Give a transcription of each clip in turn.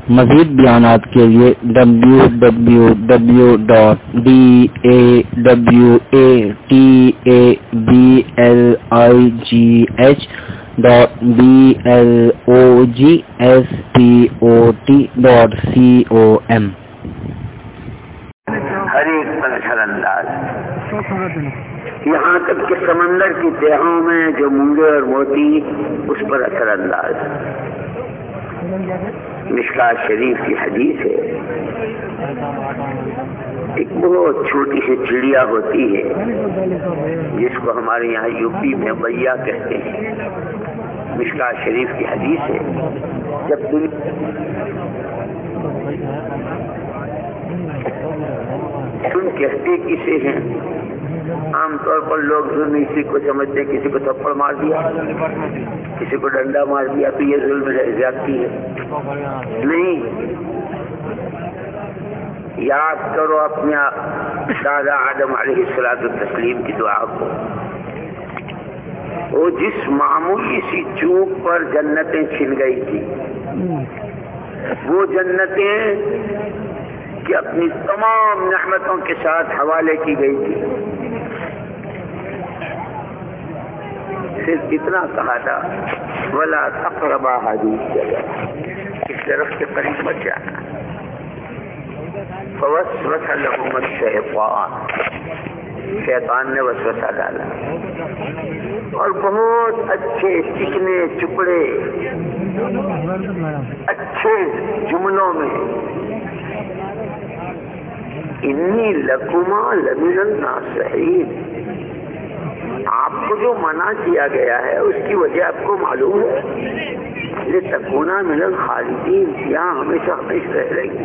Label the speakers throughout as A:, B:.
A: مزید بیانات کے لیے www.dawabloggspot.com
B: ہر ایک پر اثر انداز، یہاں تک کہ سمندر کی تہوں میں جو مونگے اور موتی اس پر اثر انداز۔ مشکات شریف کی حدیث ہے، ایک بہت چھوٹی سی چڑیا ہوتی ہے جس کو ہمارے یہاں یوپی میں بیا کہتے ہیں۔ مشکات شریف کی حدیث ہے، جب تم کہتے کسے ہیں؟ عام طور پر لوگ ظلم اسی کو سمجھتے ہیں، کسی کو تھپڑ مار دیا، کسی کو ڈنڈا مار دیا تو یہ ظلم زیادتی ہے۔ نہیں، یاد کرو اپنے دادا آدم علیہ الصلوۃ والتسلیم کی دعا کو۔ وہ جس معمولی سی چوک پر جنتیں چھن گئی تھی، وہ جنتیں کہ اپنی تمام نعمتوں کے ساتھ حوالے کی گئی تھی، صرف اتنا کہا تھا وَلَا تَقْرَبَا هَذِهِ الشَّجَرَةَ، اس درخت کے قریب مت جانا۔ فَوَسْوَسَ لَهُمَا الشَّيْطَانُ، شیطان نے وسوسہ ڈالا، اور بہت اچھے چکنے چپڑے اچھے جملوں میں انی لکما لمن الناصحین، آپ کو جو منع کیا گیا ہے اس کی وجہ آپ کو معلوم ہے، لتکونا من الخالدین، یہاں ہمیشہ ہمیشہ رہے گی۔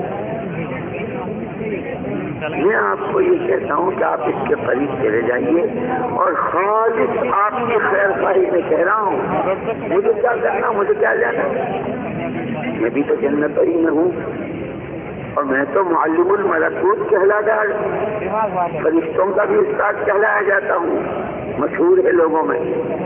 B: میں آپ کو یہ کہتا ہوں کہ آپ اس کے قریب چلے جائیے، اور خالص آپ کی خیر خواہی میں کہہ رہا ہوں، مجھے کیا کرنا، مجھے کیا جانا، میں بھی تو جنت ہی میں ہوں، اور میں تو معلم الملکوت کہلاتا ہے، فرشتوں کا بھی استاد کہلایا جاتا ہوں، مشہور ہے لوگوں میں۔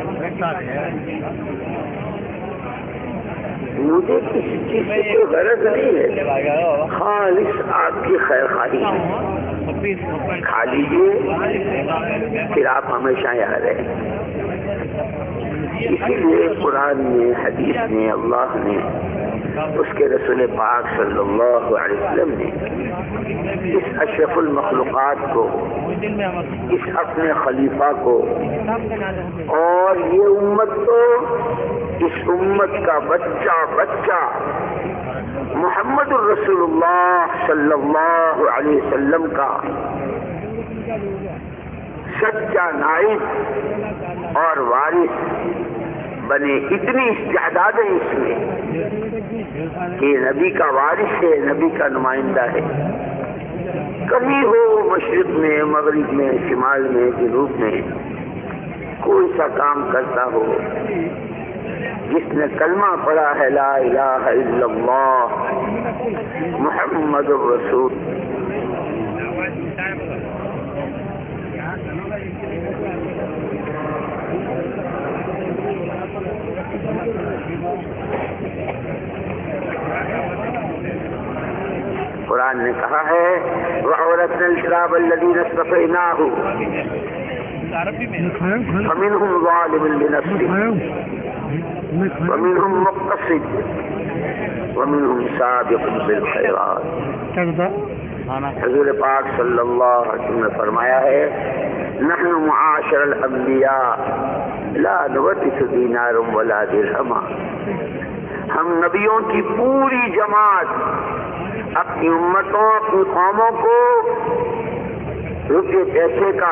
B: مجھے کسی چیز سے کوئی غرض نہیں ہے، خالص آپ کی خیر خواہی ہے، کھا لیجیے پھر آپ ہمیشہ یاد رہیں۔ اسی لیے قرآن میں، حدیث میں، اللہ نے، اس کے رسول پاک صلی اللہ علیہ وسلم نے اس اشرف المخلوقات کو، اس اپنے خلیفہ کو، اور یہ امت کو، اس امت کا بچہ محمد الرسول اللہ صلی اللہ علیہ وسلم کا سچا نائب اور وارث بنے۔ اتنی استعداد ہے اس میں کہ نبی کا وارث ہے، نبی کا نمائندہ ہے۔ کہیں ہو مشرق میں، مغرب میں، شمال میں، جنوب میں، کوئی سا کام کرتا ہو، جس نے کلمہ پڑھا ہے لا الہ الا اللہ محمد الرسول، قرآن نے کہا ہے وَأَوْرَثْنَا الْكِتَابَ الَّذِينَ اصْطَفَيْنَاهُ فَمِنْهُمْ ظَالِمٌ لِنَفْسِهِ وَمِنْهُمْ مُقْتَصِدٌ وَمِنْهُمْ سَابِقٌ بِالْخَيْرَاتِ۔ حضور پاک صلی اللہ علیہ وسلم نے فرمایا ہے نحن معاشر الانبیاء لا نورث دینارا ولا درہما، ہم نبیوں کی پوری جماعت اپنی امتوں، اپنی قوموں کو روپے پیسے کا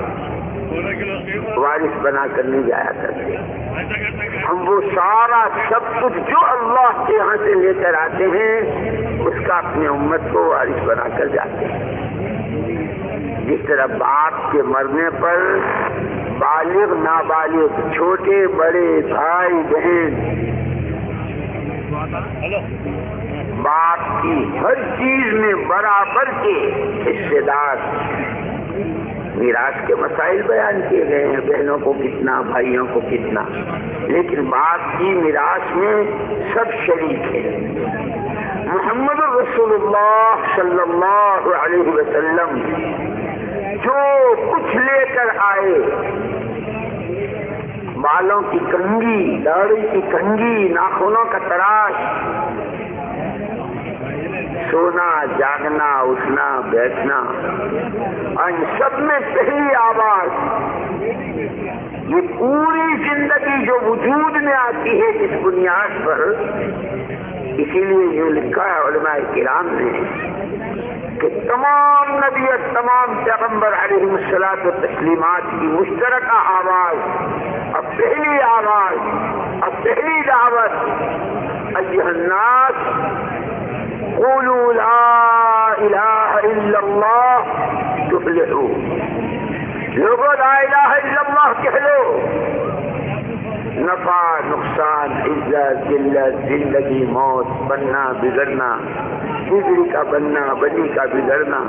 B: وارث بنا کر نہیں جایا کرتے، ہم وہ سارا سب کچھ جو اللہ کے یہاں سے لے کر آتے ہیں اس کا اپنی امت کو وارث بنا کر جاتے ہیں۔ جس طرح باپ کے مرنے پر بالغ نابالغ، چھوٹے بڑے، بھائی بہن، باپ کی ہر چیز میں برابر کے حصے دار، میراث کے مسائل بیان کیے گئے ہیں، بہنوں کو کتنا، بھائیوں کو کتنا، لیکن باپ کی میراث میں سب شریک ہے۔ محمد اللہ صلی اللہ علیہ وسلم جو کچھ لے کر آئے، بالوں کی کنگھی، داڑھی کی کنگھی، ناخنوں کا تراش، سونا، جاگنا، اٹھنا، بیٹھنا، ان سب میں پہلی آواز یہ پوری زندگی جو وجود میں آتی ہے جس بنیاد پر، اسی لیے یہ لکھا ہے علماء کرام نے کہ تمام نبی اور تمام پیغمبر علیہ الصلوۃ والتسلیمات کی مشترکہ آواز اور پہلی آواز اور پہلی دعوت ایھا الناس قولوا لا الہ الا اللہ تفلحوا، لوگوں لا الہ الا اللہ کہہ لو، نفع نقصان، عزت ذلت، زندگی موت، بننا بگڑنا، بگڑی کا بننا، بنی کا بگڑنا،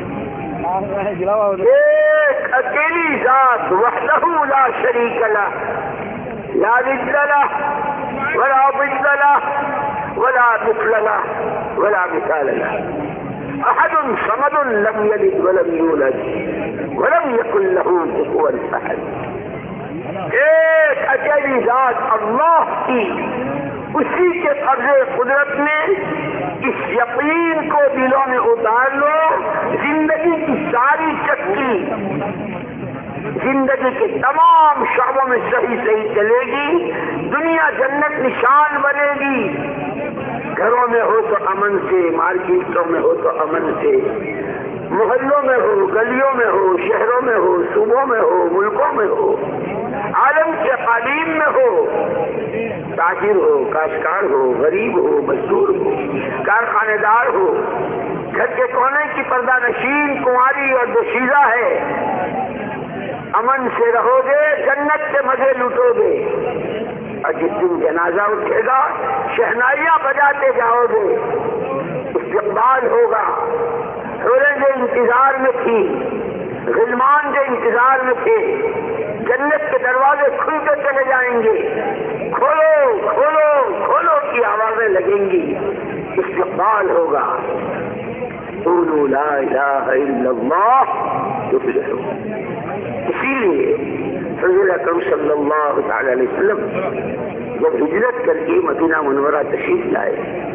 B: ایک اکیلی ذات وحدہ لا شریک لہ، لا ند لہ ولا ضد لہ ولا مثل لہ ولا مثال لہ، احد صمد لم یلد ولم یولد ولم یکن لہ کفوا احد، ایک اکیلی ذات اللہ کی، اسی کے قبضے قدرت میں اس یقین کو دلوں میں اتار لو، زندگی کی ساری چکی، زندگی کے تمام شعبوں میں صحیح صحیح چلے گی، دنیا جنت نشان بنے گی، گھروں میں ہو تو امن سے، مارکیٹوں میں ہو تو امن سے، محلوں میں ہو، گلیوں میں ہو، شہروں میں ہو، صوبوں میں ہو، ملکوں میں ہو، عالم کے قالین میں ہو، تاجر ہو، کاشتکار ہو، غریب ہو، مزدور ہو، کارخانے دار ہو، گھر کے کونے کی پردہ نشین، کنواری اور دوشیزہ ہے، امن سے رہو گے، جنت کے مزے لوٹو گے، اور جس دن جنازہ اٹھے گا شہنائیاں بجاتے جاؤ گے، استقبال ہوگا، حوریں جو انتظار میں تھی، غلمان جو انتظار میں تھے، جنت کے دروازے کھلتے چلے جائیں گے، کھولو کھولو کھولو کی آوازیں لگیں گی، استقبال ہوگا، قولوا لا الہ الا اللہ تفلحوا۔ اسی لیے حضور اکرم صلی اللہ تعالی علیہ وسلم جب ہجرت کر کے مدینہ منورہ تشریف لائے،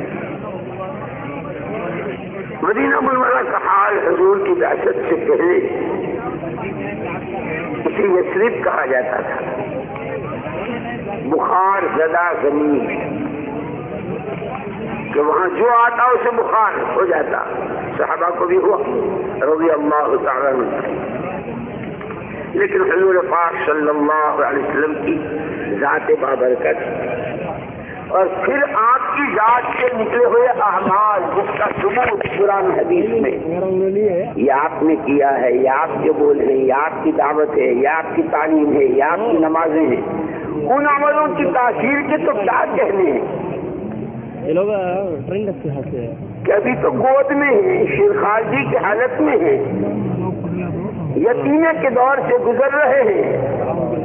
B: مدینہ منورہ کا حال حضور کی بعثت سے پہلے اسے یثرب کہا جاتا تھا، بخار زدہ زمین، کہ وہاں جو آتا اسے بخار ہو جاتا، صحابہ کو بھی ہوا رضی اللہ تعالیٰ عنہ، لیکن حضور پاک صلی اللہ علیہ وسلم کی ذات بابرکت اور پھر آپ کی ذات سے نکلے ہوئے اعمال جس کا ثبوت قرآن حدیث میں، یہ آپ نے کیا ہے، یہ آپ کے بول ہیں، یہ آپ کی دعوت ہے، یہ آپ کی تعلیم ہے، یہ آپ کی نمازیں ہیں، ان عملوں کی تاثیر کے تو کیا کہنے ہیں، کہ ابھی تو گود میں ہیں، شیرخالجی کی حالت میں ہیں، یتیمے کے دور سے گزر رہے ہیں،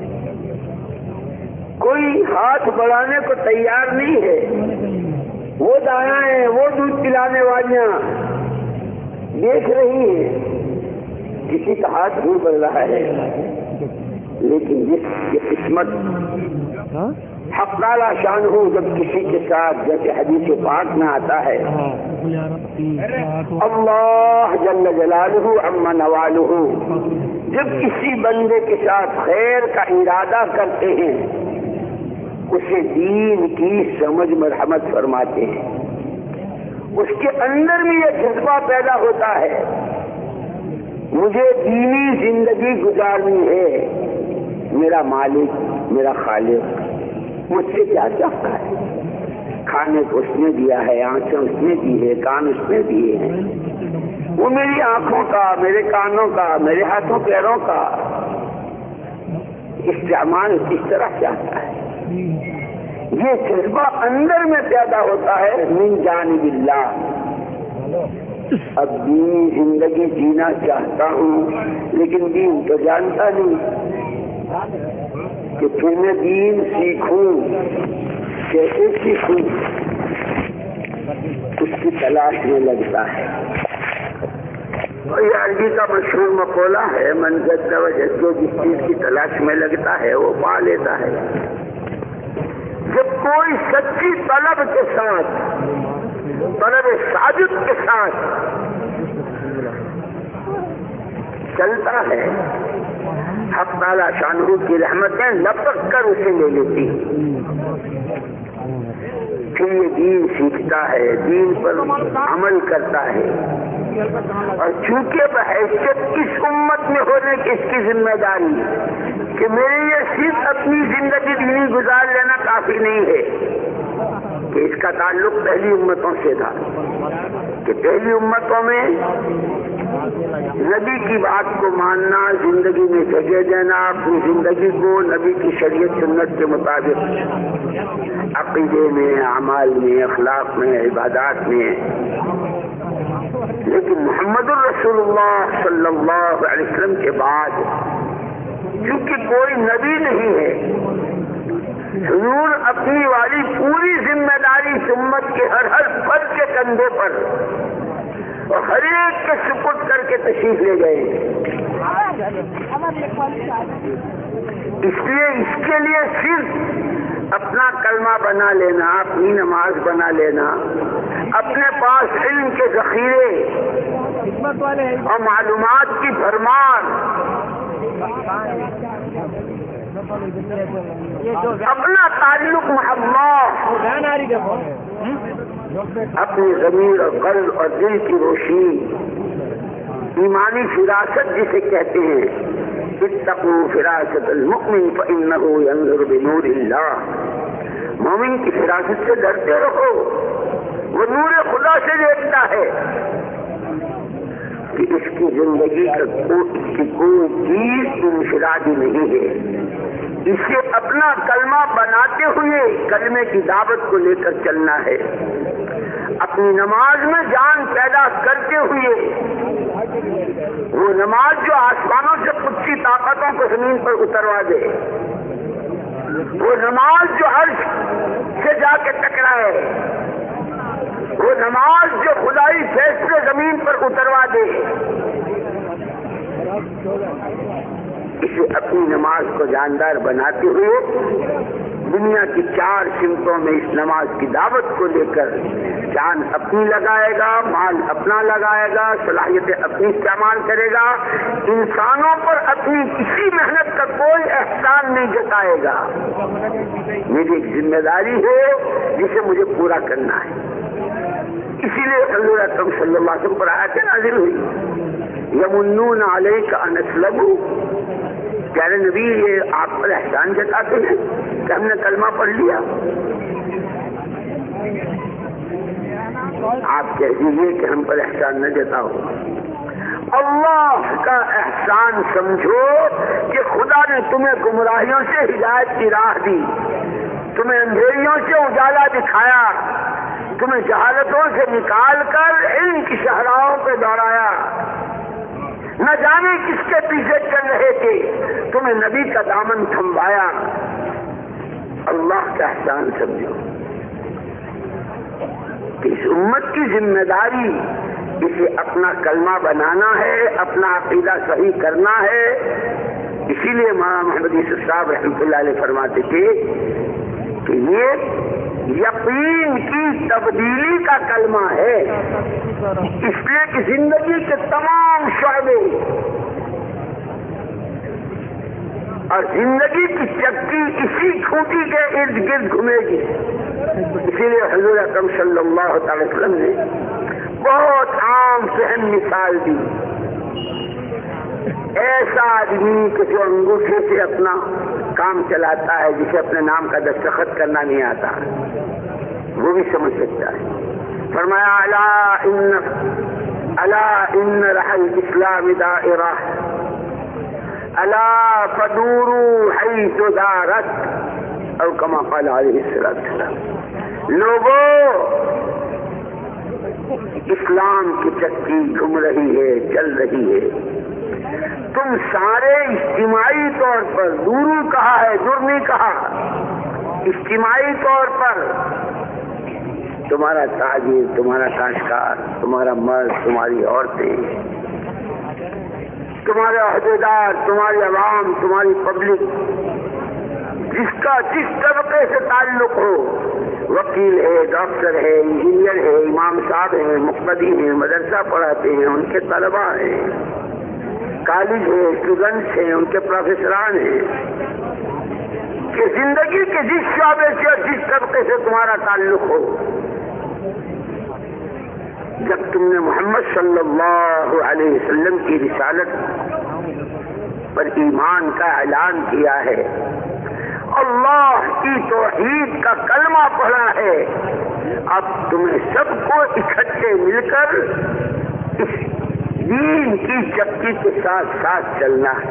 B: کوئی ہاتھ بڑھانے کو تیار نہیں ہے، وہ دایاں وہ دودھ پلانے والیاں دیکھ رہی ہیں کسی کا ہاتھ دور بڑھ رہا ہے، لیکن جس کی قسمت حق تعالی شان ہو، جب کسی کے ساتھ جیسے حدیث پاک میں آتا ہے اللہ جل جلالہ عما نوالہ، جب کسی بندے کے ساتھ خیر کا ارادہ کرتے ہیں اسے دین کی سمجھ مرحمت فرماتے ہیں، اس کے اندر میں یہ جذبہ پیدا ہوتا ہے مجھے دینی زندگی گزارنی ہے، میرا مالک میرا خالق مجھ سے کیا چاہتا ہے، کھانے کو اس نے دیا ہے، آنکھیں اس نے دی ہے، کان اس نے دیے ہیں، وہ میری آنکھوں کا، میرے کانوں کا، میرے ہاتھوں پیروں کا استعمال کس طرح چاہتا ہے، یہ جذبہ اندر میں پیدا ہوتا ہے من جانب اللہ۔ اب دینی زندگی جینا چاہتا ہوں لیکن دین تو جانتا نہیں، کہ پھر میں دین سیکھوں، کیسے سیکھوں، اس کی تلاش میں لگتا ہے. یہ عربی کا مشہور مقولہ ہے، من جد وجد، جو جس چیز کی تلاش میں لگتا ہے وہ پا لیتا ہے. جب کوئی سچی طلب کے ساتھ، طلب صادق کے ساتھ چلتا ہے، حق تعالی شانہ کی رحمتیں لپک کر اسے لے لیتی. پھر یہ دین سیکھتا ہے، دین پر عمل کرتا ہے، اور چونکہ بحیثیت اس امت میں ہونے کی اس کی ذمہ داری کہ میرے یہ صرف اپنی زندگی دینی گزار لینا کافی نہیں ہے، کہ اس کا تعلق پہلی امتوں سے تھا، کہ پہلی امتوں میں نبی کی بات کو ماننا، زندگی میں جگہ دینا، اپنی زندگی کو نبی کی شریعت سنت کے مطابق عقیدے میں، اعمال میں، اخلاق میں، عبادات میں. لیکن محمد الرسول اللہ صلی اللہ علیہ وسلم کے بعد چونکہ کوئی نبی نہیں ہے، حضور اپنی والی پوری ذمہ داری امت کے ہر فرد کے کندھے پر اور ہر ایک کے سپرد کر کے تشریف لے گئے. اس کے لیے صرف اپنا کلمہ بنا لینا، اپنی نماز بنا لینا، اپنے پاس علم کے ذخیرے اور معلومات کی بھرمار، اپنا تعلق محمد، اپنی ضمیر اور قلب اور دل کی روشنی، ایمانی فراست جسے کہتے ہیں، اتقوا فراست المؤمن فإنه ينظر بنور اللہ. مومن کی فراست سے ڈرتے رہو، وہ نور خدا سے دیکھتا ہے کہ اس کی زندگی کی کوئی چیز انفرادی نہیں ہے. اسے اپنا کلمہ بناتے ہوئے کلمے کی دعوت کو لے کر چلنا ہے، اپنی نماز میں جان پیدا کرتے ہوئے، وہ نماز جو آسمانوں سے قدسی طاقتوں کو زمین پر اتروا دے، وہ نماز جو عرش سے جا کے ٹکرائے، وہ نماز جو خدائی فیصلے زمین پر اتروا دے. اسے اپنی نماز کو جاندار بناتے ہوئے دنیا کی 4 سمتوں میں اس نماز کی دعوت کو لے کر جان اپنی لگائے گا، مال اپنا لگائے گا، صلاحیتیں اپنی استعمال کرے گا، انسانوں پر اپنی کسی محنت کا کوئی احسان نہیں جتائے گا. میری ایک ذمہ داری ہے جسے مجھے پورا کرنا ہے. اسی لیے حضور اکرم صلی اللہ علیہ وسلم پر آیت نازل ہوئی، یمنون علیک ان اسلموا. پیارے نبی، یہ آپ پر احسان جتاتے ہیں کہ ہم نے کلمہ پڑھ لیا. آپ کہہ دیجیے کہ ہم پر احسان نہ جتاؤ. اللہ کا احسان سمجھو کہ خدا نے تمہیں گمراہیوں سے ہدایت کی راہ دی، تمہیں اندھیریوں سے اجالا دکھایا، تمہیں جہالتوں سے نکال کر علم کی شاہراہوں پہ دوڑایا. نہ جانے کس کے پیچھے چل رہے تھے، تمہیں نبی کا دامن تھموایا. اللہ کا احسان سمجھو کہ اس امت کی ذمہ داری اسے اپنا کلمہ بنانا ہے، اپنا عقیدہ صحیح کرنا ہے. اسی لیے مولانا محمد یوسف صاحب رحمۃ اللہ علیہ فرماتے تھے کہ یہ یقین کی تبدیلی کا کلمہ ہے، اس لیے کہ زندگی کے تمام شعبے اور زندگی کی چکی اسی کھوٹی کے ارد گرد گھومے گی. اسی لیے حضور اکرم صلی اللہ تعالی وسلم نے بہت عام فہم مثال دی. ایسا آدمی کہ جو انگوٹھے سے اپنا کام چلاتا ہے، جسے اپنے نام کا دستخط کرنا نہیں آتا، وہ بھی سمجھ سکتا ہے. فرمایا الا ان رحل الاسلام دائرہ الا فدوروا حیث دارت، او کما قال علیہ السلام. لوگوں، اسلام کی چکی گھوم رہی ہے، چل رہی ہے. تم سارے اجتماعی طور پر، دورو کہا ہے، دور نہیں کہا، اجتماعی طور پر تمہارا تاجر، تمہارا کاشتکار، تمہارا مرد، تمہاری عورتیں، تمہارے عہدیدار، تمہاری عوام، تمہاری پبلک، جس کا جس طبقے سے تعلق ہو، وکیل ہے، ڈاکٹر ہے، انجینئر ہے، امام صاحب ہیں، مقتدی ہیں، مدرسہ پڑھاتے ہیں، ان کے طلباء ہیں، کالج ہے، اسٹوڈنٹس ہیں، ان کے پروفیسران ہیں، کہ زندگی کے جس شعبے سے اور جس طبقے سے تمہارا تعلق ہو، جب تم نے محمد صلی اللہ علیہ وسلم کی رسالت پر ایمان کا اعلان کیا ہے، اللہ کی توحید کا کلمہ پڑھا ہے، اب تمہیں سب کو اکٹھے مل کر اس دین کی چکی کے ساتھ ساتھ چلنا ہے۔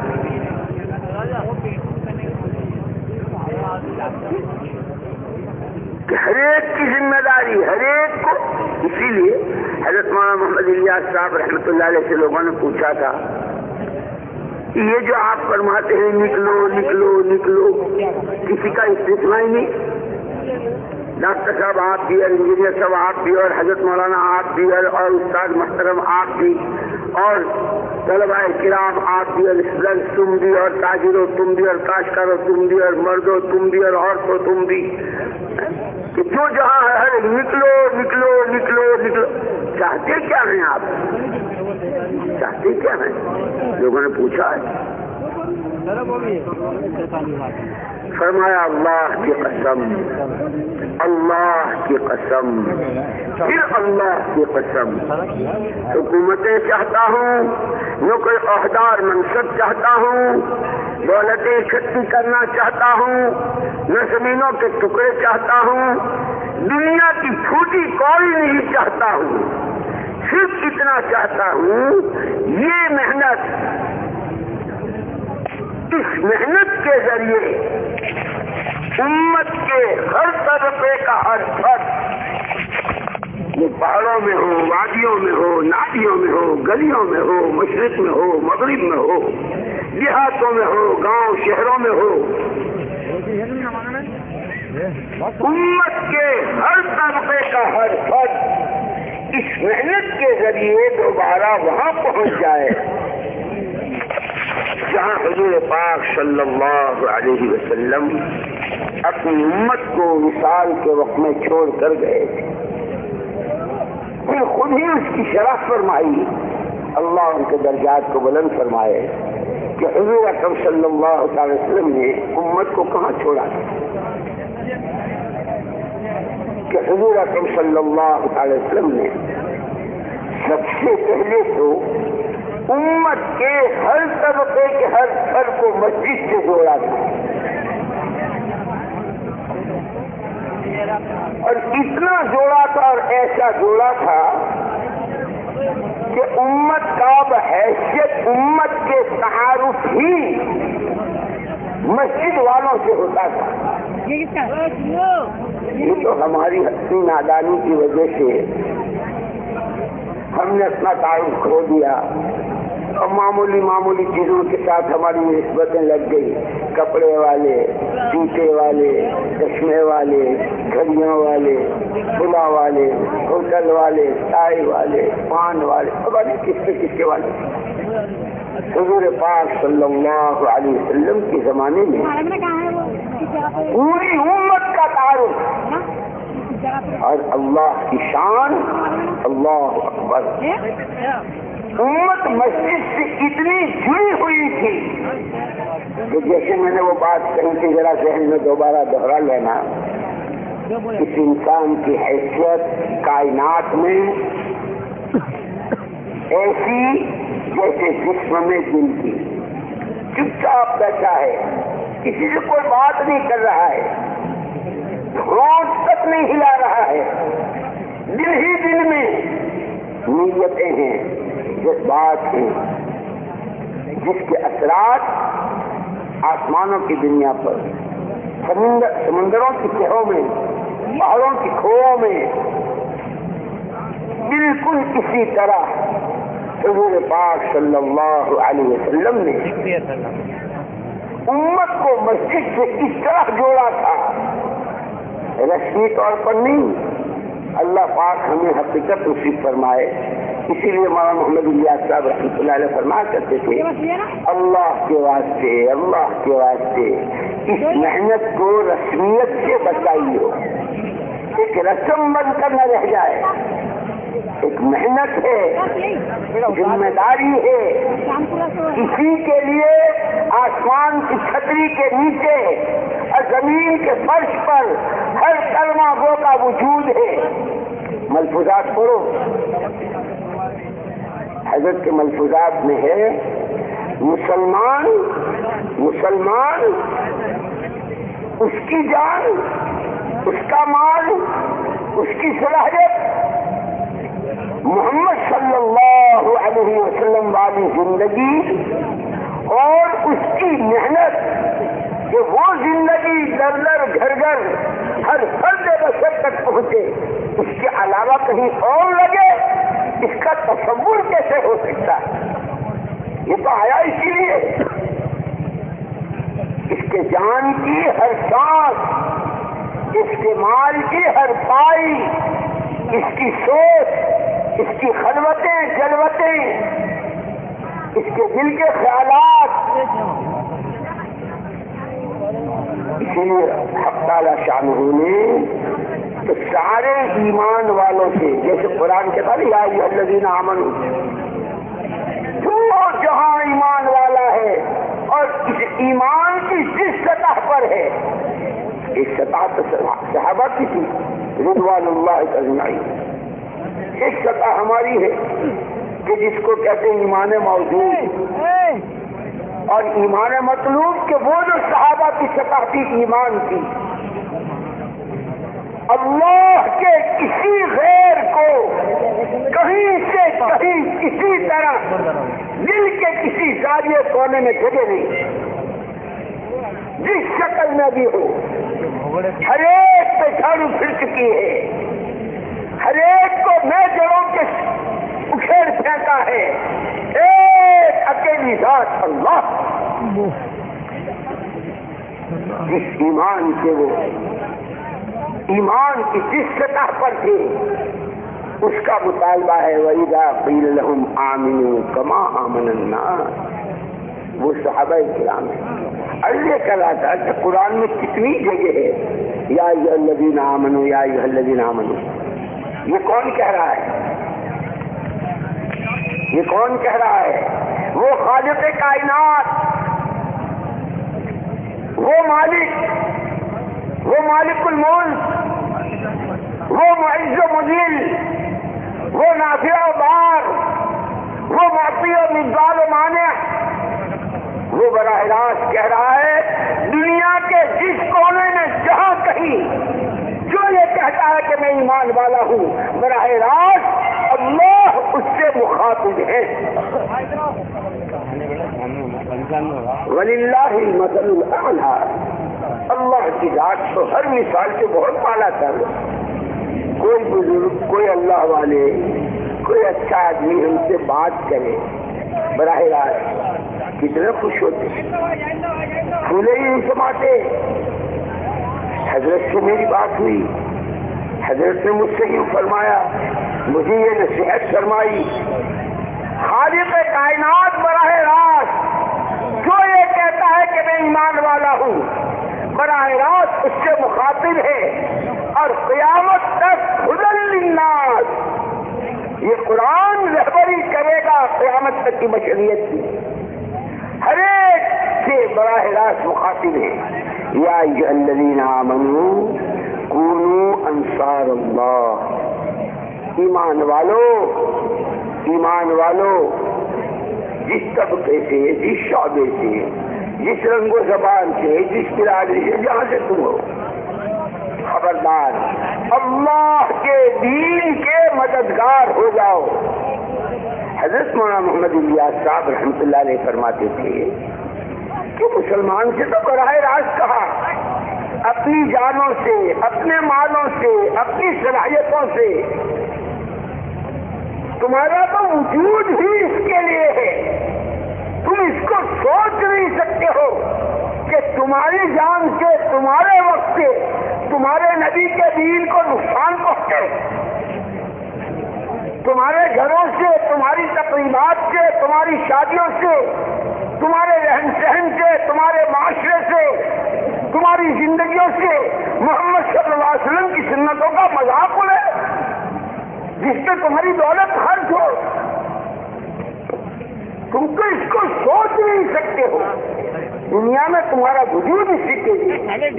B: کہ ہر ایک کی ذمہ داری، ہر ایک کو، اسی لیے حضرت مولانا محمد الیاس صاحب رحمۃ اللہ علیہ سے لوگوں نے پوچھا تھا کہ یہ جو آپ فرماتے ہیں نکلو نکلو نکلو، کسی کا استثناء ہی نہیں، ڈاکٹر صاحب آپ بھی اور انجینئر صاحب آپ بھی اور حضرت مولانا آپ بھی اور استاد محترم آپ بھی اور طلباء کرام آپ بھی اور اسٹوڈنٹ تم بھی اور تاجروں تم بھی اور کاشتکاروں تم بھی اور مردوں تم بھی اور عورتوں تم بھی، کہ جو جہاں ہے ہر نکلو نکلو نکلو نکلو۔ چاہتے کیا ہیں آپ؟ چاہتے کیا ہیں؟ لوگوں نے پوچھا ہے، فرمایا اللہ کی قسم، اللہ کی قسم، پھر اللہ کی قسم، حکومتیں چاہتا ہوں، نہ کوئی عہدار منصب چاہتا ہوں، دولتیں اکٹھی کرنا چاہتا ہوں، نہ زمینوں کے ٹکڑے چاہتا ہوں، دنیا کی چھوٹی کوئی نہیں چاہتا ہوں، صرف اتنا چاہتا ہوں یہ محنت، اس محنت کے ذریعے امت کے ہر طبقے کا ہر فرد، یہ پہاڑوں میں ہو، وادیوں میں ہو، نادیوں میں ہو، گلیوں میں ہو، مشرق میں ہو، مغرب میں ہو، دیہاتوں میں ہو، گاؤں شہروں میں ہو، امت کے ہر طبقے کا ہر فرد اس محنت کے ذریعے دوبارہ وہاں پہنچ جائے جہاں حضور پاک صلی اللہ علیہ وسلم اپنی امت کو وصال کے وقت میں چھوڑ کر گئے تھے۔ خود ہی اس کی شرح فرمائی، اللہ ان کے درجات کو بلند فرمائے کہ حضور اکرم صلی اللہ علیہ وسلم نے امت کو کہاں چھوڑا تھا، کہ حضور اکرم صلی اللہ علیہ وسلم نے سب سے پہلے تو امت کے ہر طبقے کے ہر فرد کو مسجد سے جوڑا تھا، اور اتنا جوڑا تھا اور ایسا جوڑا تھا کہ امت کا بحیثیت امت کے تعارف ہی مسجد والوں سے ہوتا تھا۔ یہ تو ہماری اپنی نادانی کی وجہ سے ہم نے اپنا تعارف کھو دیا اور معمولی معمولی چیزوں کے ساتھ ہماری نسبتیں لگ گئی، کپڑے والے، جوتے والے، چشمے والے، گھڑیوں والے، پلا والے، ہوٹل والے، چائے والے، پان والے، پتہ نہیں کس کے والے۔ حضور پاک صلی اللہ علیہ وسلم کے زمانے میں پوری امت کا تعارف اور اللہ کی شان، اللہ اکبر، امت مسجد سے اتنی جڑی ہوئی تھی کہ جیسے میں نے وہ بات کہی تھی، ذرا ذہن میں دوبارہ دوہرا لینا، اس انسان کی حیثیت کائنات میں ایسی جیسے جسم میں دل کی، چپ چاپ بیٹھا ہے، کسی سے کوئی بات نہیں کر رہا ہے، ہونٹ تک نہیں ہلا رہا ہے، دل ہی دل میں نیتیں ہیں، جذبات ہیں، جس کے اثرات آسمانوں کی دنیا پر، سمندروں کی تہوں میں، پہاڑوں کی کھوؤں میں، بالکل اسی طرح حضور پاک صلی اللہ علیہ وسلم نے امت کو مسجد سے اس طرح جوڑا تھا، رسمی طور پر نہیں، اللہ پاک ہمیں حقیقت نصیب فرمائے. اسی لیے مولانا محمد الیاس صاحب رحمۃ اللہ علیہ فرمایا کرتے تھے اللہ کے واسطے اس محنت کو رسمیت سے بچائیے. ایک رسم بن کر نہ رہ جائے. ایک محنت ہے, ذمہ داری ہے. اسی کے لیے آسمان کی چھتری کے نیچے اور زمین کے فرش پر ہر کلمہ گو کا وجود ہے. ملفوظات پڑھو. حضرت کے ملفوظات میں ہے مسلمان اس کی جان, اس کا مال, اس کی صلاحیت, محمد صلی اللہ علیہ وسلم والی زندگی اور اس کی محنت کہ وہ زندگی در در گھر گھر ہر فرد بشر تک پہنچے, اس کے علاوہ کہیں اور لگے, اس کا تصور کیسے ہو سکتا ہے؟ یہ تو آیا اسی لیے. اس کے جان کی ہر سانس, اس کے مال کی ہر پائی, اس کی سوچ, اس کی خلوتیں جلوتیں, اس کے دل کے خیالات. اسی لیے حق تعالی شانہ نے تو سارے ایمان والوں سے, جیسے قرآن کے بعد یا ایھا الذین آمنوا, جو جہاں ایمان والا ہے اور اس ایمان کی جس سطح پر ہے, اس سطح تو صحابہ کی تھی رضوان اللہ اجمعین. ایک سطح ہماری ہے کہ جس کو کہتے ہیں ایمان موجود اور ایمان مطلوب, کہ وہ جو صحابہ کی سطح تھی ایمان کی. اللہ کے کسی غیر کو کہیں سے کہیں کسی طرح دل کے کسی زاویے کونے میں جگہ نہیں, جس شکل میں بھی ہو. ہر ایک پہ جھاڑو پھر چکی ہے, ہر ایک کو میں جڑوں کے اکھیڑ پھینکا ہے. ایک اکیلی ذات اللہ, جس ایمان سے وہ ایمان کی جس سطح پر تھے اس کا مطالبہ ہے وَإِذَا قِيلَ لَهُمْ آمِنُوا كَمَا آمَنَ النَّاسُ. وہ صحابہ کرام ہیں. اللہ کہا تھا کہ قرآن میں کتنی جگہ ہے یا ایھا الذین آمنوا یا ایھا الذین آمنوا. یہ کون کہہ رہا ہے؟ یہ کون کہہ رہا ہے؟ وہ خالق کائنات, وہ مالک, وہ مالک الملک, وہ معز و مذل, وہ نافع و ضار, وہ معطی و مبدال و مانع. وہ براہ راست کہہ رہا ہے دنیا کے جس کونے میں جہاں کہیں جو یہ کہتا ہے کہ میں ایمان والا ہوں, براہ راست اللہ اس سے مخاطب ہے. وَلِلَّهِ الْمَثَلُ الْأَعْلَىٰ. اللہ کی ذات تو ہر مثال سے بہت اعلیٰ تر. کوئی بزرگ, کوئی اللہ والے, کوئی اچھا آدمی ہم سے بات کرے براہ راست کتنے خوش ہوتے, پھولے ہی نہیں سماتے. حضرت سے میری بات ہوئی, حضرت نے مجھ سے یوں فرمایا, مجھے یہ نصیحت فرمائی. خالق کائنات براہ راست جو یہ کہتا ہے کہ میں ایمان والا ہوں, براہ راست اس سے مخاطب ہے. اور قیامت تک ہدی للناس, یہ قرآن رہبری کرے گا قیامت تک کی بشریت کی. ہر ایک سے براہ راست مخاطب ہے. یا ایھا الذین آمنوا کونوا انصار اللہ. ایمان والو جس طبقے سے, جس شعبے سے, جس رنگ و زبان سے, جس برادری سے, جہاں سے تم ہو, خبردار اللہ کے دین کے مددگار ہو جاؤ. حضرت مولانا محمد الیاس صاحب رحمۃ اللہ علیہ فرماتے تھے کہ مسلمان سے تو براہ راست کہا, اپنی جانوں سے, اپنے مالوں سے, اپنی صلاحیتوں سے. تمہارا تو وجود ہی اس کے لیے ہے. تم اس کو سوچ نہیں سکتے ہو کہ تمہاری جان سے, تمہارے وقت سے تمہارے نبی کے دین کو نقصان پہنچے. تمہارے گھروں سے، تمہاری تقریبات سے، تمہاری شادیوں سے، تمہارے رہن سہن سے، تمہارے معاشرے سے، تمہاری زندگیوں سے محمد صلی اللہ علیہ وسلم کی سنتوں کا مذاق اڑے، جس پہ تمہاری دولت خرچ ہو؟ تم تو اس کو سوچ نہیں سکتے ہو. دنیا میں تمہارا وجود اسی کے لیے.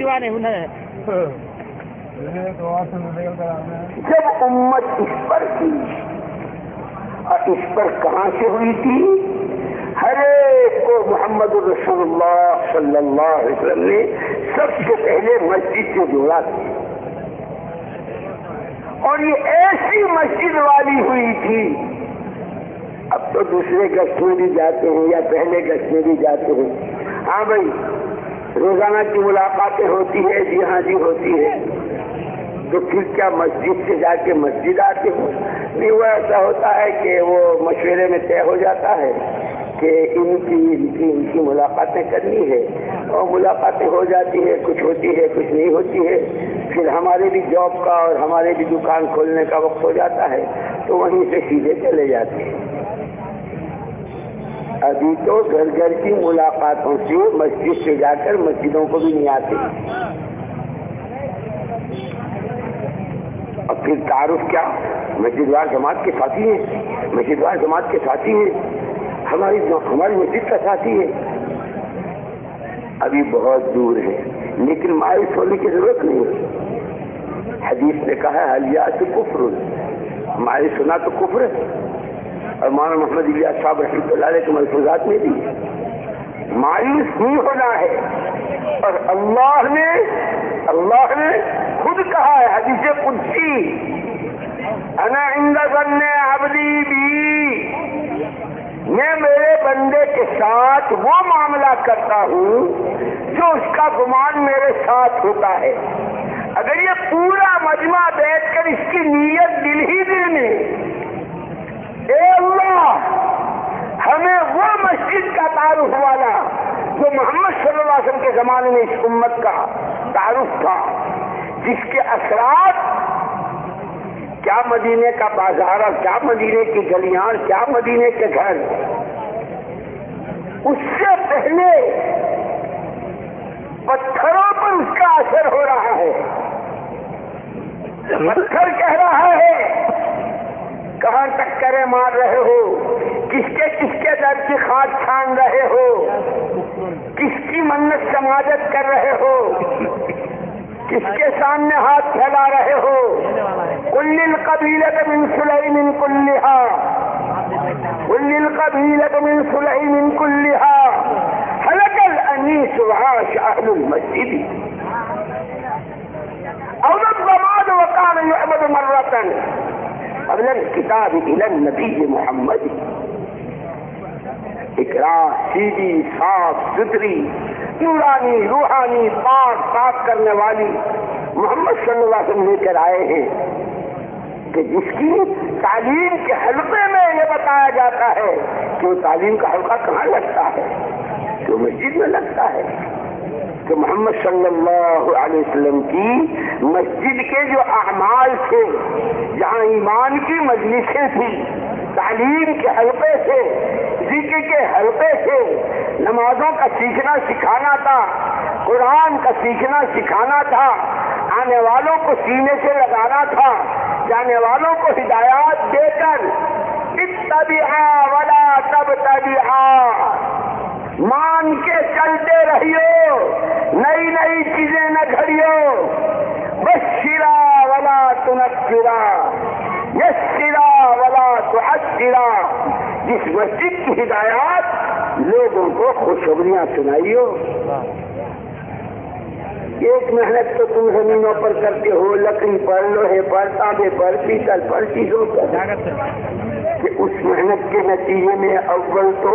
B: جب امت اس پر تھی، اور اس پر کہاں سے ہوئی تھی؟ ہر ایک کو محمد رسول اللہ صلی اللہ علیہ وسلم نے سب سے پہلے مسجد سے جوڑا تھا، اور یہ ایسی مسجد والی ہوئی تھی. اب تو دوسرے گشت میں بھی جاتے ہیں یا پہلے گشت میں بھی جاتے ہیں. ہاں بھائی، روزانہ کی ملاقاتیں ہوتی ہے، جی ہاں جی ہوتی ہے. تو پھر کیا مسجد سے جا کے مسجد آتے ہو؟ نہیں، وہ ایسا ہوتا ہے کہ وہ مشورے میں طے ہو جاتا ہے کہ ان کی ملاقاتیں کرنی ہے، اور ملاقاتیں ہو جاتی ہے، کچھ ہوتی ہے کچھ نہیں ہوتی ہے. پھر ہمارے بھی جاب کا اور ہمارے بھی دکان کھولنے کا وقت ہو جاتا ہے، تو وہیں سے سیدھے چلے جاتے ہیں. ابھی تو گھر گھر کی ملاقاتوں سے مسجد سے جا کر مسجدوں کو بھی نہیں آتے. اور پھر تعارف کیا؟ مسجد وار جماعت کے ساتھی ہیں، مسجد وار جماعت کے ساتھی ہیں، ہماری مسجد کا ساتھی ہے. ابھی بہت دور ہے، لیکن مایوس ہونے کی ضرورت نہیں ہے. حدیث نے کہا ہے الیاس کفر، مایوس ہونا تو کفر ہے. اور مولانا محمد الیاس صاحب رحمۃ اللہ علیہ کے ملفوظات میں بھی مایوس نہیں ہونا ہے. اور اللہ نے خود کہا ہے حدیث قدسی، انا عند ظن عبدی بی، میں میرے بندے کے ساتھ وہ معاملہ کرتا ہوں جو اس کا گمان میرے ساتھ ہوتا ہے. اگر یہ پورا مجمع بیٹھ کر اس کی نیت دل ہی دل میں، اے اللہ ہمیں وہ مسجد کا تعارف والا جو محمد صلی اللہ علیہ وسلم کے زمانے میں اس امت کا تعارف تھا، جس کے اثرات کیا مدینے کا بازار اور کیا مدینے کی گلیاں اور کیا مدینے کے گھر، اس سے پہلے پتھروں پر اس کا اثر ہو رہا ہے. پتھر کہہ رہا ہے کہاں ٹکریں مار رہے ہو، کس کے در کی خاک چھان رہے ہو، کس کی منت سماجت کر رہے ہو، کس کے سامنے ہاتھ پھیلا رہے ہو. قل للقبیلۃ من سلیم كلها، قل للقبیلۃ من سلیم كلها هلك الانیس وعاش اهل المسجد. اول الضمان وكان يعبد مرة قبل الكتاب الى النبی محمد. اقرا سیدھی صاف ستھری نورانی روحانی پاک کرنے والی محمد صلی اللہ علیہ وسلم لے کر آئے ہیں کہ جس کی تعلیم کے حلقے میں یہ بتایا جاتا ہے کہ وہ تعلیم کا حلقہ کہاں لگتا ہے، کہ مسجد میں لگتا ہے. کہ محمد صلی اللہ علیہ وسلم کی مسجد کے جو اعمال تھے، جہاں ایمان کی مجلسیں تھیں، تعلیم کے حلقے سے، ذکر کے حلقے سے، نمازوں کا سیکھنا سکھانا تھا، قرآن کا سیکھنا سکھانا تھا، آنے والوں کو سینے سے لگانا تھا، جانے والوں کو ہدایات دے کر اتبعا ولا تبتدعا، مان کے چلتے رہیو، نئی نئی چیزیں نہ گھڑیو. بشرا ولا تنفرا، یسرا ولا تعسرا، جس مسجد کی ہدایات لوگوں کو خوشخبریاں سنائیو. ایک محنت تو تم زمینوں پر کرتے ہو، لکڑی پر، لوہے پر، تانبے پر، پیتل پر، چیزوں پر، کہ اس محنت کے نتیجے میں اول تو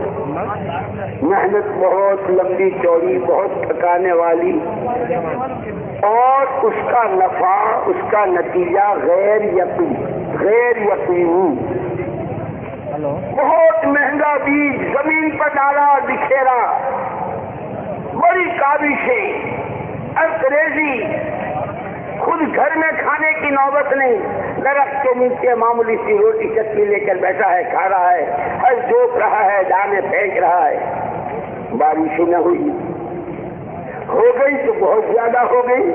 B: محنت بہت لمبی چوڑی، بہت تھکانے والی، اور اس کا نفع، اس کا نتیجہ غیر یقینی. بہت مہنگا بیج زمین پر ڈالا بکھیرا، بڑی کاوشیں، انگریزی خود گھر میں کھانے کی نوبت نہیں، درخت کے نیچے معمولی سی روٹی چٹنی لے کر بیٹھا ہے، کھا رہا ہے، ہر جوک رہا ہے، دانے پھینک رہا ہے۔ بارش ہی نہ ہوئی، ہو گئی تو بہت زیادہ ہو گئی،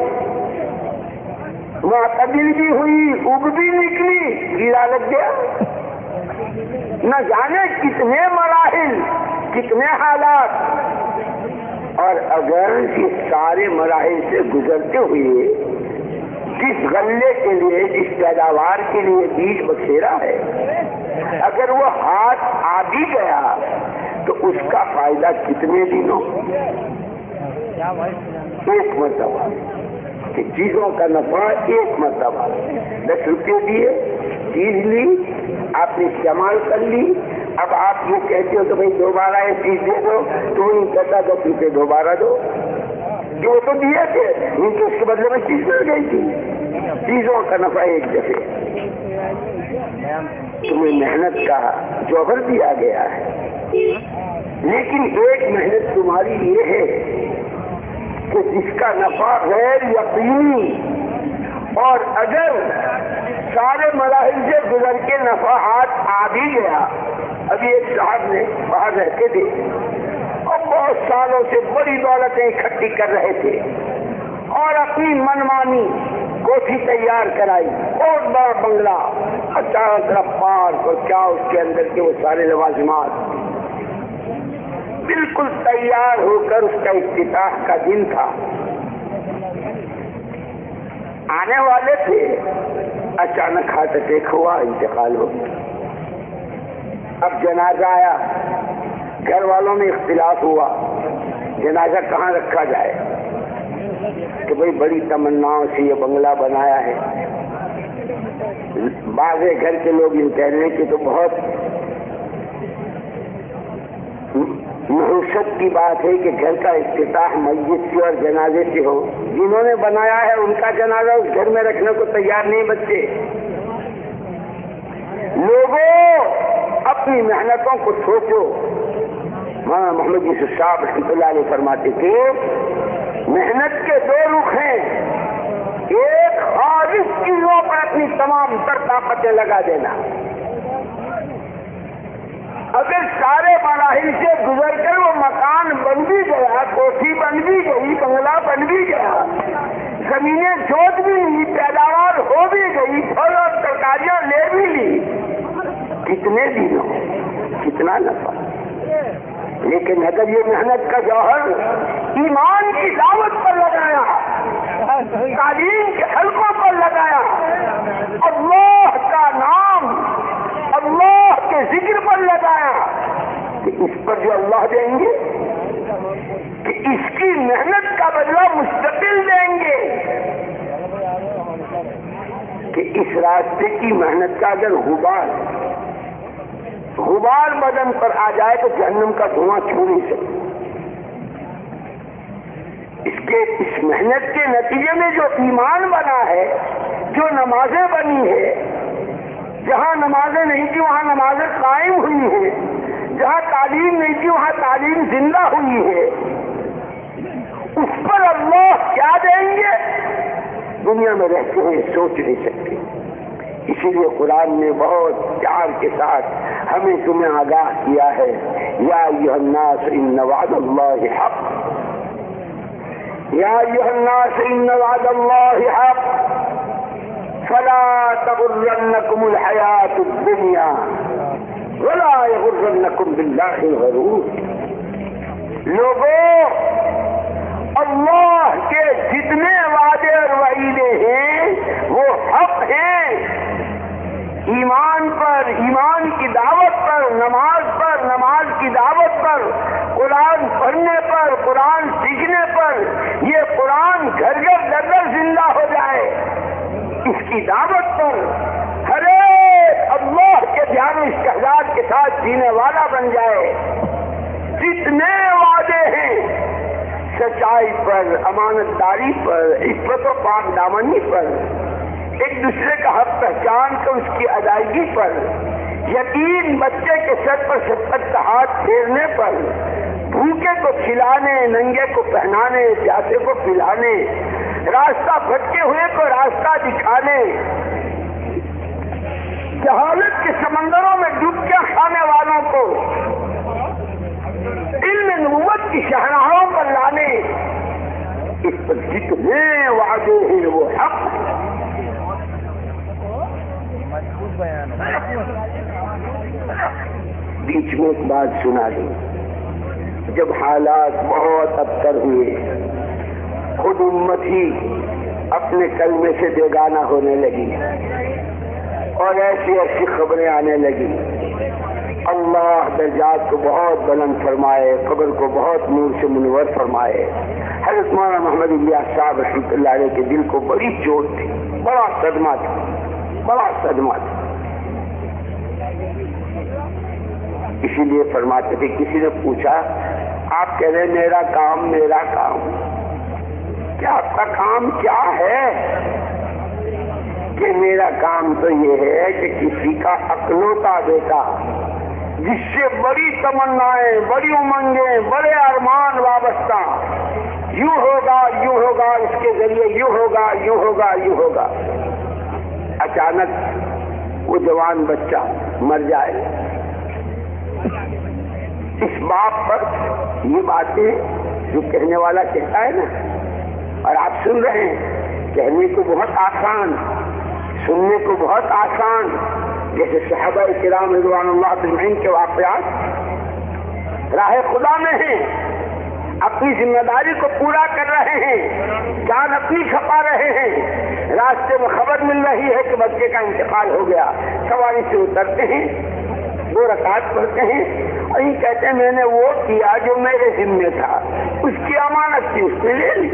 B: معتدل بھی ہوئی، اگ بھی نکلی، کیڑا لگ گیا۔ نہ جانے کتنے مراحل، کتنے حالات، اور اگر یہ سارے مراحل سے گزرتے ہوئے جس غلے کے لیے، جس پیداوار کے لیے بیج بکھیرا ہے، اگر وہ ہاتھ آ بھی گیا تو اس کا فائدہ کتنے دنوں؟ ایک مرتبہ، کہ چیزوں کا نفع ایک مرتبہ، 10 روپے دیے، چیز لی، آپ نے استعمال کر لی، اب آپ یہ کہتے ہو کہ بھائی دوبارہ یہ چیز دے دو، تو وہ نہیں کہتا 10 روپے دوبارہ دو، جو تو دیے تھے ان کے اس کے بدلے میں چیز مل گئی تھی۔ چیزوں کا نفع ایک دفعہ، تمہیں محنت کا جوہر دیا گیا ہے، لیکن ایک محنت تمہاری یہ ہے کہ جس کا نفع غیر یقینی، اور اگر سارے مراحل سے گزر کے نفع ہاتھ آ بھی گیا۔ ابھی ایک صاحب نے باہر رہتے تھے اور بہت سالوں سے بڑی دولتیں اکٹھی کر رہے تھے اور اپنی منمانی کوٹھی تیار کرائی، بہت بڑا بنگلہ، چاروں طرف پارک اور کیا اس کے اندر کے وہ سارے لوازمات، بالکل تیار ہو کر اس کا افتتاح کا دن تھا، آنے والے تھے، اچانک ہارٹ اٹیک ہوا، انتقال ہو گیا۔ اب جنازہ آیا، گھر والوں میں اختلاف ہوا جنازہ کہاں رکھا جائے، کہ بھئی بڑی تمناؤں سے یہ بنگلہ بنایا ہے، بعض گھر کے لوگ ان کہنے کی تو بہت نحوست کی بات ہے کہ گھر کا افتتاح مسجد سے اور جنازے سے ہو، جنہوں نے بنایا ہے ان کا جنازہ اس گھر میں رکھنے کو تیار نہیں بچے۔ لوگوں اپنی محنتوں کو سوچو۔ مولانا محمد یوسف صاحب رحمۃ اللہ علیہ فرماتے تھے محنت کے 2 رخ ہیں، ایک خالص چیزوں پر اپنی تمام تر طاقتیں لگا دینا، اگر سارے مراحل سے گزر کر وہ مکان بن بھی گیا، کوٹھی بن بھی گئی، بنگلہ بن بھی گیا، زمینیں جوت بھی لی، پیداوار ہو بھی گئی، پھل اور ترکاریاں لے بھی لی، کتنے دنوں، کتنا نفع۔ لیکن اگر یہ محنت کا جوہر ایمان کی دعوت پر لگایا، تعلیم کے حلقوں پر لگایا، اللہ کا نام، اللہ کے ذکر پر لگایا، کہ اس پر جو اللہ دیں گے، کہ اس کی محنت کا بدلہ مستقل دیں گے، کہ اس راستے کی محنت کا اگر غبار بدن پر آ جائے تو جہنم کا دھواں چھو نہیں سکتا۔ اس محنت کے نتیجے میں جو ایمان بنا ہے، جو نمازیں بنی ہے، جہاں نمازیں نہیں تھی وہاں نمازیں قائم ہوئی ہیں، جہاں تعلیم نہیں تھی وہاں تعلیم زندہ ہوئی ہے، اس پر اللہ کیا دیں گے دنیا میں رہتے ہوئے سوچ نہیں سکتے۔ اسی لیے قرآن نے بہت پیار کے ساتھ ہمیں تمہیں آگاہ کیا ہے، یا ایھا الناس ان وعد اللہ حق، یا ایھا الناس ان وعد اللہ حق فلا تغرنکم الحیاۃ الدنیا ولا یغرنکم باللہ الغرور۔ لوگوں، اللہ کے جتنے وعدے اور وعیدے ہیں وہ حق ہیں۔ ایمان پر، ایمان کی دعوت پر، نماز کی دعوت پر، قرآن پڑھنے پر، قرآن سیکھنے پر، یہ قرآن گھر گھر زندہ ہو جائے، اس کی دعوت پر ہر ایک اللہ کے دھیان و استحضار کے ساتھ جینے والا بن جائے۔ جتنے وعدے ہیں سچائی پر، امانت داری پر، عفت و پاک دامنی پر، ایک دوسرے کا حق پہچان کر اس کی ادائیگی پر، یتیم بچے کے سر پر شفقت کا ہاتھ پھیرنے پر، بھوکے کو کھلانے، ننگے کو پہنانے، پیاسے کو پلانے، راستہ بھٹکے ہوئے کو راستہ دکھانے، جہالت کے سمندروں میں ڈبکیاں کھانے والوں کو علم نبوت کی شاہراہوں پر لانے، اس پر جتنے وعدے ہیں وہ حق۔ بیچ میں ایک بات سنا دوں، جب حالات بہت ابتر ہوئے، خود امت ہی اپنے کلمے سے بیگانہ ہونے لگی اور ایسی ایسی خبریں آنے لگی، اللہ درجات کو بہت بلند فرمائے، قبر کو بہت نور سے منور فرمائے۔ حضرت مولانا محمد الیاس صاحب رحمۃ اللہ علیہ کے دل کو بڑی چوٹ تھی، بڑا صدمہ تھا، بڑا صدمہ تھا۔ اسی لیے فرماتے تھے، کسی نے پوچھا آپ کہہ رہے میرا کام میرا کام، کیا آپ کا کام کیا ہے؟ کہ میرا کام تو یہ ہے کہ کسی کا اکلوتا بیٹا جس سے بڑی تمنائیں، بڑی امنگیں، بڑے ارمان وابستہ، یوں ہوگا، اس کے ذریعے یوں ہوگا، اچانک وہ جوان بچہ مر جائے۔ اس باپ پر یہ باتیں جو کہنے والا کہتا ہے نا، اور آپ سن رہے ہیں، کہنے کو بہت آسان، سننے کو بہت آسان، جیسے صحابہ کرام رضوان اللہ اجمعین کے واقعات راہ خدا میں ہیں، اپنی ذمہ داری کو پورا کر رہے ہیں، جان اپنی کھپا رہے ہیں، راستے میں خبر مل رہی ہے کہ بچے کا انتقال ہو گیا، سواری سے اترتے ہیں، 2 رکعت پڑھتے ہیں اور یہ کہتے ہیں میں نے وہ کیا جو میرے ذمہ تھا، اس کی امانت تھی، اس نے لے لی۔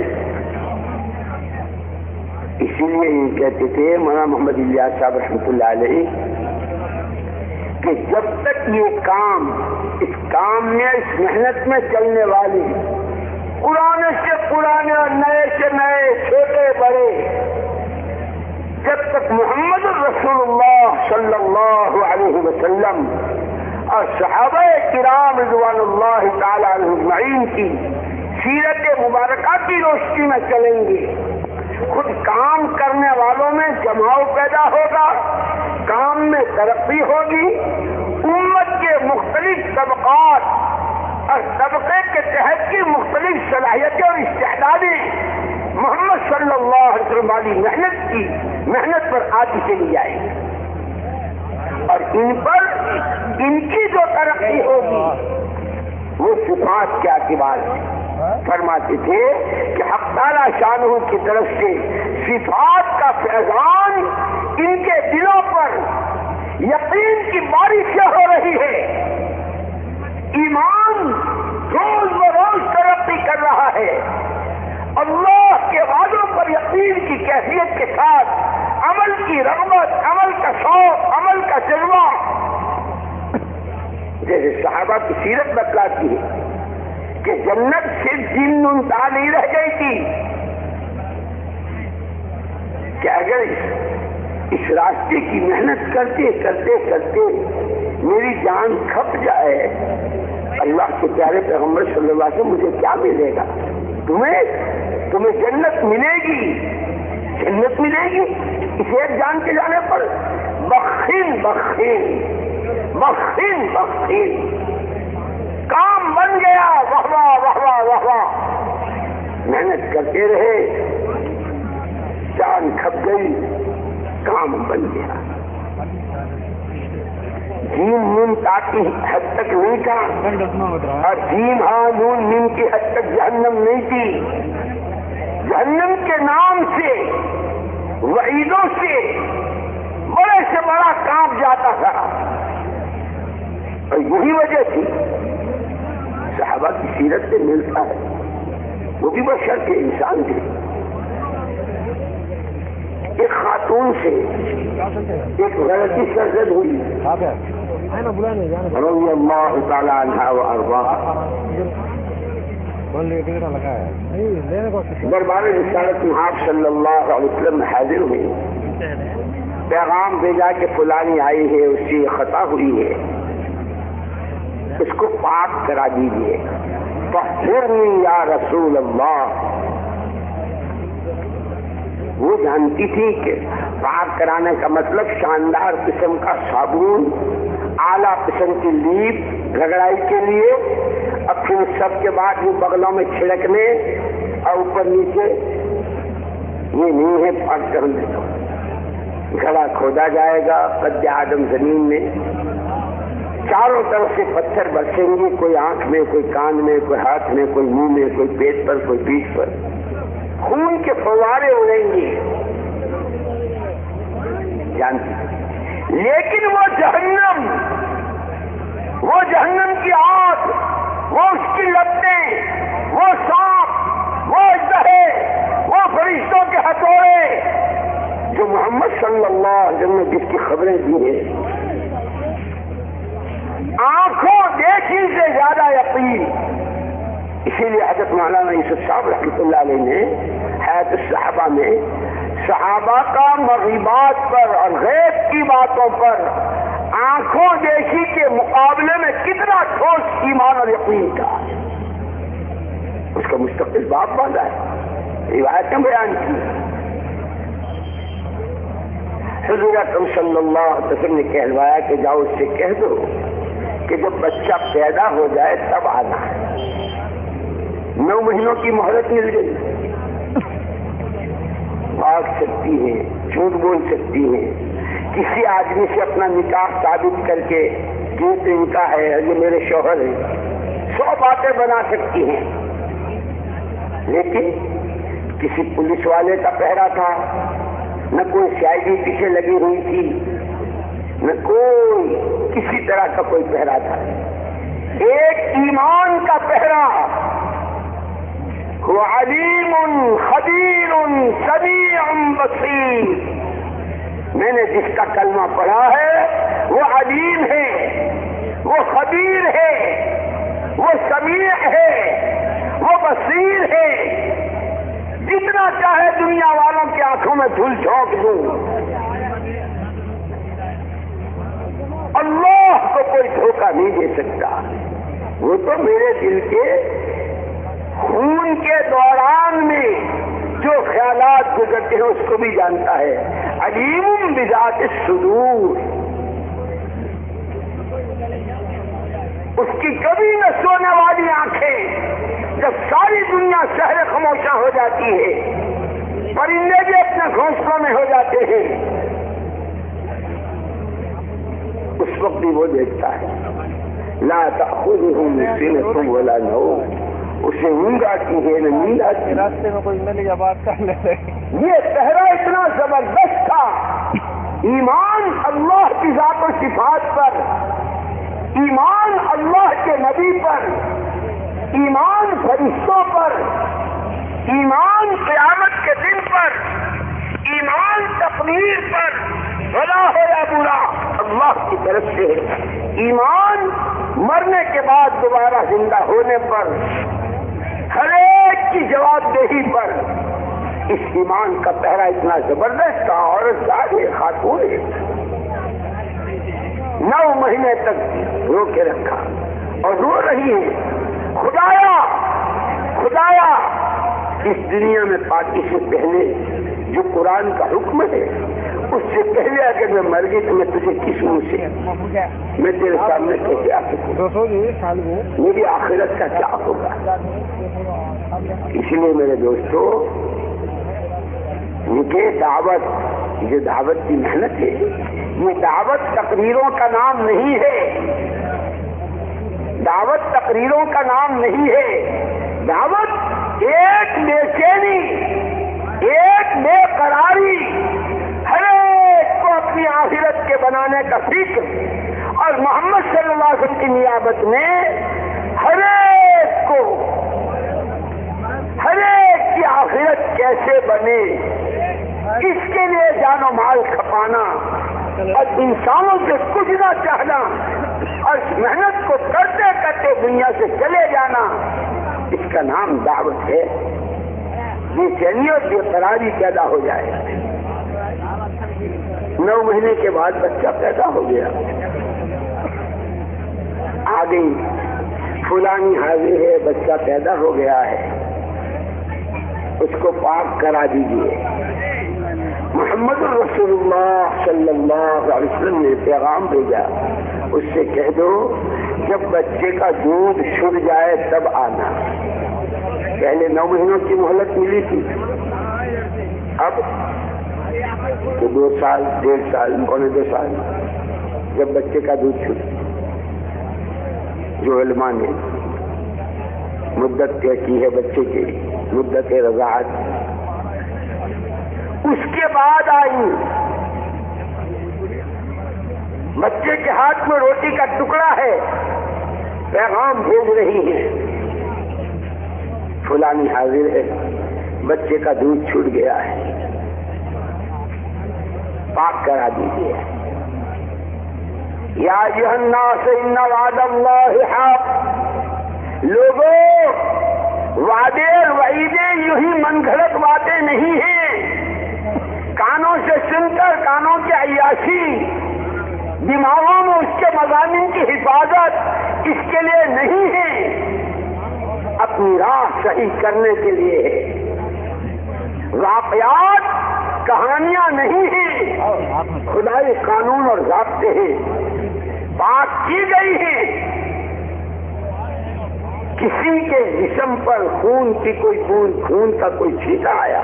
B: اسی لیے یہ کہتے تھے مولانا محمد الیاس صاحب رحمۃ اللہ علیہ کہ جب تک یہ کام، اس کام میں، اس محنت میں چلنے والی پرانے سے پرانے اور نئے سے نئے، چھوٹے بڑے، جب تک محمد رسول اللہ صلی اللہ علیہ وسلم اور صحابہ کرام رضوان اللہ تعالی عنہم اجمعین کی سیرت مبارکہ کی روشنی میں چلیں گے، خود کام کرنے والوں میں جماؤ پیدا ہوگا، کام میں ترقی ہوگی، امت کے مختلف طبقات اور طبقے کے تحت کی مختلف صلاحیتیں اور استعدادیں محمد صلی اللہ علیہ وسلم والی محنت پر آتی چلی جائیں گی، اور ان کی جو ترقی ہوگی وہ صفات کے اعتبار سے فرماتے تھے کہ حق تعالی شانہ کی طرف سے صفات کا فیضان ان کے دلوں پر یقین کی بارشیں ہو رہی ہے، ایمان روز بروز ترقی کر رہا ہے، اللہ کے وعدوں پر یقین کی کیفیت کے ساتھ عمل کی رغبت، عمل کا شوق، عمل کا جذبہ، جیسے صحابہ کی سیرت بتلاتی ہے کہ جنت صرف دن انتا نہیں رہ گئی تھی کہ اگر اس راستے کی محنت کرتے کرتے کرتے میری جان کھپ جائے، اللہ کے پیارے پیغمبر صلی اللہ علیہ وسلم مجھے کیا ملے گا؟ تمہیں جنت ملے گی، جنت ملے گی، اسے جان کے جانے پر بخیل بخیل بخیل بخیل کام بن گیا، واہ واہ واہ واہ واہ واہ، محنت کرتے رہے، جان کھپ گئی، کام بن گیا۔ جیم نون کی حد تک نہیں تھا، اور جیم ہاں نون نیم کی حد تک جہنم نہیں تھی، جہنم کے نام سے، وعیدوں سے بڑے سے بڑا کام جاتا تھا، اور یہی وجہ تھی صحابہ کی سیرت سے ملتا ہے، وہ بھی بشر کے انسان تھے، ایک خاتون سے ایک غلطی سرزد ہوئی رضی اللہ تعالی عنہ و ارضاہ، دربار رسالت میں آپ صلی اللہ علیہ وسلم حاضر ہوئے، پیغام بھیجا کہ فلانی آئی ہے، اس سے خطا ہوئی ہے، اس کو پاک کرا دیجیے، طہرنی یا رسول اللہ، وہ جانتی تھی کہ پاک کرانے کا مطلب شاندار قسم کا صابن، اعلیٰ قسم کی لیپ رگڑائی کے لیے، اور پھر سب کے بعد وہ بغلوں میں چھڑکنے اور اوپر نیچے، یہ نہیں ہے پاک کرنے کا۔ گھڑا کھودا جائے گا قد آدم زمین میں، چاروں طرف سے پتھر برسیں گے، کوئی آنکھ میں، کوئی کان میں، کوئی ہاتھ میں، کوئی منہ میں، کوئی پیٹ پر، کوئی پیٹھ پر، خون کے فوارے اڑیں گے، جانتی۔ لیکن وہ جہنم کی آگ، وہ اس کی لپٹیں، وہ سانپ، وہ اژدہے، وہ فرشتوں کے ہتھوڑے جو محمد صلی اللہ علیہ وسلم نے جس کی خبریں دی ہیں، آنکھوں دیکھی سے زیادہ یقین۔ اسی لیے حضرت مولانا یوسف صاحب رحمۃ اللہ علیہ نے حیات الصحابہ میں صحابہ کا مغیبات پر اور غیب کی باتوں پر آنکھوں دیکھی کے مقابلے میں کتنا ٹھوس ایمان اور یقین تھا، اس کا مستقل باب باندھا ہے، روایتیں بیان کی۔ حضور اکرم صلی اللہ علیہ وسلم نے کہلوایا کہ جاؤ اس سے کہہ دو کہ جب بچہ پیدا ہو جائے تب آنا ہے۔ 9 مہینوں کی مہلت مل گئی، بھاگ سکتی ہیں، جھوٹ بول سکتی ہیں، کسی آدمی سے اپنا نکاح ثابت کر کے کہ یہ ان کا ہے، یہ میرے شوہر ہے، 100 باتیں بنا سکتی ہیں، لیکن کسی پولیس والے کا پہرا تھا، نہ کوئی CID پیچھے لگی ہوئی تھی، نہ کوئی کسی طرح کا کوئی پہرا تھا، ایک ایمان کا پہرا، وہ علیم خبیر سمیع بصیر۔ میں نے جس کا کلمہ پڑھا ہے وہ علیم ہے، وہ خبیر ہے، وہ سمیع ہے، وہ بصیر ہے، جتنا چاہے دنیا والوں کی آنکھوں میں دھول جھونک دوں، اللہ کو کوئی دھوکہ نہیں دے سکتا۔ وہ تو میرے دل کے خون کے دوران میں جو خیالات گزرتے ہیں اس کو بھی جانتا ہے، علیم بذات الصدور۔ اس کی کبھی نہ سونے والی آنکھیں، جب ساری دنیا شہر خاموشہ ہو جاتی ہے، پرندے بھی اپنے گھونسلوں میں ہو جاتے ہیں، اس وقت بھی وہ دیکھتا ہے۔ لا تأخذه سنة ولا نوم، اسے اونگ آتی ہے نہ نیند آتی۔
C: راستے میں کوئی مل گیا بات کر لیتے۔
B: یہ پہرا اتنا زبردست تھا، ایمان اللہ کی ذات و صفات پر، ایمان اللہ کے نبی پر، ایمان فرشتوں پر، ایمان قیامت کے دن پر، ایمان تقدیر پر، بھلا ہو یا برا اللہ کی طرف سے، ایمان مرنے کے بعد دوبارہ زندہ ہونے پر، ہر ایک کی جواب دہی پر، اس ایمان کا پہرا اتنا زبردست تھا۔ عورت ہے، خاتون ہے، 9 مہینے تک رو کے رکھا اور رو رہی ہے، خدایا خدایا اس دنیا میں پاکی سے پہلے جو قرآن کا حکم ہے اس سے پہلے اگر میں مر گئی تو میں تجھے کس منہ سے، میں تیرے سامنے کیسے آ سکوں، میری آخرت کا کیا ہوگا۔ اس لیے میرے دوستو، یہ دعوت، یہ دعوت کی محنت ہے، یہ دعوت تقریروں کا نام نہیں ہے، دعوت تقریروں کا نام نہیں ہے، دعوت ایک بے چینی، ایک بے قراری، ہر ایک کو اپنی آخرت کے بنانے کا فکر، اور محمد صلی اللہ علیہ وسلم کی نیابت میں ہر ایک کو، ہر ایک کی آخرت کیسے بنے اس کے لیے جان و مال کھپانا اور انسانوں سے کچھ نہ چاہنا اور اس محنت کو کرتے کرتے دنیا سے چلے جانا، اس کا نام دعوت ہے۔ بے چینی اور بے قراری پیدا ہو جائے۔ 9 مہینے کے بعد بچہ پیدا ہو گیا، آ گئی فلانی حاضر ہے، بچہ پیدا ہو گیا ہے، اس کو پاک کرا دیجیے۔ محمد رسول اللہ صلی اللہ علیہ وسلم نے پیغام بھیجا، اس سے کہہ دو جب بچے کا دودھ چھڑ جائے تب آنا۔ پہلے 9 مہینوں کی مہلت ملی تھی، اب تو 2 سال 1.5 سال 2.25 سال جب بچے کا دودھ چھڑ، جو علماء نے مدت طے کی ہے بچے کی مدت رضاعت، اس کے بعد آئی بچے کے ہاتھ میں روٹی کا ٹکڑا ہے، پیغام بھیج رہی ہے فلانی حاضر ہے، بچے کا دودھ چھوٹ گیا ہے، پاک کرا دیجیے۔ یا ایھا الناس ان وعد اللہ حق، لوگوں وعدے اور وعیدیں یوں ہی من گھڑت باتیں نہیں ہیں، کانوں سے سن کر کانوں کی عیاشی، دماغوں میں اس کے مضامین کی حفاظت اس کے لیے نہیں ہے، اپنی راہ صحیح کرنے کے لیے ہے۔ واقعات کہانیاں نہیں ہیں، خدائی قانون اور ضابطے ہیں، بات کی گئی ہے۔ کسی کے جسم پر خون کی کوئی بوند، خون کا کوئی چھینٹا آیا،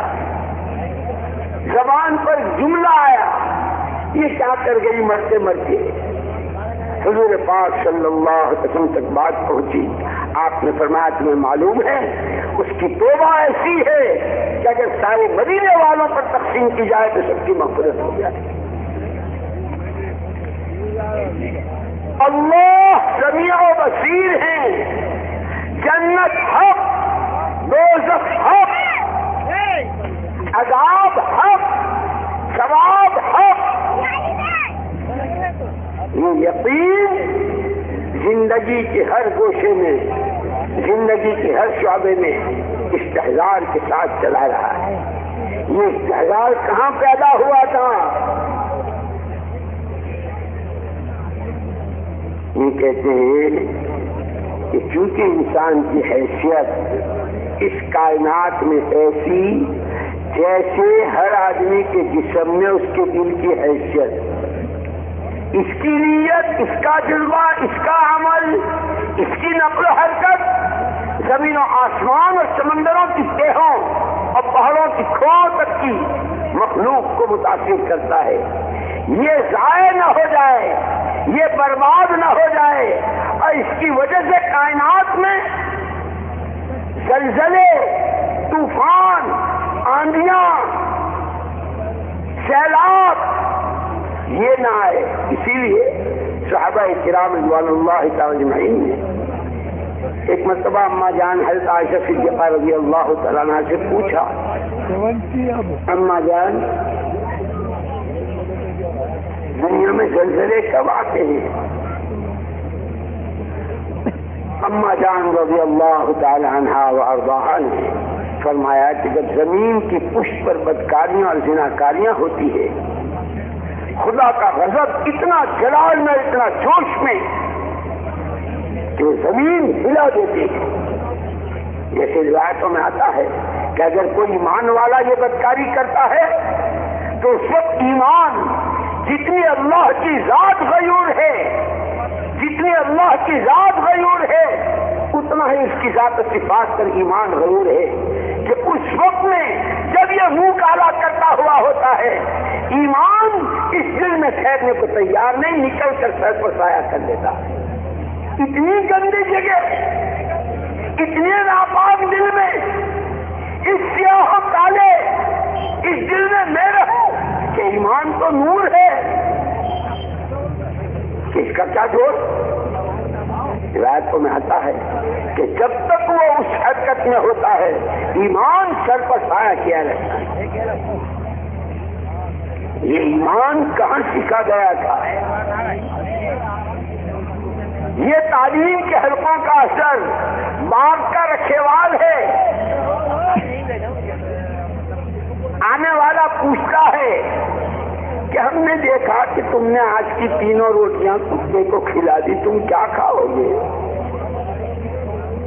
B: زبان پر جملہ آیا، یہ کیا کر گئی مرتے مرتے؟ حضور پاک صلی اللہ علیہ وسلم تک بات پہنچی، آپ نے فرمایا تمہیں معلوم ہے اس کی توبہ ایسی ہے کہ اگر سارے مدینے والوں پر تقسیم کی جائے تو سب کی مغفرت ہو جائے۔ اللہ سمیع و بصیر ہیں، جنت حق، دوزخ حق، عذاب حق، ثواب حق۔ یہ یقین زندگی کے ہر گوشے میں، زندگی کے ہر شعبے میں استحضار کے ساتھ چلا رہا ہے۔ یہ استحضار کہاں پیدا ہوا تھا؟ یہ کہتے ہیں کہ چونکہ انسان کی حیثیت اس کائنات میں ایسی جیسے ہر آدمی کے جسم میں اس کے دل کی حیثیت، اس کی نیت، اس کا جذبہ، اس کا عمل، اس کی نقل و حرکت زمین و آسمان اور سمندروں کی تہوں اور پہاڑوں کی کھوؤں تک کی مخلوق کو متاثر کرتا ہے۔ یہ ضائع نہ ہو جائے، یہ برباد نہ ہو جائے، اور اس کی وجہ سے کائنات میں زلزلے، طوفان، آندھیاں، سیلاب یہ نہ آئے۔ اسی لیے صحابہ کرام رضوان اللہ تعالی اجمعین نے ایک مرتبہ اما جان حضرت عائشہ صدیقہ رضی اللہ تعالیٰ عنہا سے پوچھا، اما جان دنیا میں زلزلے کب آتے ہیں؟ اما جان رضی اللہ تعالی عنہا و ارضاہا نے فرمایا کہ جب زمین کی پشت پر بدکاریاں اور زناکاریاں ہوتی ہے، خدا کا غضب اتنا جلال میں، اتنا جوش میں کہ زمین ہلا دیتی ہے۔ جیسے روایتوں میں آتا ہے کہ اگر کوئی ایمان والا یہ بدکاری کرتا ہے تو اس وقت ایمان جتنی اللہ کی ذات غیور ہے، جتنی اللہ کی ذات غیور ہے، اتنا ہی اس کی ذات و صفات پر ایمان غیور ہے کہ اس وقت میں جب یہ منہ کالا کرتا ہوا ہوتا ہے، ایمان اس دل میں ٹھہرنے کو تیار نہیں، نکل کر سر پر سایہ کر دیتا ہے۔ اتنی گندی جگہ، اتنے ناپاک دل میں، اس سیاہ و کالے اس دل میں رہوں کہ ایمان تو نور ہے، اس کا کیا جوش؟ روایتوں میں آتا ہے کہ جب تک وہ اس حرکت میں ہوتا ہے ایمان سر پر سایہ کیا رہتا ہے۔ یہ ایمان کہاں سیکھا گیا تھا؟ یہ تعلیم کے حلقوں کا اثر، باغ کا رکھیوال ہے۔ آنے والا پوچھتا ہے کہ ہم نے دیکھا کہ تم نے آج کی 3 روٹیاں کتے کو کھلا دی، تم کیا کھاؤ گے؟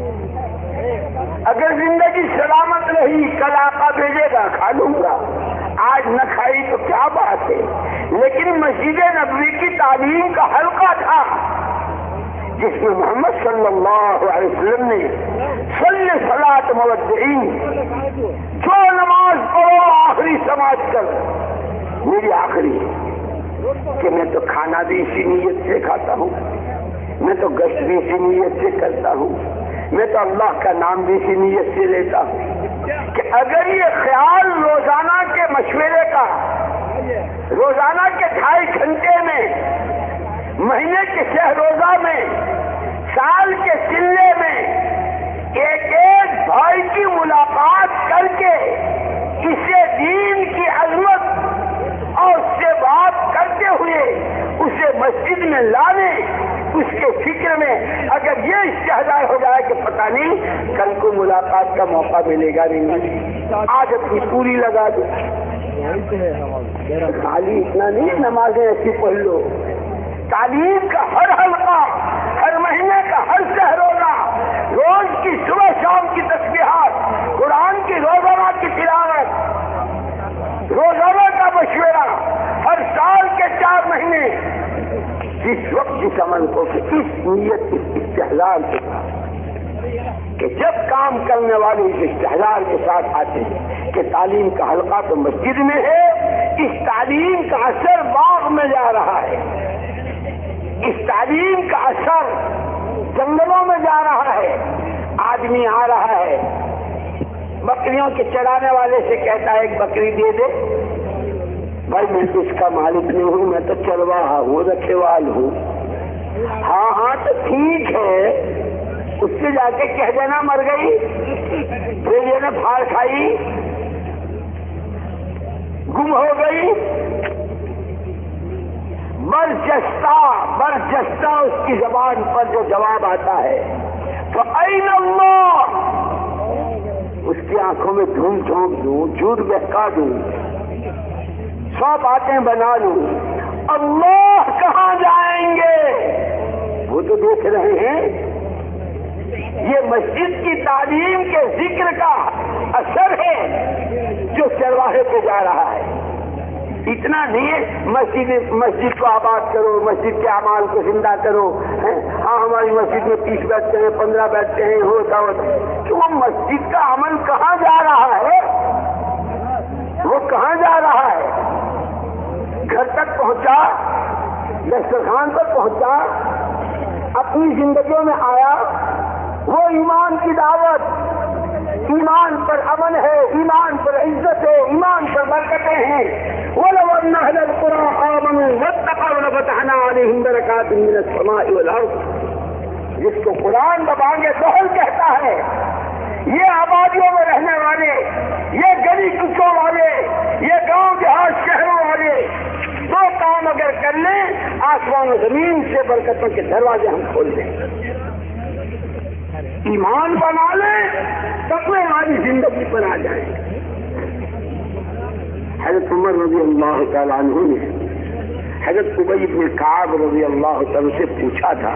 B: اگر زندگی سلامت رہی کل آقا بھیجے گا کھا لوں گا، آج نہ کھائی تو کیا بات ہے، لیکن مسجد نبوی کی تعلیم کا حلقہ تھا جس میں محمد صلی اللہ علیہ وسلم نے صلی صلاۃ مودعین، جو نماز پڑھو آخری سماج کر میری آخری ہے کہ میں تو کھانا بھی اسی نیت سے کھاتا ہوں، میں تو گشت بھی اسی نیت سے کرتا ہوں، میں تو اللہ کا نام بھی اسی نیت سے لیتا ہوں کہ اگر یہ خیال روزانہ کے مشورے کا، روزانہ کے 2.5 گھنٹے میں، مہینے کے 6 روزہ میں، سال کے چلے میں ایک ایک بھائی کی ملاقات کر کے اسے دین کی عظمت اور اس سے بات کرتے ہوئے اسے مسجد میں لانے، اس کے فکر میں اگر یہ استحضار ہو جائے کہ پتہ نہیں کل کو ملاقات کا موقع ملے گا نہیں، آج اپنی پوری لگا دو، خالی اتنا نہیں نمازیں ایسی پڑھ لو، تعلیم کا ہر حلقہ، ہر مہینے کا ہر روزہ، روز کی صبح شام کی تسبیحات، قرآن کی روزانہ کی تلاوت، روزانہ کا مشورہ، ہر سال کے 4 مہینے، جس وقت جس عمل کو کہ اس نیت اس استحلال کے ساتھ کہ جب کام کرنے والے اس استحلال کے ساتھ آتے ہیں کہ تعلیم کا حلقہ تو مسجد میں ہے، اس تعلیم کا اثر باغ میں جا رہا ہے، اس تعلیم کا اثر جنگلوں میں جا رہا ہے، آدمی آ رہا ہے بکریوں کے چرانے والے سے کہتا ہے ایک بکری دے دے، بھائی میں تو اس کا مالک نہیں ہوں، میں تو چرواہا ہوں، رکھیوال ہوں، ہاں ہاں تو ٹھیک ہے، اس سے جا کے کہہ دینا مر گئی، پھر یہ نے پھاڑ کھائی، گم ہو گئی، برجستہ اس کی زبان پر جو جواب آتا ہے فَأَيْنَ اللَّهُ، اس کی آنکھوں میں دھول جھونک دوں، جھوٹ بہکا دوں، 100 باتیں بنا لوں، اللہ کہاں جائیں گے؟ وہ تو دیکھ رہے ہیں یہ مسجد کی تعلیم کے ذکر کا اثر ہے جو چرواہے پہ جا رہا ہے۔ اتنا نہیں ہے مسجد کو آباد کرو، مسجد کے اعمال کو زندہ کرو، ہاں ہماری مسجد میں 30 بیٹھتے ہیں، 15 بیٹھتے ہیں، ہوتا کہ وہ مسجد کا عمل کہاں جا رہا ہے، وہ کہاں جا رہا ہے؟ گھر تک پہنچا، دسترخوان پر پہنچا، اپنی زندگیوں میں آیا، وہ ایمان کی دعوت، ایمان پر امن ہے، ایمان پر عزت ہے، ایمان پر برکتیں ہیں۔ وَلَوْ أَنَّ أَهْلَ الْقُرَىٰ آمَنُوا وَاتَّقَوْا لَفَتَحْنَا عَلَيْهِمْ بَرَكَاتٍ مِّنَ السَّمَاءِ وَالْأَرْضِ، جس کو قرآن ببانگے دہل کہتا ہے، یہ آبادیوں میں رہنے والے، یہ گلی کوچوں والے، یہ گاؤں دیہات شہروں والے 2 کام اگر کر لیں، آسمان و زمین سے برکتوں کے دروازے ہم کھول دیں، ایمان بنا لیں، تقوی والی زندگی پر آ جائیں۔ حضرت عمر رضی اللہ تعالیٰ عنہ نے حضرت ابی بن کعب رضی اللہ تعالیٰ سے پوچھا تھا،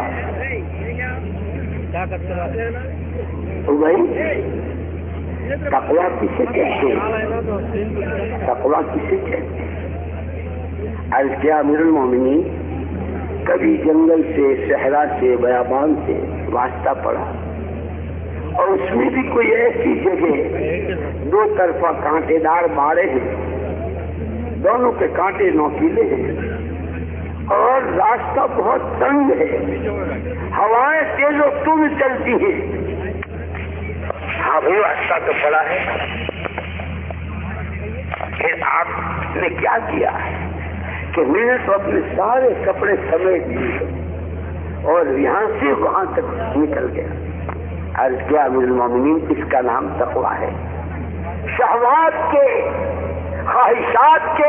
B: ابی تقوی کسے کہتے ہیں؟ تقوی کسے کہتے ہیں؟ عرض کیا امیر المومنین، کبھی جنگل سے، صحرا سے، بیابان سے واسطہ پڑا اور اس میں بھی کوئی ایسی جگہ 2 طرفہ کانٹے دار باڑے ہیں، دونوں کے کانٹے نوکیلے ہیں اور راستہ بہت تنگ ہے، ہوائیں تیز و تند چلتی ہیں، ہاں بھائی راستہ تو پڑا ہے، پھر آپ نے کیا کیا کہ میں نے تو اپنے سارے کپڑے سمیٹ دیے اور یہاں سے وہاں تک نکل گیا۔ عرض کیا امیر المومنین، اس کا نام تقویٰ ہے۔ شہوات کے، خواہشات کے،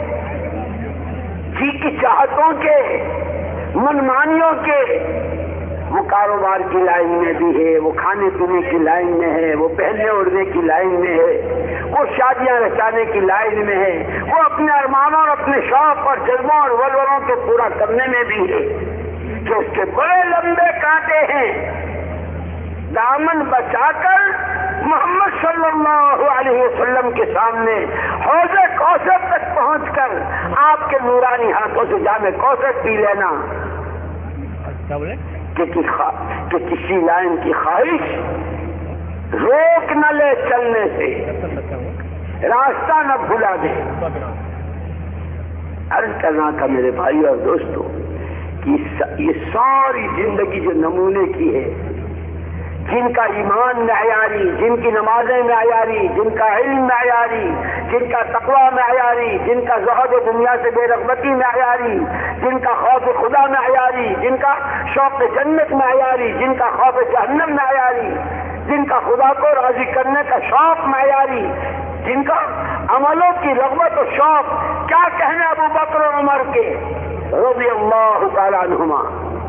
B: جی کی چاہتوں کے، منمانیوں کے، وہ کاروبار کی لائن میں بھی ہے، وہ کھانے پینے کی لائن میں ہے، وہ پہننے اوڑھنے کی لائن میں ہے، وہ شادیاں رچانے کی لائن میں ہے، وہ اپنے ارمانوں اور اپنے شوق اور جذبوں اور ولولوں کو پورا کرنے میں بھی ہے کہ اس کے بڑے لمبے کانٹے ہیں، دامن بچا کر محمد صلی اللہ علیہ وسلم کے سامنے حوض کوثر تک پہنچ کر آپ کے نورانی ہاتھوں سے جام کوثر پی لینا کہ کسی لائن کی خواہش روک نہ لے چلنے سے، راستہ نہ بھلا دے۔ عرض کرنا تھا میرے بھائی اور دوستوں کہ یہ ساری زندگی جو نمونے کی ہے، جن کا ایمان معیاری، جن کی نمازیں معیاری، جن کا علم معیاری، جن کا تقوی معیاری، جن کا زہد دنیا سے بے رغبتی معیاری، جن کا خوف خدا معیاری، جن کا شوق جنت معیاری، جن کا خوف جہنم معیاری، جن کا خدا کو راضی کرنے کا شوق معیاری، جن کا عملوں کی رغبت و شوق، کیا کہنے ابو بکر و عمر کے رضی اللہ تعالیٰ عنہما۔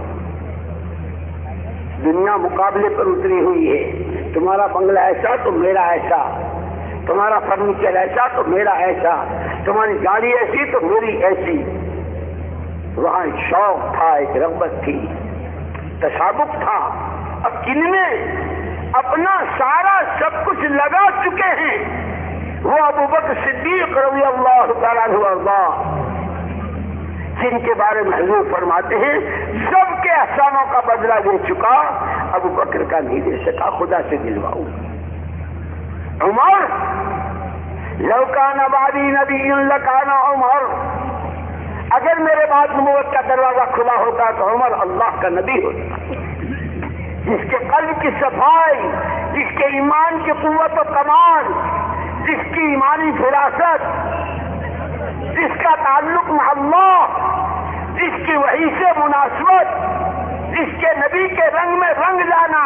B: دنیا مقابلے پر اتری ہوئی ہے، تمہارا بنگلہ ایسا تو میرا ایسا، تمہارا فرنیچر ایسا تو میرا ایسا، تمہاری گاڑی ایسی تو میری ایسی۔ وہاں ایک شوق تھا، ایک رغبت تھی، تسابق تھا۔ اب کن میں اپنا سارا سب کچھ لگا چکے ہیں، وہ ابو بکر صدیق رضی اللہ تعالیٰ عنہ وارضاہ، جن کے بارے میں حضور فرماتے ہیں سب کے احسانوں کا بدلہ دے چکا، ابو بکر کا نہیں دے سکا، خدا سے دلواؤں۔ عمر، لو کان بعدی نبی لکان عمر، اگر میرے بعد نبوت کا دروازہ کھلا ہوتا تو عمر اللہ کا نبی ہوتا، جس کے قلب کی صفائی، جس کے ایمان کی قوت و کمال، جس کی ایمانی فراست، جس کا تعلق مع اللہ، جس کی وحی سے مناسبت، جس کے نبی کے رنگ میں رنگ لانا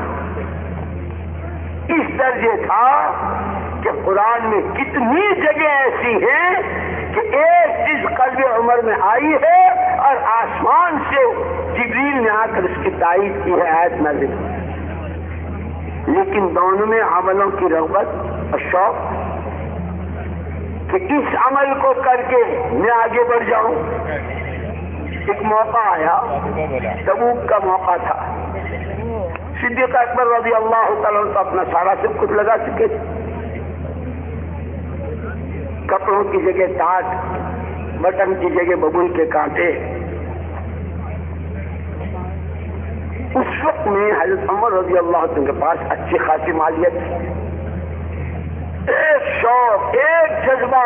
B: اس درجے تھا کہ قرآن میں کتنی جگہ ایسی ہیں کہ ایک چیز قلب عمر میں آئی ہے اور آسمان سے جبریل نے آ کر اس کی تائید کی ہے، آیت نازل۔ لیکن دونوں میں عملوں کی رغبت اور شوق کہ اس عمل کو کر کے میں آگے بڑھ جاؤں۔ ایک موقع آیا، تبوک کا موقع تھا، صدیق اکبر رضی اللہ تعالیٰ عنہ اپنا سارا سب کچھ لگا چکے تھے، کپڑوں کی جگہ ٹاٹ، بٹن کی جگہ ببول کے کانٹے۔ اس وقت میں حضرت عمر رضی اللہ عنہ کے پاس اچھی خاصی مالیت تھی، ایک شوق، ایک جذبہ،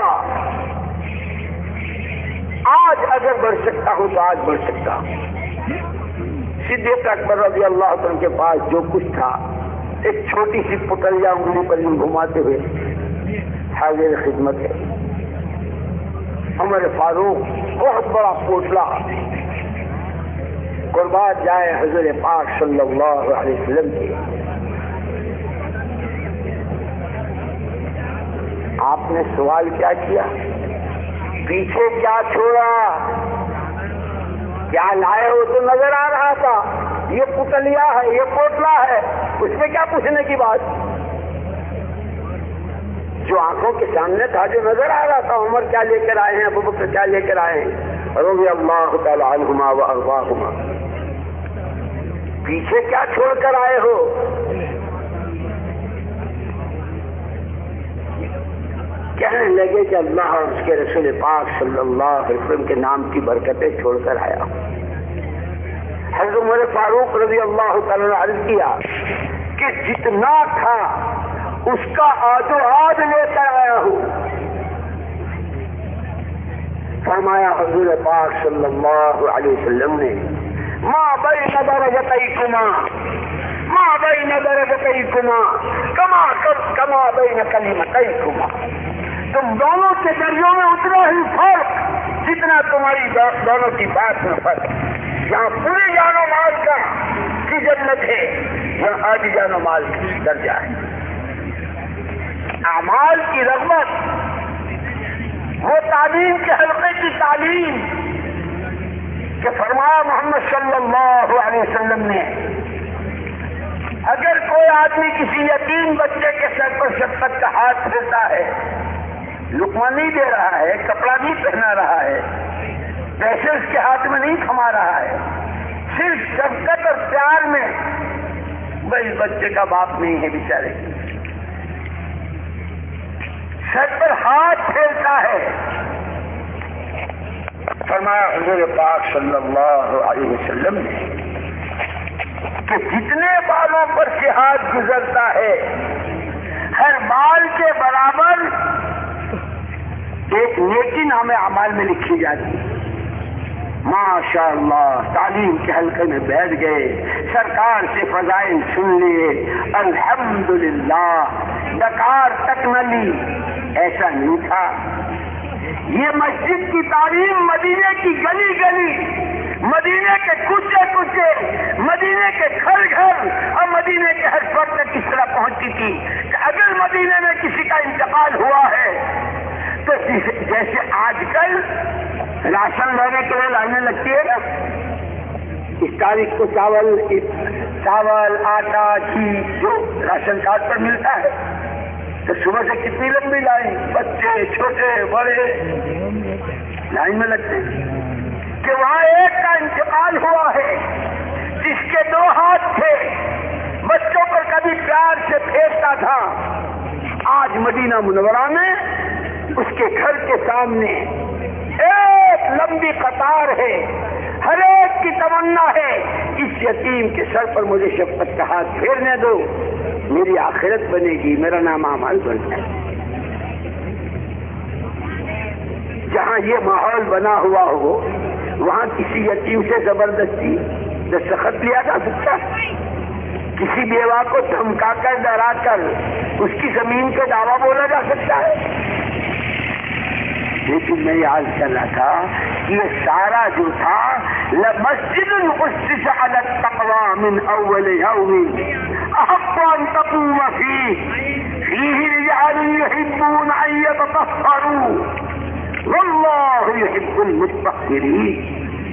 B: آج اگر بڑھ سکتا ہوں تو آج بڑھ سکتا ہوں۔ صدیق اکبر رضی اللہ عنہ کے پاس جو کچھ تھا، ایک چھوٹی سی پٹلیا انگلی پر گھماتے ہوئے حاضر خدمت ہے۔ عمر فاروق بہت بڑا پوٹلا، قربان جائے حضور پاک صلی اللہ علیہ وسلم کے۔ آپ نے سوال کیا کیا؟ پیچھے کیا چھوڑا؟ کیا لائے ہو تو نظر آ رہا تھا، یہ پتلیا ہے، یہ پوٹلا ہے، اس میں کیا پوچھنے کی بات؟ جو آنکھوں کے سامنے تھا، جو نظر آ رہا تھا، عمر کیا لے کر آئے ہیں، ابو بکر کیا لے کر آئے ہیں رضی اللہ تعالی عنہما و ارضاہما، پیچھے کیا چھوڑ کر آئے ہو؟ کہنے لگے کہ اللہ اور اس کے رسول پاک صلی اللہ علیہ وسلم کے نام کی برکتیں چھوڑ کر آیا۔ حضرت عمر فاروق رضی اللہ تعالیٰ نے عرض کیا کہ جتنا تھا اس کا آدھو آدھ لے کر آیا ہوں۔ فرمایا حضور پاک صلی اللہ علیہ وسلم نے ما بین درجتیکما ما بین درجتیکما کما بین کلمتیکما، تم دونوں کے درجوں میں اتنا ہی فرق جتنا تمہاری دونوں کی بات میں فرق۔ جہاں پوری جان و مال کی جنت ہے، یہاں آدھی جان و مال کی درجہ ہے۔ اعمال کی رغبت، وہ تعلیم کے حلقے کی تعلیم کہ فرمایا محمد صلی اللہ علیہ وسلم نے، اگر کوئی آدمی کسی یتیم بچے کے سر پر شفقت کا ہاتھ پھیرتا ہے، لقمہ نہیں دے رہا ہے، کپڑا نہیں پہنا رہا ہے، پیسے اس کے ہاتھ میں نہیں تھما رہا ہے، صرف شفقت اور پیار میں، بھائی بچے کا باپ نہیں ہے بیچارے، سر پر ہاتھ پھیرتا ہے. فرمایا حضور پاک صلی اللہ علیہ وسلم نے کہ جتنے بالوں پر سے ہاتھ گزرتا ہے ہر بال کے برابر ایک نیکی نام اعمال میں لکھی جاتی ہے. ماشاء اللہ تعلیم کے حلقے میں بیٹھ گئے, سرکار سے فضائل سن لیے, الحمدللہ ڈکار تک نہ لی. ایسا نہیں تھا. یہ مسجد کی تعلیم مدینے کی گلی گلی, مدینے کے کوچے کوچے, مدینے کے گھر گھر اور مدینے کے ہر فرد تک کس طرح پہنچتی تھی کہ اگر مدینے میں کسی کا انتقال ہوا ہے تو جیسے آج کل راشن لینے کے لیے لائنیں لگتی ہے نا, اس تاریخ کو چاول آٹا گھی جو راشن کارڈ پر ملتا ہے تو صبح سے کتنی لمبی لائن, بچے چھوٹے بڑے لائن میں لگتے ہیں کہ وہاں ایک کا انتقال ہوا ہے جس کے 2 ہاتھ تھے, بچوں پر کبھی پیار سے پھیرتا تھا. آج مدینہ منورہ میں اس کے گھر کے سامنے ایک لمبی قطار ہے, ہر ایک کی تمنا ہے اس یتیم کے سر پر مجھے شفقت کا ہاتھ پھیرنے دو, میری آخرت بنے گی, میرا نام اعمال بن جائے. جہاں یہ ماحول بنا ہوا ہو وہاں کسی یتیم سے زبردستی دستخط لیا جا سکتا ہے, کسی بیوہ کو دھمکا کر ڈرا کر اس کی زمین کے دعویٰ بولا جا سکتا ہے. لیکن میں یاد کر رہا تھا کہ یہ سارا جو تھا لمسجد اسس علی التقوى من اول یوم احق ان تقوم فیہ رجال یحبون ان یتطہروا واللہ یحب المطہرین.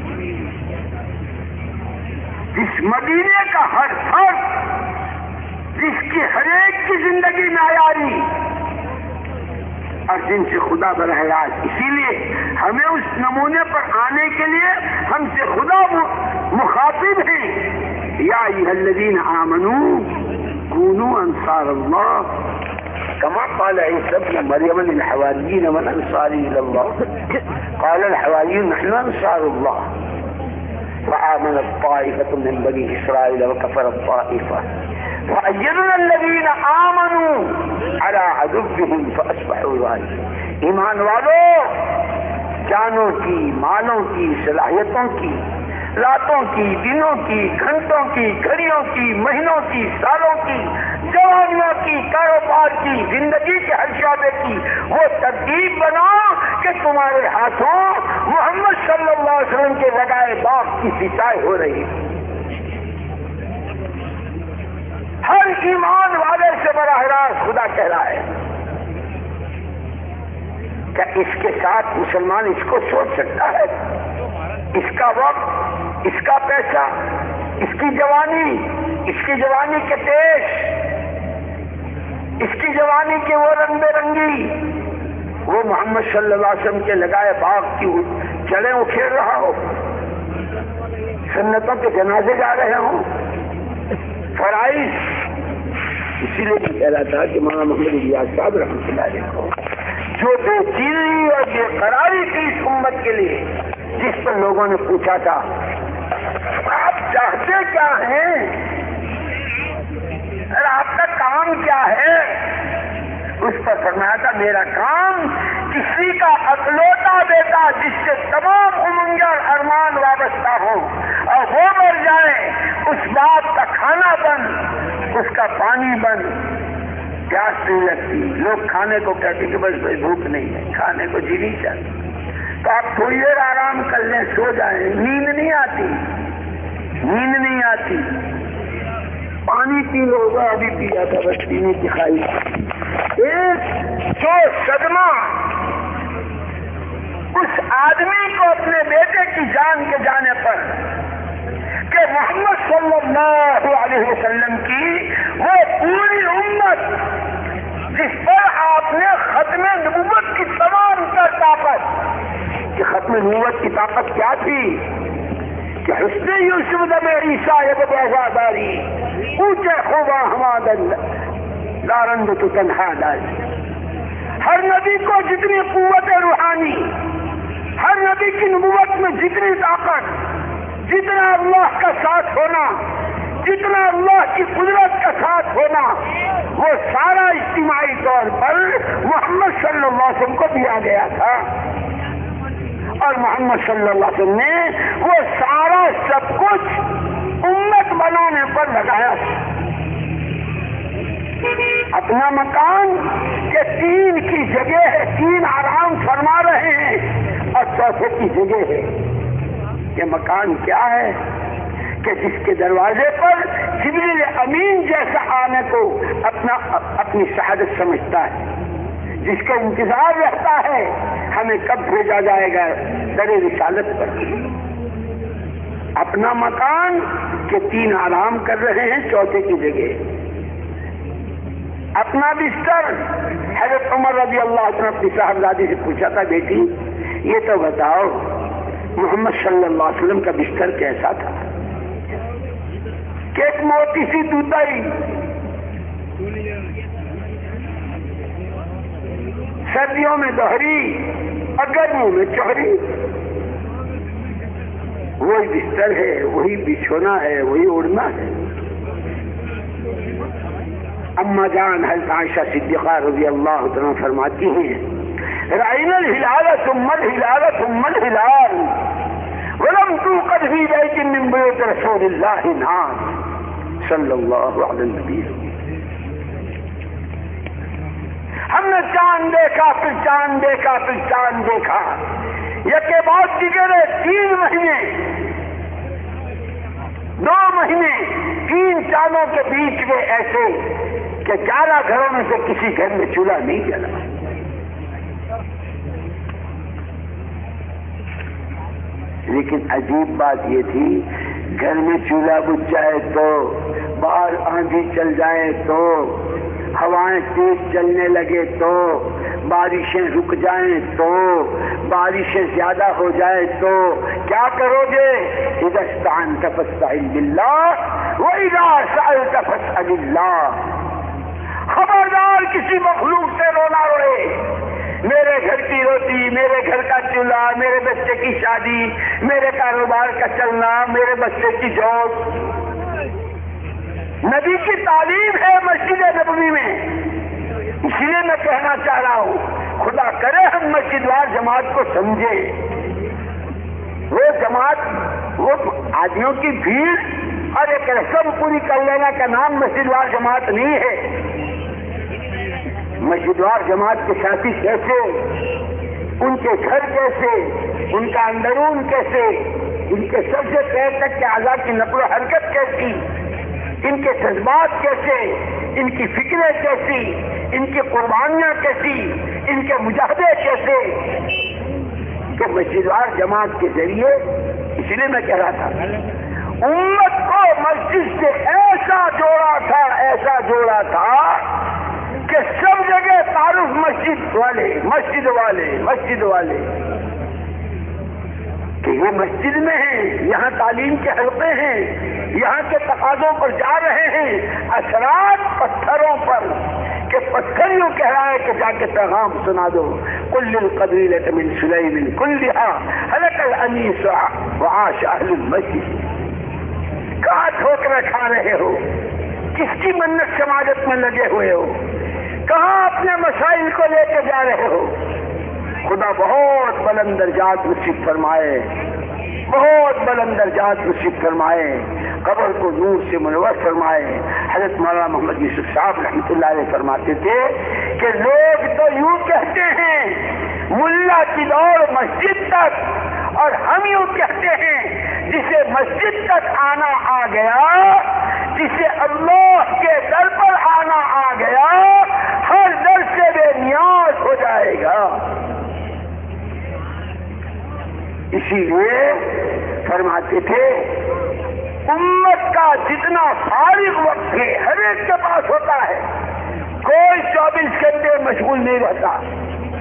B: جس مدینے کا ہر فرد, جس کی ہر ایک کی زندگی معیاری اور جن سے خدا براہ راست, اسی لیے ہمیں اس نمونے پر آنے کے لیے ہم سے خدا مخاطب ہیں. یا ایھا الذین آمنوا کونوا انصار اللہ کما قال عیسی ابن مریم للحواریین من انصاری الی اللہ قال الحواریون نحن انصار اللہ فآمنت طائفة من بني إسرائيل وكفرت طائفة فأيدنا الذين آمنوا على عدوهم فأصبحوا ظاهرين. ایمان والوں, جانوں کی, مالوں کی, صلاحیتوں کی, راتوں کی, دنوں کی, گھنٹوں کی, گھڑیوں کی, مہینوں کی, سالوں کی, جوانیوں کی, کاروبار کی, زندگی کے ہر شعبے کی وہ ترتیب بناؤ کہ تمہارے ہاتھوں محمد صلی اللہ علیہ وسلم کے لگائے باغ کی سینچائی ہو رہی ہے. ہر ایمان والے سے براہ راست خدا کہہ رہا ہے کہ اس کے ساتھ مسلمان اس کو سوچ سکتا ہے, اس کا وقت, اس کا پیسہ, اس کی جوانی کے تیش, اس کی جوانی کے وہ رنگ برنگی, وہ محمد صلی اللہ علیہ وسلم کے لگائے باغ کی جڑیں اکھیڑ رہا ہو, سنتوں کے جنازے جا رہے ہوں, فرائض. اسی لیے میں کہہ رہا تھا کہ مولانا محمد الیاس صاحب رحمۃ اللہ علیہ کو جو بے چینی اور بے قراری تھی اس امت کے لیے, جس پر لوگوں نے پوچھا تھا آپ چاہتے کیا ہیں, آپ کا کام کیا ہے, اس پر فرمایا تھا میرا کام کسی کا اکلوتا بیٹا جس سے تمام امنگیں اور ارمان وابستہ ہوں اور وہ مر جائے, اس بات کا کھانا بند, اس کا پانی بند, پیاس نہیں لگتی, لوگ کھانے کو کہتے کہ بس بھائی بھوک نہیں ہے, کھانے کو جی نہیں چاہتی, تو آپ تھوڑی دیر آرام کر لیں, سو جائیں, نیند نہیں آتی, پانی پی لو گا, ابھی پیا تھا بس پینے کی خواہش. ایک جو صدمہ اس آدمی کو اپنے بیٹے کی جان کے جانے پر کہ محمد صلی اللہ علیہ وسلم کی وہ پوری امت جس پر آپ نے ختم نبوت کی تمام تر طاقت, کہ ختم نبوت کی طاقت کیا تھی کہ حسن یوسف دم عیسیٰ یب آزاداری اونچے خوبا ہمادن دارند تو تنہا ڈال. ہر نبی کو جتنی قوت روحانی، ہر نبی کی نبوت میں جتنی طاقت، جتنا اللہ کا ساتھ ہونا، جتنا اللہ کی قدرت کا ساتھ ہونا، وہ سارا اجتماعی طور پر محمد صلی اللہ علیہ وسلم کو دیا گیا تھا، اور محمد صلی اللہ علیہ وسلم نے وہ سارا سب کچھ امت بنانے پر لگایا تھا۔ اپنا مکان کے 3 کی جگہ ہے، 3 آرام فرما رہے ہیں، اور چوتھے کی جگہ ہے کہ مکان کیا ہے کہ جس کے دروازے پر جبریل امین جیسا آنے کو اپنی شہادت سمجھتا ہے، جس کا انتظار رہتا ہے ہمیں کب بھیجا جائے گا در رسالت پر۔ اپنا مکان کے 3 آرام کر رہے ہیں، چوتھے کی جگہ اپنا بستر۔ حضرت عمر رضی اللہ عنہ اپنی صاحبزادی سے پوچھا تھا، بیٹی یہ تو بتاؤ محمد صلی اللہ علیہ وسلم کا بستر کیسا تھا؟ کہ ایک موٹی سی دوتائی، سردیوں میں دوہری اور گرمیوں میں چوہری، وہی بستر ہے، وہی بچھونا ہے، وہی اڑنا ہے۔ اما جان حضرت عائشہ صدیقہ رضی اللہ عنہ فرماتی ہیں، رأينا الهلال ثم الهلال ثم الهلال ولم توقد في بيت من بيوت رسول الله نار صلی اللہ علیہ نبی۔ ہم نے چاند دیکھا، پھر چاند دیکھا، پھر چاند دیکھا، یک کے بعد دیگرے 3 مہینے، 2 مہینے 3 چاندوں کے بیچ میں ایسے کہ 11 گھروں میں سے کسی گھر میں چولہا نہیں جلا۔ لیکن عجیب بات یہ تھی، گھر میں چولہا بجھ جائے تو، باہر آندھی چل جائے تو، ہوائیں تیز چلنے لگے تو، بارشیں رک جائیں تو، بارشیں زیادہ ہو جائے تو کیا کرو گے؟ اذا استعنت فاستعن باللہ واذا سألت فاسأل اللہ۔ خبردار کسی مخلوق سے رونا روئے، میرے گھر کی روٹی، میرے گھر کا چولہا، میرے بچے کی شادی، میرے کاروبار کا چلنا، میرے بچے کی جاب۔ نبی کی تعلیم ہے مسجد نبوی میں، اس لیے میں کہنا چاہ رہا ہوں خدا کرے ہم مسجد وار جماعت کو سمجھے۔ وہ جماعت، وہ آدمیوں کی بھیڑ اور ایک رسم پوری کر لینا کا نام مسجد وار جماعت نہیں ہے۔ مسجد وار جماعت کے ساتھی کیسے، ان کے گھر کیسے، ان کا اندرون کیسے، ان کے سب سے پیر تک کے اعضاء کی نقل و حرکت کیسی، ان کے جذبات کیسے، ان کی فکریں کیسی، ان کی قربانیاں کیسی، ان کے مجاہدے کیسے، کہ مسجد وار جماعت کے ذریعے۔ اس لیے میں کہہ رہا تھا امت کو مسجد سے ایسا جوڑا تھا، ایسا جوڑا تھا کہ سب جگہ تعارف مسجد والے، مسجد والے، مسجد والے، کہ یہ مسجد میں ہیں، یہاں تعلیم کے حلقے ہیں، یہاں کے تقاضوں پر جا رہے ہیں، اثرات پتھروں پر، کہ پتھر یوں کہہ رہا ہے کہ جا کے پیغام سنا دو، قل للقبیلۃ من سلیم كلها هلك الانیس وعاش اہل المسجد۔ کہاں ٹھوکریں کھا رہے ہو، کس کی منت سماجت میں لگے ہوئے ہو، کہاں اپنے مسائل کو لے کے جا رہے ہو؟ خدا بہت بلند درجات نصیب فرمائے، بہت بلند درجات نصیب فرمائے، قبر کو نور سے منور فرمائے۔ حضرت مولانا محمد یوسف صاحب رحمۃ اللہ علیہ فرماتے تھے کہ لوگ تو یوں کہتے ہیں ملا کی دوڑ مسجد تک، اور ہم یوں کہتے ہیں جسے مسجد تک آنا آ گیا، جسے اللہ کے در پر آنا آ گیا، ہر در سے بے نیاز ہو جائے گا۔ اسی لیے فرماتے تھے امت کا جتنا فارغ وقت ہے ہر ایک کے پاس ہوتا ہے، کوئی 24 گھنٹے مشغول نہیں رہتا،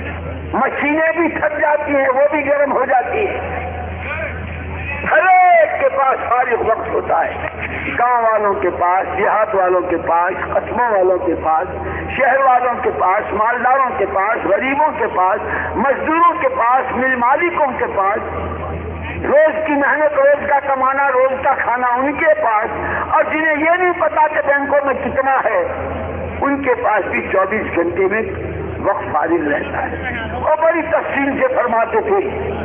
B: مشینیں بھی تھک جاتی ہیں، وہ بھی گرم ہو جاتی ہیں، ہر ایک ایک کے پاس فارغ وقت ہوتا ہے، گاؤں والوں کے پاس، دیہات والوں کے پاس، قصبوں والوں کے پاس، شہر والوں کے پاس، مالداروں کے پاس، غریبوں کے پاس، مزدوروں کے پاس، مل مالکوں کے پاس، روز کی محنت، روز کا کمانا، روز کا کھانا ان کے پاس، اور جنہیں یہ نہیں پتا کہ بینکوں میں کتنا ہے ان کے پاس بھی 24 گھنٹے میں وقت فارغ رہتا ہے۔ اور بڑی تفصیل سے فرماتے تھے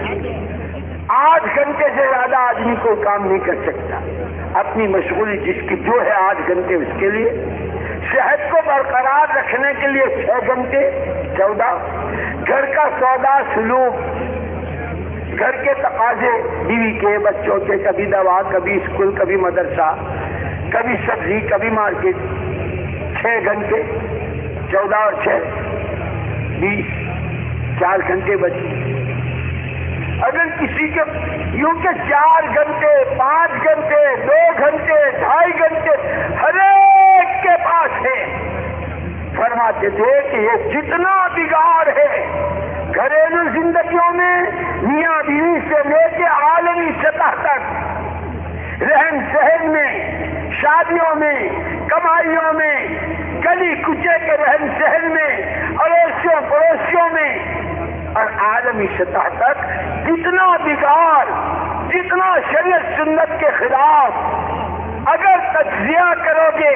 B: 8 گھنٹے سے زیادہ آدمی کوئی کام نہیں کر سکتا، اپنی مشغولی جس کی جو ہے 8 گھنٹے اس کے لیے، صحت کو برقرار رکھنے کے لیے 6 گھنٹے 14، گھر کا سودا سلوک، گھر کے تقاضے، بیوی کے، بچوں کے، کبھی دوا، کبھی اسکول، کبھی مدرسہ، کبھی سبزی، کبھی مارکیٹ، 6 گھنٹے 14 اور 6 20، 4 گھنٹے بچے۔ اگر کسی کے یوں کہ 4 گھنٹے 5 گھنٹے 2 گھنٹے 2.5 گھنٹے ہر ایک کے پاس ہے، فرماتے تھے کہ یہ جتنا بگاڑ ہے گھریلو زندگیوں میں، میاں بیوی سے لے کے عالمی سطح تک، رہن سہن میں، شادیوں میں، کمائیوں میں، گلی کچے کے رہن سہن میں، اڑوسیوں پڑوسیوں میں، اور عالمی سطح تک جتنا بگاڑ، جتنا شریعت سنت کے خلاف اگر تجزیہ کرو گے،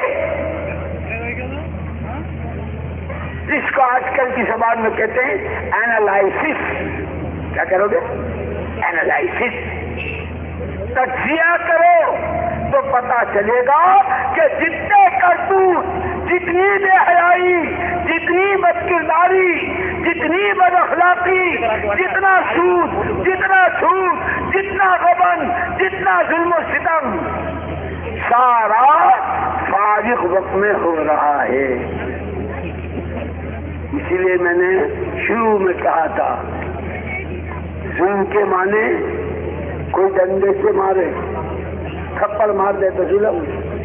B: جس کو آج کل کی زبان میں کہتے ہیں اینالائسس، کیا کرو گے؟ اینالائسس، تجزیہ کرو تو پتا چلے گا کہ جتنے کرتوت، جتنی بے حیائی، جتنی بد کرداری، جتنی بد اخلاقی، جتنا سود، جتنا جھوٹ، جتنا غبن، جتنا ظلم و ستم، سارا فارغ وقت میں ہو رہا ہے۔ اسی لیے میں نے شروع میں کہا تھا ظلم کے معنی کوئی ڈنڈے سے مارے، تھپڑ مار دے تو ظلم،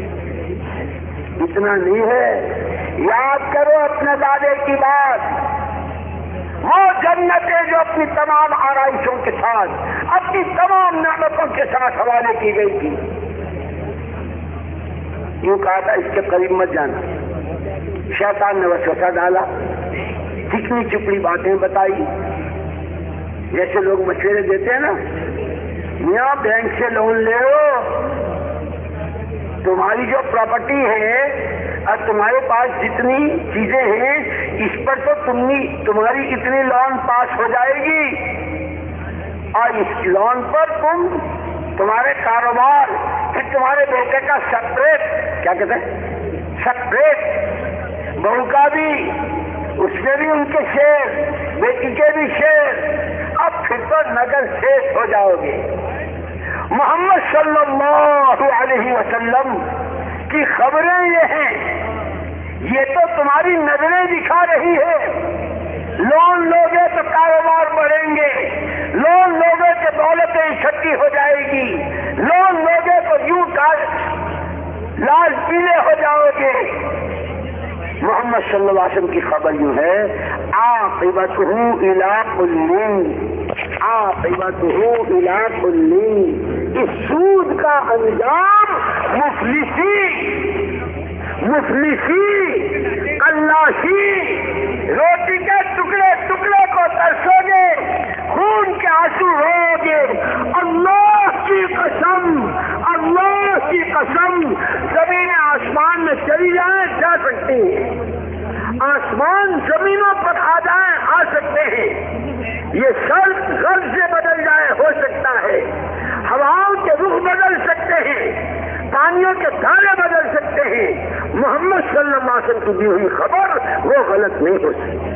B: اتنا نہیں ہے۔ یاد کرو اپنے دادے کی بات، وہ جنتیں جو اپنی تمام آرائشوں کے ساتھ، اپنی تمام نعمتوں کے ساتھ حوالے کی گئی تھی، یوں کہا تھا اس کے قریب مت جانا، شیطان نے وسوسہ ڈالا، چکنی چپڑی باتیں بتائی، جیسے لوگ مشورے دیتے ہیں نا، میاں بینک سے لون لے لو، تمہاری جو پراپرٹی ہے اور تمہارے پاس جتنی چیزیں ہیں اس پر تو تمہاری اتنی لون پاس ہو جائے گی، اور اس لون پر تمہارے کاروبار، پھر تمہارے بیٹے کا سپریٹ، کیا کہتے ہیں سپریٹ، بہو کا بھی، اس میں بھی ان کے شیئر، بیٹی کے بھی شیئر، اب پھر تو نگر شیش ہو جاؤ گے۔ محمد صلی اللہ علیہ وسلم کی خبریں یہ ہیں، یہ تو تمہاری نظریں دکھا رہی ہے، لون لوگے تو کاروبار بڑھیں گے، لون لوگے تو دولتیں اکٹھی ہو جائے گی، لون لوگے تو یوں لال پیلے ہو جاؤ گے۔ محمد صلی اللہ علیہ وسلم کی خبر یوں ہے، عاقبتہ الی کل، عاقبتہ الی کل، اس سود کا انجام مفلسی، قلاشی، روٹی کے ٹکڑے ٹکڑے کو ترسو گے، خون کے آنسو رو گے۔ اللہ کی قسم، اللہ کی قسم، زمین آسمان میں چلی جائیں جا سکتی ہیں، آسمان زمینوں پر آ جائیں آ سکتے ہیں، یہ سر غرض سے بدل جائے ہو سکتا ہے، ہواؤں کے رخ بدل سکتے ہیں، پانیوں کے دھارے بدل سکتے ہیں، محمد صلی اللہ علیہ وسلم کی دی ہوئی خبر وہ غلط نہیں ہو سکتی۔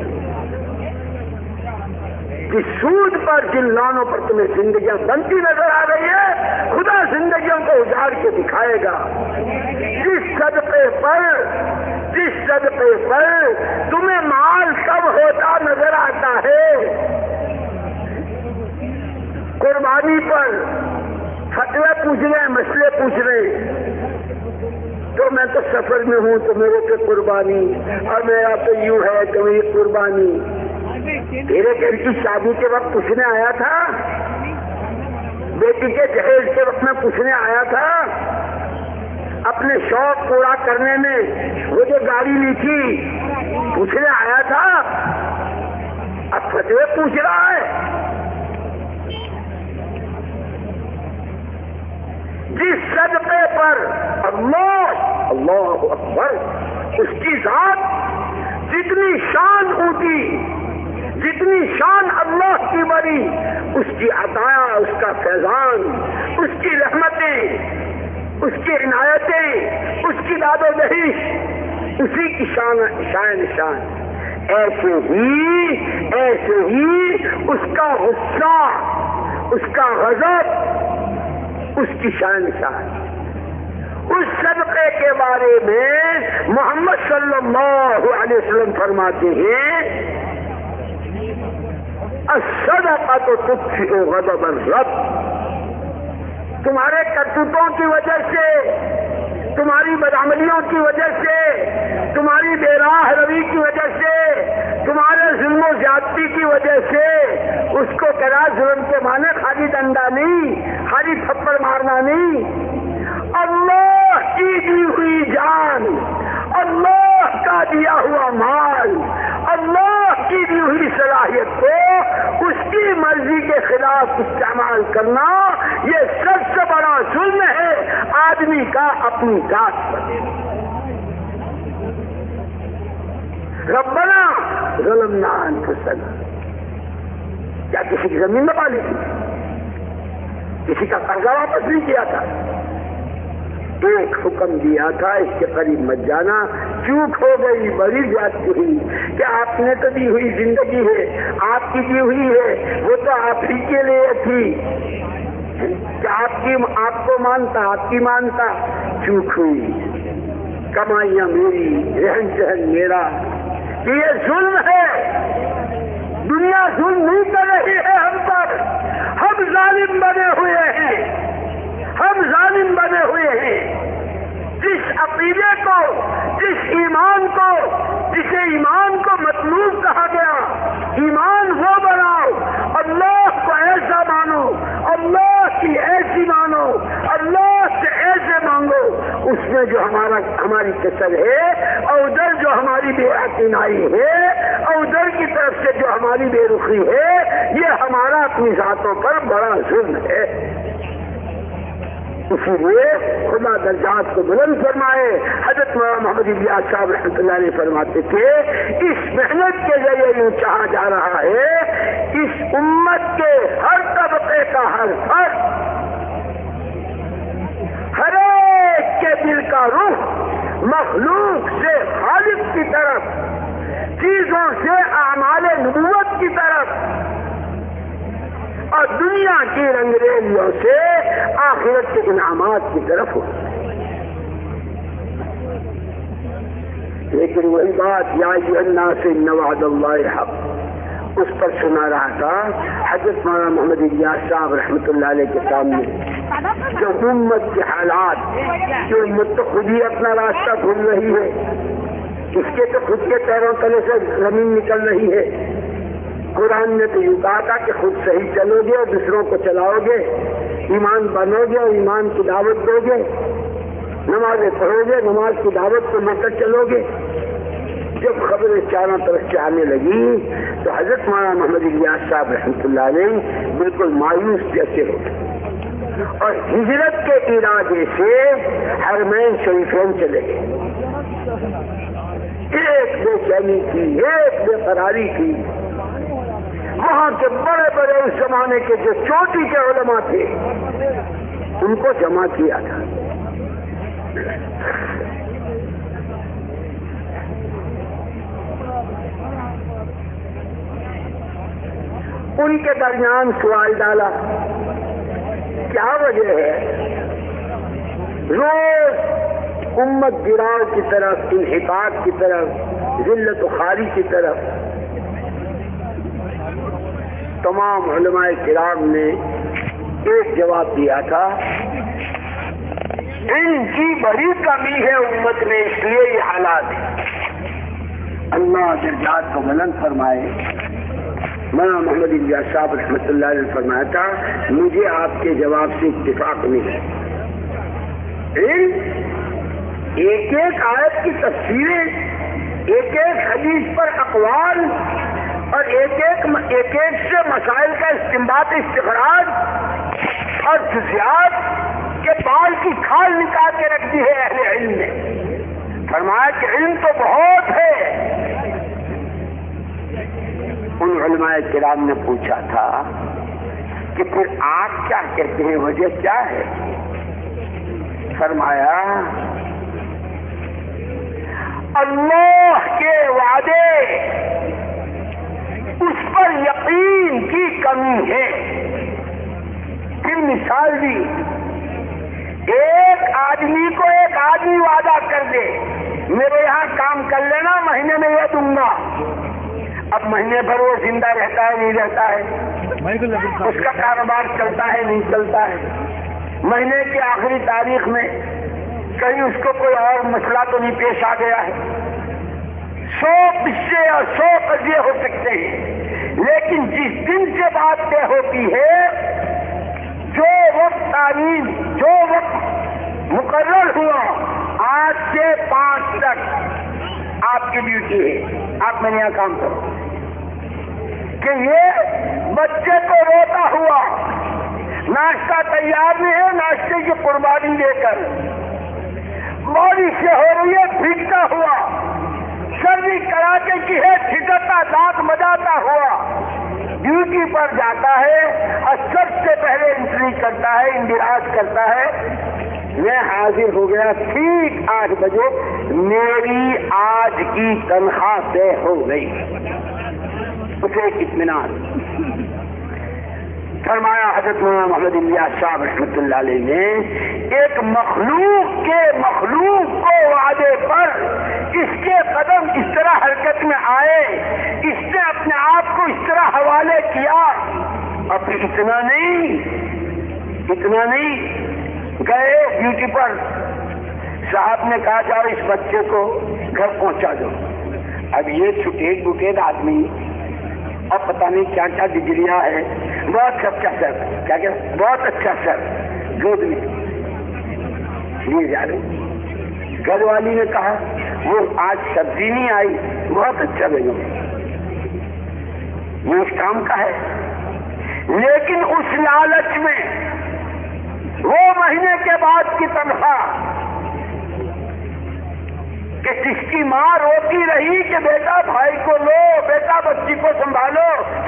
B: کہ سود پر، جن لانوں پر تمہیں زندگیاں بنتی نظر آ رہی ہے، خدا زندگیوں کو اجاڑ کے دکھائے گا۔ جس صدقے پر تمہیں مال کم ہوتا نظر آتا ہے، قربانی پر فتوے پوچھ رہے ہیں، مسئلے پوچھ رہے ہیں، تو میں تو سفر میں ہوں تو میرے پہ قربانی، اور میرا تو یوں ہے تو میری قربانی۔ تیرے گھر کی شادی کے وقت پوچھنے آیا تھا، بیٹی کے جہیز کے وقت میں پوچھنے آیا تھا، اپنے شوق پورا کرنے میں وہ جو گاڑی لی تھی پوچھنے آیا تھا، اب فتوے پوچھ رہا ہے۔ جس صدقے پر اللہ اکبر، اس کی ذات جتنی شان اونچی، جتنی شان اللہ کی بڑی، اس کی عطایا، اس کا فیضان، اس کی رحمتیں، اس کی عنایتیں، اس کی داد و دہش، اسی کی شان۔ ایسے ہی اس کا غصہ، اس کا غضب، اس کی شان۔ اس صدقے کے بارے میں محمد صلی اللہ علیہ وسلم فرماتے ہیں، الصدقۃ تطفئ غضب الرب۔ تمہارے کرتوتوں کی وجہ سے، تمہاری بدعملیوں کی وجہ سے، تمہاری بے راہ روی کی وجہ سے، تمہارے ظلم و زیادتی کی وجہ سے، اس کو کرا ظلم کے معنی خالی ڈنڈا نہیں، خالی تھپڑ مارنا نہیں، اللہ کی دی ہوئی جان، اللہ کا دیا ہوا مال، اللہ کی دی ہوئی صلاحیت کو اس کی مرضی کے خلاف استعمال کرنا، یہ سب سے بڑا ظلم ہے آدمی کا اپنی ذات پر۔ ربنا ظلمنا انفسنا، کیا کسی کی زمین نہ پالی تھی؟ کسی کا قرضہ واپس نہیں کیا تھا؟ ایک حکم دیا تھا، اس کے قریب مت جانا، چوک ہو گئی، بڑی زیادتی ہوئی کہ آپ نے تو دی ہوئی زندگی ہے، آپ کی دی ہوئی ہے، وہ تو آپ ہی کے لیے تھی کہ آپ کو مانتا، آپ کی مانتا، چوک ہوئی، کمائیاں میری، رہن سہن میرا، یہ ظلم ہے۔ دنیا ظلم نہیں کر رہی ہے ہم پر، ہم ظالم بنے ہوئے ہیں، ہم ظالم بنے ہوئے ہیں۔ جس عقیدے کو، جس ایمان کو، جسے ایمان کو مطلوب کہا گیا، ایمان وہ بناؤ، اللہ کو ایسا مانو، اللہ کی ایسی مانو، اللہ سے ایسے مانگو، اس میں جو ہماری کسر ہے، اور ادھر جو ہماری بے اعتنائی ہے، اور ادھر کی طرف سے جو ہماری بے رخی ہے، یہ ہمارا اپنی ذاتوں پر بڑا ظلم ہے۔ اسی لیے خدا درجات کو بلند فرمائے، حضرت مولانا محمد الیاس صاحب رحمۃ اللہ علیہ فرماتے تھے، اس محنت کے ذریعے یوں چاہا جا رہا ہے، اس امت کے ہر طبقے کا ہر فرد، ہر ایک کے دل کا رخ مخلوق سے خالق کی طرف، چیزوں سے اعمال نبوت کی طرف، اور دنیا کی رنگریلیوں سے آخرت کے انعامات کی طرف ہو۔ لیکن وہی بات، یا ایھا الناس ان وعد اللہ حق، اس پر سنا رہا تھا حضرت مولانا محمد الیاس صاحب رحمۃ اللہ علیہ کے سامنے، جو امت کے حالات، جو امت تو خود ہی اپنا راستہ بھول رہی ہے، اس کے تو خود کے پیروں تلے سے زمین نکل رہی ہے۔ قرآن نے تو یوں کہا تھا کہ خود صحیح چلو گے اور دوسروں کو چلاؤ گے، ایمان بنو گے اور ایمان کی دعوت دو گے، نمازیں پڑھو گے، نماز کی دعوت کو لے کر چلو گے۔ جب خبریں چاروں طرف سے آنے لگی تو حضرت مولانا محمد الیاس صاحب رحمۃ اللہ علیہ بالکل مایوس جیسے ہو گئے، اور ہجرت کے ارادے سے حرمین شریفین چلے گئے۔ ایک بے چینی تھی، ایک بے قراری تھی، وہاں کے بڑے بڑے اس زمانے کے جو چوٹی کے علماء تھے ان کو جمع کیا تھا۔ ان کے درمیان سوال ڈالا، کیا وجہ ہے روز امت گراؤ کی طرف، انحطاط کی طرف، ذلت و خواری کی طرف؟ تمام علماء کرام نے ایک جواب دیا تھا، ان کی بڑی کمی ہے امت میں، اس لیے یہ حالات ہے۔ اللہ درجات کو بلند فرمائے، مولانا محمد الیاس صاحب رحمۃ اللہ علیہ نے فرمایا تھا مجھے آپ کے جواب سے اتفاق نہیں ہے. ایک ایک آیت کی تفسیریں، ایک ایک حدیث پر اقوال اور ایک ایک سے مسائل کا استنباط استخراج اور جزیات کے بال کی کھال نکال کے رکھ دی ہے اہل علم نے. فرمایا کہ علم تو بہت ہے. ان علماء کرام نے پوچھا تھا کہ پھر آپ کیا کہتے ہیں، وجہ کیا ہے؟ فرمایا اللہ کے وعدے اس پر یقین کی کمی ہے. پھر مثال دی، ایک آدمی کو ایک آدمی وعدہ کر دے میرے یہاں کام کر لینا، مہینے میں یہ دوں گا. اب مہینے بھر وہ زندہ رہتا ہے نہیں رہتا ہے، اس کا کاروبار چلتا ہے نہیں چلتا ہے. مہینے کی آخری تاریخ میں کہیں اس کو کوئی اور مسئلہ تو نہیں پیش آ گیا ہے. 100 قصے اور 100 قضیے ہو سکتے ہیں، لیکن جس دن سے بات طے ہوتی ہے، جو وقت تعلیم، جو وقت مقرر ہوا، آج سے 5 تک آپ کی ڈیوٹی ہے، آپ میرے یہاں کام کرو. کہ یہ بچے کو روتا ہوا ناشتہ تیار نہیں ہے، ناشتے کی قربانی دے کر بارش سے ہو رہی ہے، بھیگتا ہوا، سردی کڑاکے کی ہے، چھٹکتا دانت بجاتا ہوا ڈیوٹی پر جاتا ہے اور سب سے پہلے انٹری کرتا ہے، اندراج کرتا ہے. میں حاضر ہو گیا ٹھیک 8 بجے، میری آج کی تنخواہ طے ہو گئی. اسے ایک اطمینان. فرمایا حضرت مولانا محمد الیاس صاحب رحمۃ اللہ علیہ نے ایک مخلوق کو وعدے پر اس کے قدم اس طرح حرکت میں آئے، اس نے اپنے آپ کو اس طرح حوالے کیا. اور پھر اتنا نہیں گئے ڈیوٹی پر، صاحب نے کہا جاؤ اس بچے کو گھر پہنچا دو. اب یہ چھٹیک بٹیک آدمی اور پتہ نہیں کیا کیا ڈگریاں ہیں، بہت اچھا سر، کیا کیا بہت اچھا سر، گود میں لیے جا رہے. گھر والی نے کہا وہ آج سبزی نہیں آئی، بہت اچھا بیگم، یہ اس کام کا ہے. لیکن اس لالچ میں وہ مہینے کے بعد کی تنخواہ کہ جس کی ماں روتی رہی کہ بیٹا بھائی کو لو، بیٹا بچی کو سنبھالو،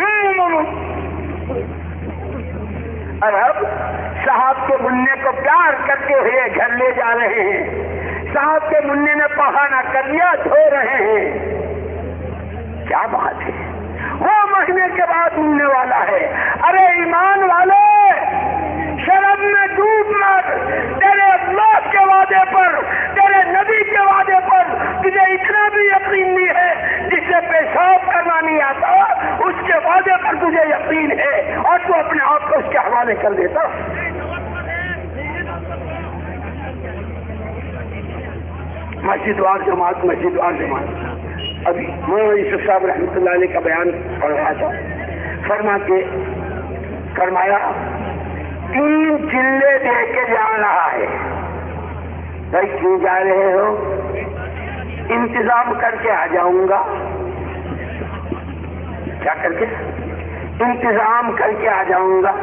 B: اور اب صاحب کے منہ کو پیار کرتے ہوئے گھر لے جا رہے ہیں، صاحب کے منہ نے پہانا کر لیا، دھو رہے ہیں. کیا بات ہے، وہ مہینے کے بعد ملنے والا ہے. ارے ایمان والے، شرم میں ڈوب مت. تیرے اللہ کے وعدے پر، تیرے نبی کے وعدے پر تجھے اتنا بھی یقین نہیں ہے، جسے پیشاب کرنا نہیں آتا اس کے وعدے پر تجھے یقین ہے اور تو اپنے آپ کو اس کے حوالے کر دیتا. مسجد وار جماعت، مسجد وار جماعت. ابھی مولانا یوسف صاحب رحمۃ اللہ علیہ کا بیان پڑھ رہا تھا. فرمایا 3 چلے دے کے جا رہا ہے. بھائی کیوں جا رہے ہو؟ انتظام کر کے آ جاؤں گا. کیا کر کے؟ انتظام کر کے آ جاؤں گا.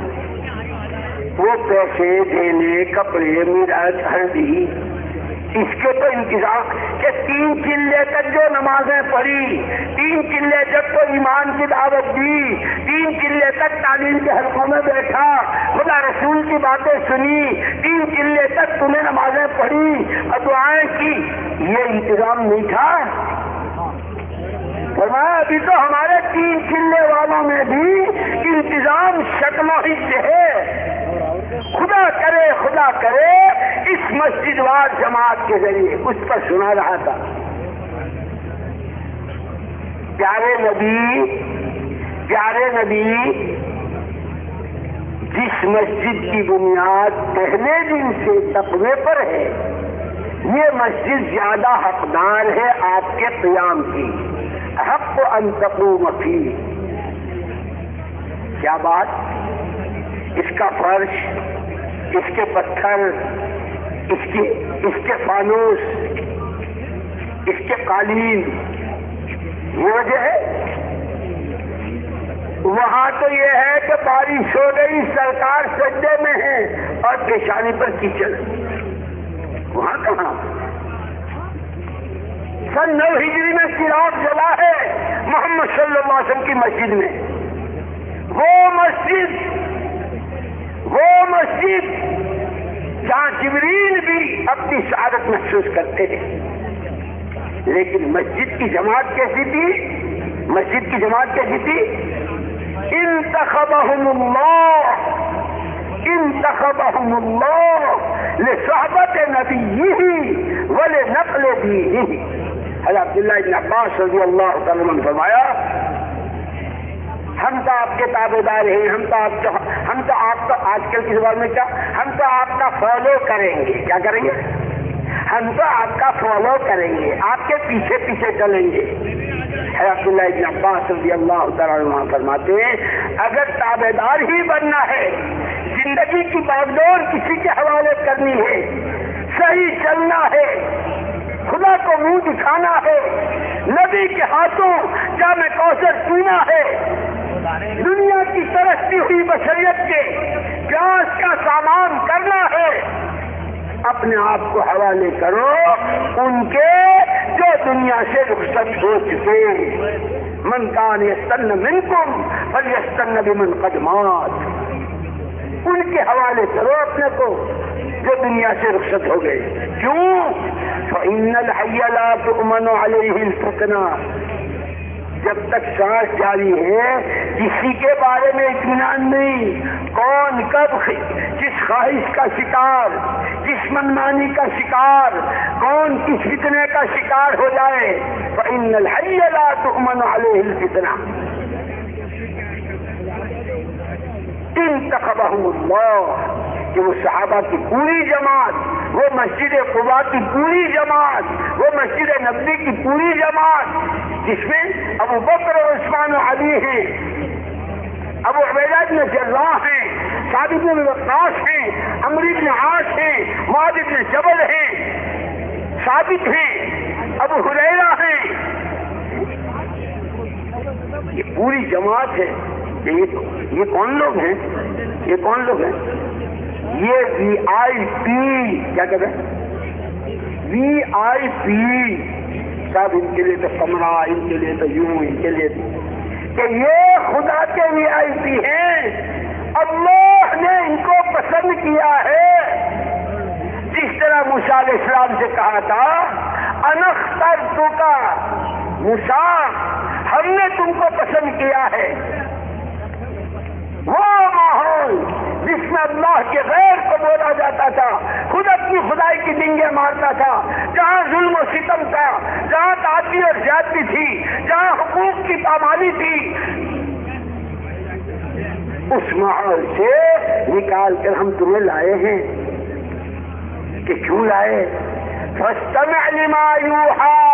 B: وہ پیسے دینے، کپڑے، میراث، ہلدی، اس کے تو انتظام کہ 3 چلے تک جو نمازیں پڑھی، 3 چلے تک تو ایمان کی دعوت دی، 3 چلے تک تعلیم کے حلقوں میں بیٹھا، خدا رسول کی باتیں سنی، 3 چلے تک تمہیں نمازیں پڑھی اور دعائیں کی، یہ انتظام نہیں تھا. فرمایا ابھی تو ہمارے 3 چلے والوں میں بھی انتظام شکلوں ہی سے ہے. خدا کرے اس مسجد وار جماعت کے ذریعے اس پر سنا رہا تھا. پیارے نبی جس مسجد کی بنیاد پہلے دن سے تقوی پر ہے، یہ مسجد زیادہ حقدار ہے آپ کے قیام کی. حق ان تقوم فیہ، کیا بات! اس کا فرش، اس کے پتھر، اس کے فانوس، اس کے قالین، یہ وجہ ہے؟ وہاں تو یہ ہے کہ بارش ہو گئی، سرکار سجدے میں ہے اور پیشانی پر کیچڑ، وہاں کہاں؟ سن 9 ہجری میں چراغ جلا ہے محمد صلی اللہ علیہ وسلم کی مسجد میں، وہ مسجد جہاں جبریل بھی اپنی سعادت محسوس کرتے ہیں، لیکن مسجد کی جماعت کیسی تھی؟ انتخبهم اللہ لصحبت نبیہ ولنقل دینہ۔ حضرت عبداللہ بن عباس رضی اللہ تعالیٰ عنہ نے فرمایا، ہم تو آپ کے تابع دار ہیں، ہم تو آپ کا آج کل کی زبان میں کیا، ہم تو آپ کا فالو کریں گے۔ کیا کریں گے؟ ہم تو آپ کا فالو کریں گے، آپ کے پیچھے پیچھے چلیں گے۔ حضرت عبداللہ بن عباس رضی اللہ تعالیٰ عنہ فرماتے ہیں، اگر تابع دار ہی بننا ہے، زندگی کی باغڈور کسی کے حوالے کرنی ہے، صحیح چلنا ہے، خدا کو منہ دکھانا ہے، نبی کے ہاتھوں جام کوثر پینا ہے، دنیا کی ترقی ہوئی بشریت کے پیاس کا سامان کرنا ہے، اپنے آپ کو حوالے کرو ان کے جو دنیا سے رخصت ہو چکے۔ من کان یستن منکم فلیستن بمن قد مات، ان کے حوالے کرو اپنے کو جو دنیا سے رخصت ہو گئے۔ کیوں؟ فإن الحي لا تؤمن عليه الفتنہ، جب تک سانس جاری ہے کسی کے بارے میں اطمینان نہیں، کون کب کس خواہش کا شکار، کس منمانی کا شکار، کون کس فتنے کا شکار ہو جائے۔ فإن الحي لا تؤمن عليه الفتنہ انتخبهم اللہ، کہ وہ صحابہ کی پوری جماعت، وہ مسجد قباء کی پوری جماعت، وہ مسجد نبوی کی پوری جماعت، جس میں ابو بکر و عثمان و علی ہیں، ابو عبیدہ بن جراح ہیں، سعد بن وقاص ہیں، عمرو بن عاص ہیں، معاذ بن جبل ہیں، ثابت ہیں، ابو ہریرہ ہیں، یہ پوری جماعت ہے۔ یہ کون لوگ ہیں؟ یہ VIP، کیا کہتے ہیں؟ VIP، سب ان کے لیے تو کمرہ، ان کے لیے تو یوں، ان کے لیے کہ یہ خدا کے VIP ہیں، اللہ نے ان کو پسند کیا ہے۔ جس طرح موسیٰ علیہ السلام سے کہا تھا، انا اخترتک موسیٰ، ہم نے تم کو پسند کیا ہے۔ وہ ماحول جس میں اللہ کے غیر کو بولا جاتا تھا، خود اپنی خدائی کی ڈنگیں مارتا تھا، جہاں ظلم و ستم تھا، جہاں تعدی اور زیادتی تھی، جہاں حقوق کی پامالی تھی، اس ماحول سے نکال کر ہم تمہیں لائے ہیں۔ کہ کیوں لائے؟ فاستمع لما یوحی،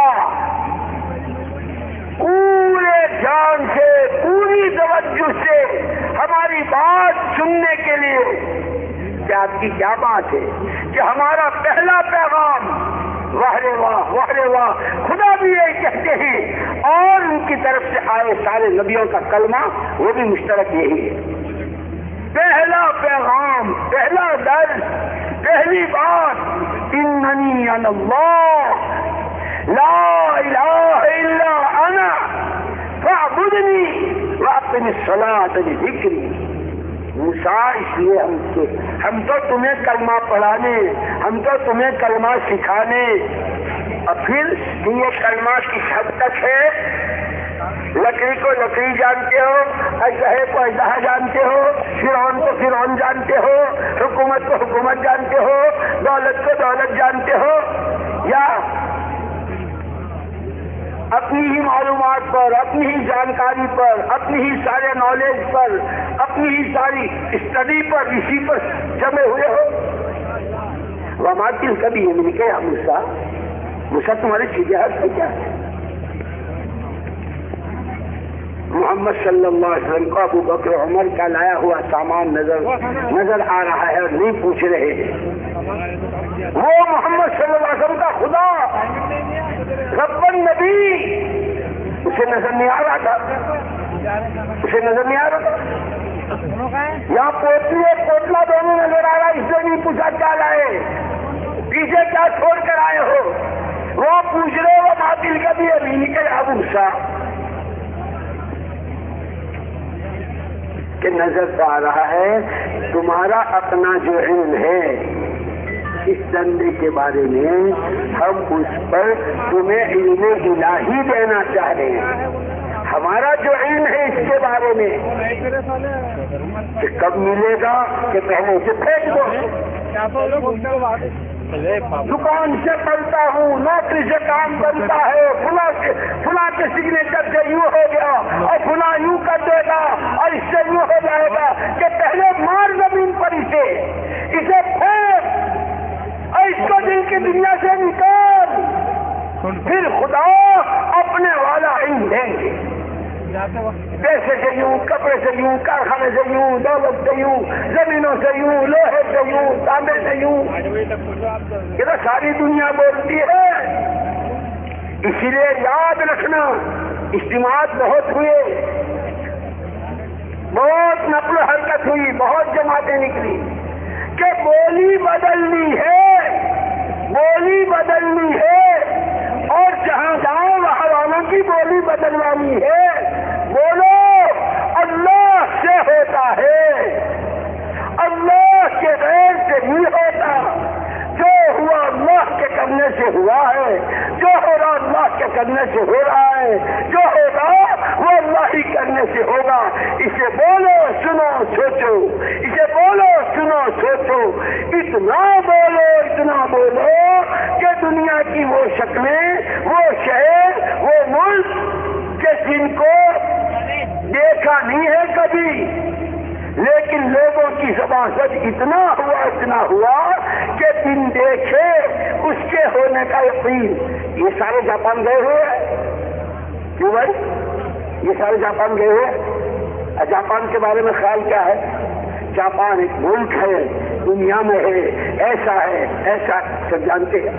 B: پورے جان سے، پوری توجہ سے ہماری بات سننے کے لیے۔ کہ آپ کی کیا بات ہے کہ ہمارا پہلا پیغام، واہ رے واہ، واہ رے واہ، خدا بھی یہ کہتے ہیں اور ان کی طرف سے آئے سارے نبیوں کا کلمہ وہ بھی مشترک یہی ہے۔ پہلا پیغام، پہلا درس، پہلی بات، اننی انا اللہ لا الہ الا انا فاعبدنی واقم الصلاۃ لذکری۔ موسیٰ، اس لیے ہم تو تمہیں کلمہ پڑھانے، ہم تو تمہیں کلمہ سکھانے، اور پھر یہ کلمہ کس حد تک ہے؟ لکڑی کو لکڑی جانتے ہو، اژدہے کو اژدہا جانتے ہو، فرعون کو فرعون جانتے ہو، حکومت کو حکومت جانتے ہو، دولت کو دولت جانتے ہو، یا اپنی ہی معلومات پر، اپنی ہی جانکاری پر، اپنی ہی سارے نالج پر، اپنی ہی ساری اسٹڈی پر، اسی پر جمے ہوئے ہو؟ وما تلک بیمینک یا موسیٰ، موسیٰ تمہارے سیدھے ہاتھ میں کیا ہے؟ محمد صلی اللہ علیہ وسلم کو ابو بکر عمر کا لایا ہوا سامان نظر آ رہا ہے اور نہیں پوچھ رہے ہیں. وہ محمد صلی اللہ علیہ وسلم کا خدا رب النبی اسے نظر نہیں آ رہا تھا, اسے نظر نہیں آ رہا تھا. یہاں پوتلی اور پوتلا دونوں نظر آ رہا, اس نے نہیں پوچھا کیا لائے, پیچھے کیا چھوڑ کر آئے ہو. وہ پوچھ رہے ہو باطل کا بھی ابھی نکل ابو سا کہ نظر تو آ رہا ہے تمہارا اپنا جو علم ہے اس دندے کے بارے میں, ہم اس پر تمہیں علم الہی دینا چاہ رہے ہیں. ہمارا جو علم ہے اس کے بارے میں کہ کب ملے گا کہ پہلے سے پھینک دو. دکان سے پڑھتا ہوں, نوکری سے کام بنتا ہے, فلاں کے سگنیچر سے یوں ہو گیا اور فلاں یوں کر دے گا اور اس سے یوں ہو جائے گا کہ پہلے مار زمین پر اسے پھینک اور اس کو دل کی دنیا سے نکال, پھر خدا اپنے والا علم دیں گے. پیسے سے یوں, کپڑے سے یوں, کارخانے سے یوں, دولت سے یوں, زمینوں سے یوں, لوہے سے یوں, تانبے سے یوں, یہ تو ساری دنیا بولتی ہے. اسی لیے یاد رکھنا اجتماعات بہت ہوئے, بہت نقل و حرکت ہوئی, بہت جماعتیں نکلی کہ بولی بدلنی ہے, بولی بدلنی ہے اور جہاں جاؤ وہاں والوں کی بولی بدلوانی ہے. بولو اللہ سے ہوتا ہے, اللہ کے غیر سے نہیں ہوتا. جو ہوا اللہ کے کرنے سے ہوا ہے, جو ہو رہا اللہ کے کرنے سے ہو رہا ہے, جو ہوگا وہ اللہ ہی کرنے سے ہوگا. اسے بولو سنو سوچو, اسے بولو سنو سوچو, اتنا بولو کہ دنیا کی وہ شکلیں, وہ شہر, وہ ملک کہ جن کو دیکھا نہیں ہے کبھی, لیکن لوگوں کی زبان سے اتنا ہوا کہ بن دیکھے اس کے ہونے کا یقین. یہ سارے جاپان گئے ہوئے ہیں, کیوں بھائی یہ سارے جاپان گئے ہوئے. جاپان کے بارے میں خیال کیا ہے؟ جاپان ایک ملک ہے, دنیا میں ہے, ایسا ہے, ایسا سب جانتے ہیں.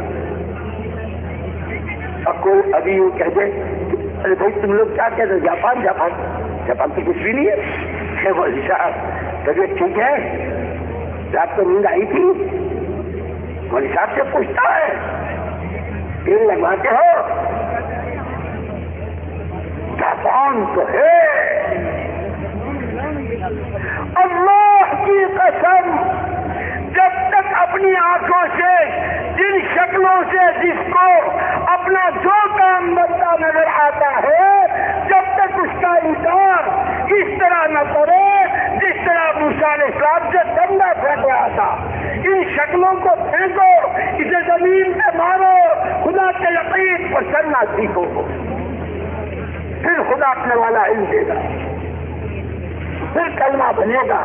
B: اب کوئی ابھی یوں کہہ دے ارے بھائی تم لوگ کیا کہتے ہیں جاپان تو کچھ بھی نہیں ہے. بولی صاحب طبیعت ٹھیک ہے, رات کو نیند آئی تھی؟ بولی صاحب سے پوچھتا ہے تیل لگواتے ہو؟ جاپان تو ہے. اللہ کی قسم جب تک اپنی آنکھوں سے جن شکلوں سے جس کو اپنا جو کام بنتا نظر آتا ہے, جب تک اس کا انکار اس طرح نہ کرے جس طرح موسیٰ علیہ السلام سے ڈنڈا پھینک رہا تھا. ان شکلوں کو پھینکو, اسے زمین پہ مارو, خدا کے یقین پر چلنا سیکھو, پھر خدا اپنے والا علم دے گا, پھر کلمہ بنے گا.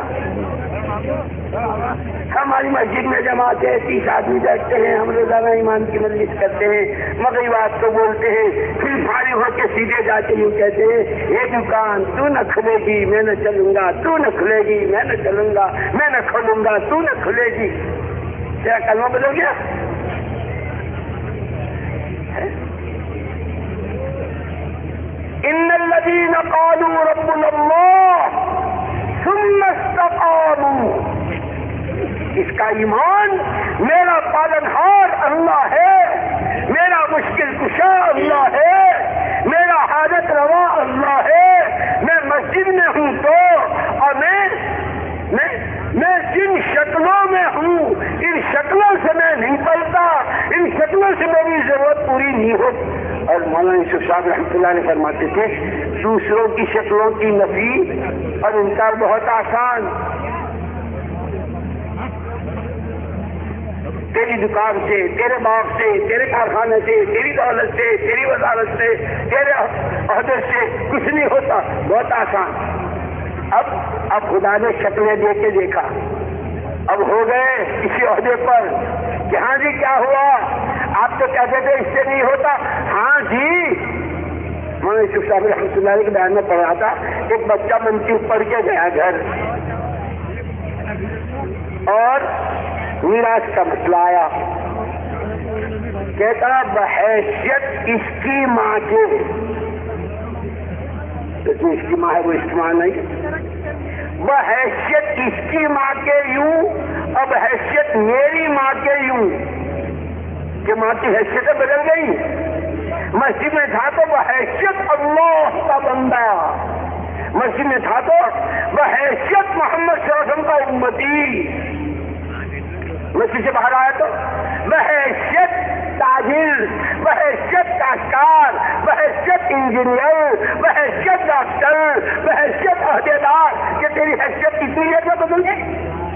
B: ہماری مسجد میں جماعت ہے, 30 آدمی بیٹھتے ہیں, ہم روزانہ ایمان کی مجلس کرتے ہیں, مغربات کو بولتے ہیں, پھر فارغ ہو کے سیدھے جا کے یوں کہتے ہیں یہ دکان تو نہ کھلے گی میں نہ چلوں گا, تو نہ کھلے گی میں نہ چلوں گا, میں نہ کھولوں گا تو نہ کھلے گی. کیا کلمہ بدل گیا؟ ان الذين قالوا ربنا الله ثم استقاموا, اس کا ایمان میرا پالنہار اللہ ہے, میرا مشکل کشا اللہ ہے, میرا حاجت روا اللہ ہے. میں مسجد میں ہوں تو اور میں جن شکلوں میں ہوں ان شکلوں سے میں نہیں پلتا, ان شکلوں سے میری ضرورت پوری نہیں ہوتی. اور مولانا یوسف صاحب رحمۃ اللہ علیہ فرماتے تھے دوسروں کی شکلوں کی نفی اور انکار بہت آسان. تیری دکان سے, تیرے باغ سے, تیرے کارخانے سے, تیری دولت سے, تیری وزارت سے, تیرے عہدے سے کچھ نہیں ہوتا, بہت آسان. اب خدا نے شکلیں دے کے دیکھا, اب ہو گئے کسی عہدے پر کہ ہاں جی کیا ہوا, آپ تو کہتے تھے اس سے نہیں ہوتا, ہاں جی مولانا یوسف صاحب رحمۃ اللہ علیہ کے بیان میں پڑھا تھا، ایک بچہ منطق پڑھ کے گیا گھر اور میراث کا مسئلہ آیا، کہتا بحیثیت اس کی ماں کے، جو اس کی ماں ہے وہ اس کی ماں نہیں، بحیثیت اس کی ماں کے یوں، اب حیثیت میری ماں کے یوں، کہ ماں کی حیثیتیں بدل گئی۔ مسجد میں تھا تو بحیثیت اللہ کا بندہ، مسجد میں تھا تو بحیثیت محمد صلی اللہ علیہ وسلم کا امتی، مسجد سے باہر آیا تو بحیثیت تاجر، بحیثیت کاشتکار، بحیثیت انجینئر، بحیثیت ڈاکٹر، بحیثیت عہدیدار، کہ تیری حیثیت کتنی ہے جو بدل گئی؟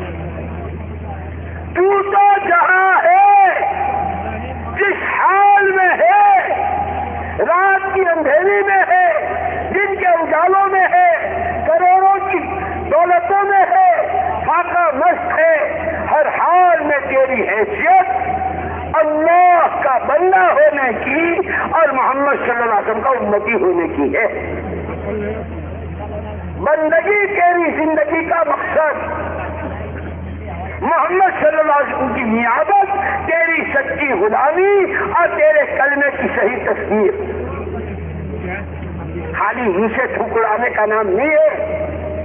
B: تو جہاں ہے، جس حال میں ہے، رات کی اندھیری میں ہے، دن کے اجالوں میں ہے، کروڑوں کی دولتوں میں ہے، فاقہ مست ہے، ہر حال میں تیری حیثیت اللہ کا بندہ ہونے کی اور محمد صلی اللہ علیہ وسلم کا امتی ہونے کی ہے۔ بندگی تیری زندگی کا مقصد، محمد صلی اللہ علیہ وسلم کی میادت، تیری سچی غلامی اور تیرے کلمے کی صحیح تصویر، خالی ہی سے ٹھکرانے کا نام نہیں ہے۔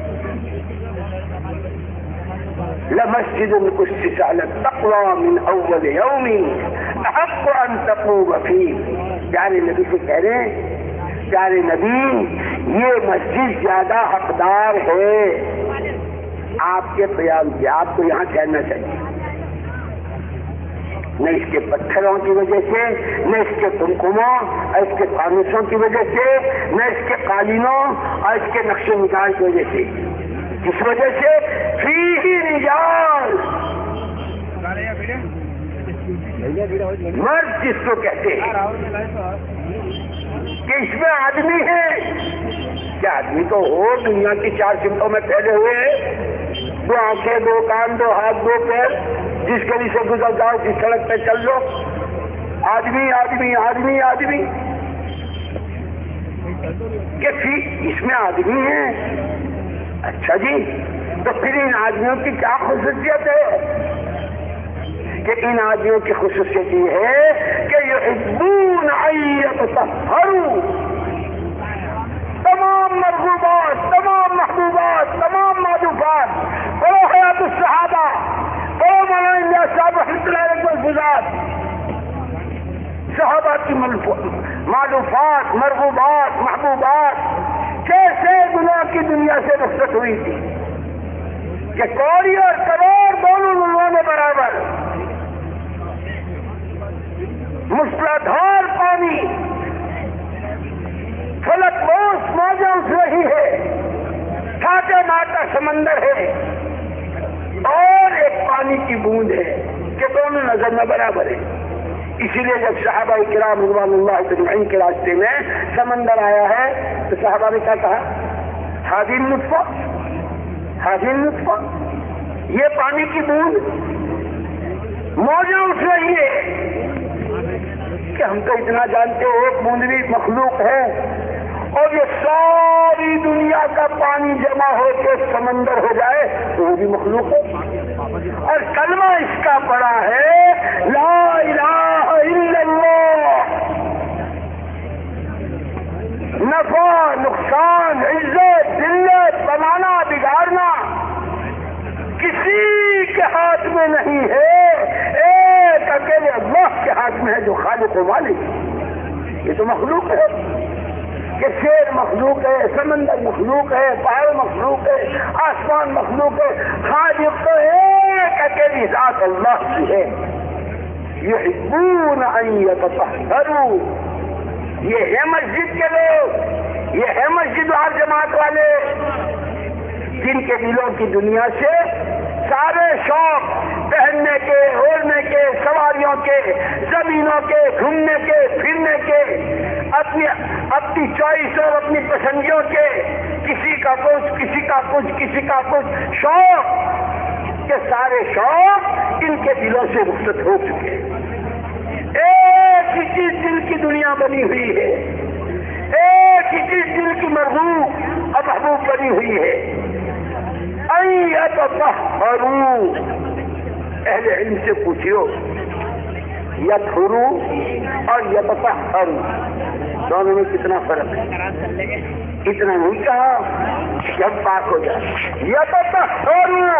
B: لمسجد اسس علی التقوی من اول یوم احق ان تقوم فیہ، پیارے نبی سے کہہ رہے ہیں، پیارے نبی یہ مسجد زیادہ حقدار ہے آپ کے بیان سے، آپ کو یہاں ٹھہرنا چاہیے، نہ اس کے پتھروں کی وجہ سے، نہ اس کے کمکموں اور اس کے فانوسوں کی وجہ سے، نہ اس کے قالینوں اور اس کے نقش و نگار کی وجہ سے، اس وجہ سے فیہ رجال، مرد جس کو کہتے ہیں کہ اس میں آدمی ہے، کیا آدمی تو ہو دنیا کی چار سمتوں میں پھیلے ہوئے، دو آنکھیں، دو کان، دو ہاتھ، دو پیر، جس گلی سے گزر جاؤ، جس سڑک پہ چل لو، آدمی آدمی آدمی آدمی، کہ اس میں آدمی ہے۔ اچھا جی، تو پھر ان آدمیوں کی کیا خصوصیت ہے؟ کہ ان آدمیوں کی خصوصیت یہ ہے کہ یحبون ان یتطہروا، تمام مرغوبات، تمام محبوبات، تمام معلوفات، پڑھو حیات الصحابہ، پڑھو مولانا الیاس صاحب رحمۃ اللہ علیہ الملفوظات، صحابہ کی معلوفات، مرغوبات، محبوبات کیسے گناہ کی دنیا سے رخصت ہوئی تھی کہ کوڑی اور کروڑ دونوں گناہوں میں برابر، مسلادھار پانی، فلک بوس موجیں اٹھ رہی ہے، ٹھاٹے مارتا سمندر ہے، اور ایک پانی کی بوند ہے کہ دونوں نظر میں برابر ہے۔ اسی لیے جب صحابہ کرام رضوان اللہ اجمعین کے راستے میں سمندر آیا ہے تو صحابہ نے کیا کہا؟ ہذہ النطفہ، ہذہ النطفہ، یہ پانی کی بوند، موجیں اٹھ رہی ہے کہ ہم تو اتنا جانتے ہیں ایک بوند بھی مخلوق ہے، اور یہ ساری دنیا کا پانی جمع ہو کے سمندر ہو جائے تو وہ بھی مخلوق ہے، اور کلمہ اس کا پڑا ہے لا الہ الا اللہ، نفع نقصان، عزت ذلت، بنانا بگاڑنا کسی کے ہاتھ میں نہیں ہے، ایک اکیلے اللہ کے ہاتھ میں ہے جو خالق و مالک۔ یہ تو مخلوق ہے کہ شیر مخلوق ہے، سمندر مخلوق ہے، پہاڑ مخلوق ہے، آسمان مخلوق ہے، خالق تو ایک اکیلی ذات اللہ کی ہے۔ یحبون ان یتطہروا، یہ ہے مسجد کے لوگ، یہ ہے مسجد اور جماعت والے جن کے دلوں کی دنیا سے سارے شوق، پہننے کے، اوڑھنے کے، سواریوں کے، زمینوں کے، گھومنے کے، پھرنے کے، اپنی چوائس اور اپنی پسندیوں کے، کسی کا کچھ، کسی کا کچھ، کسی کا کچھ شوق، کے سارے شوق ان کے دلوں سے رخصت ہو چکے۔ ایک ہی چیز دل کی دنیا بنی ہوئی ہے، ایک یتطہروا، اہل علم سے پوچھو یطہروا اور یتطہروا دونوں میں کتنا فرق ہے؟ اتنا نہیں کہا جب پاک ہو جائے یتطہروا،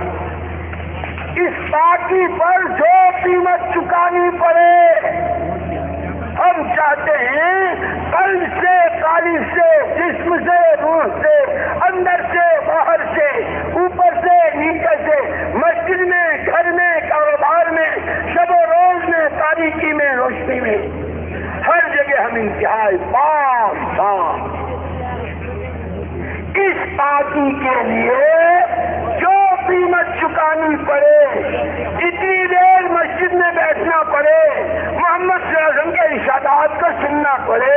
B: اس پاکی پر جو قیمت چکانی پڑے۔ ہم چاہتے ہیں قلب سے، قالب سے، جسم سے، روح سے، اندر سے، باہر سے، اوپر سے، نیچے سے، مسجد میں، گھر میں، کاروبار میں، شب و روز میں، تاریکی میں، روشنی میں، ہر جگہ ہم انتہائی پاک صاف۔ اس پاکی کے لیے جو قیمت چکانی پڑے، جتنی دیر مسجد میں بیٹھنا پڑے، محمد صلی اللہ علیہ وسلم کے ارشادات کو سننا پڑے،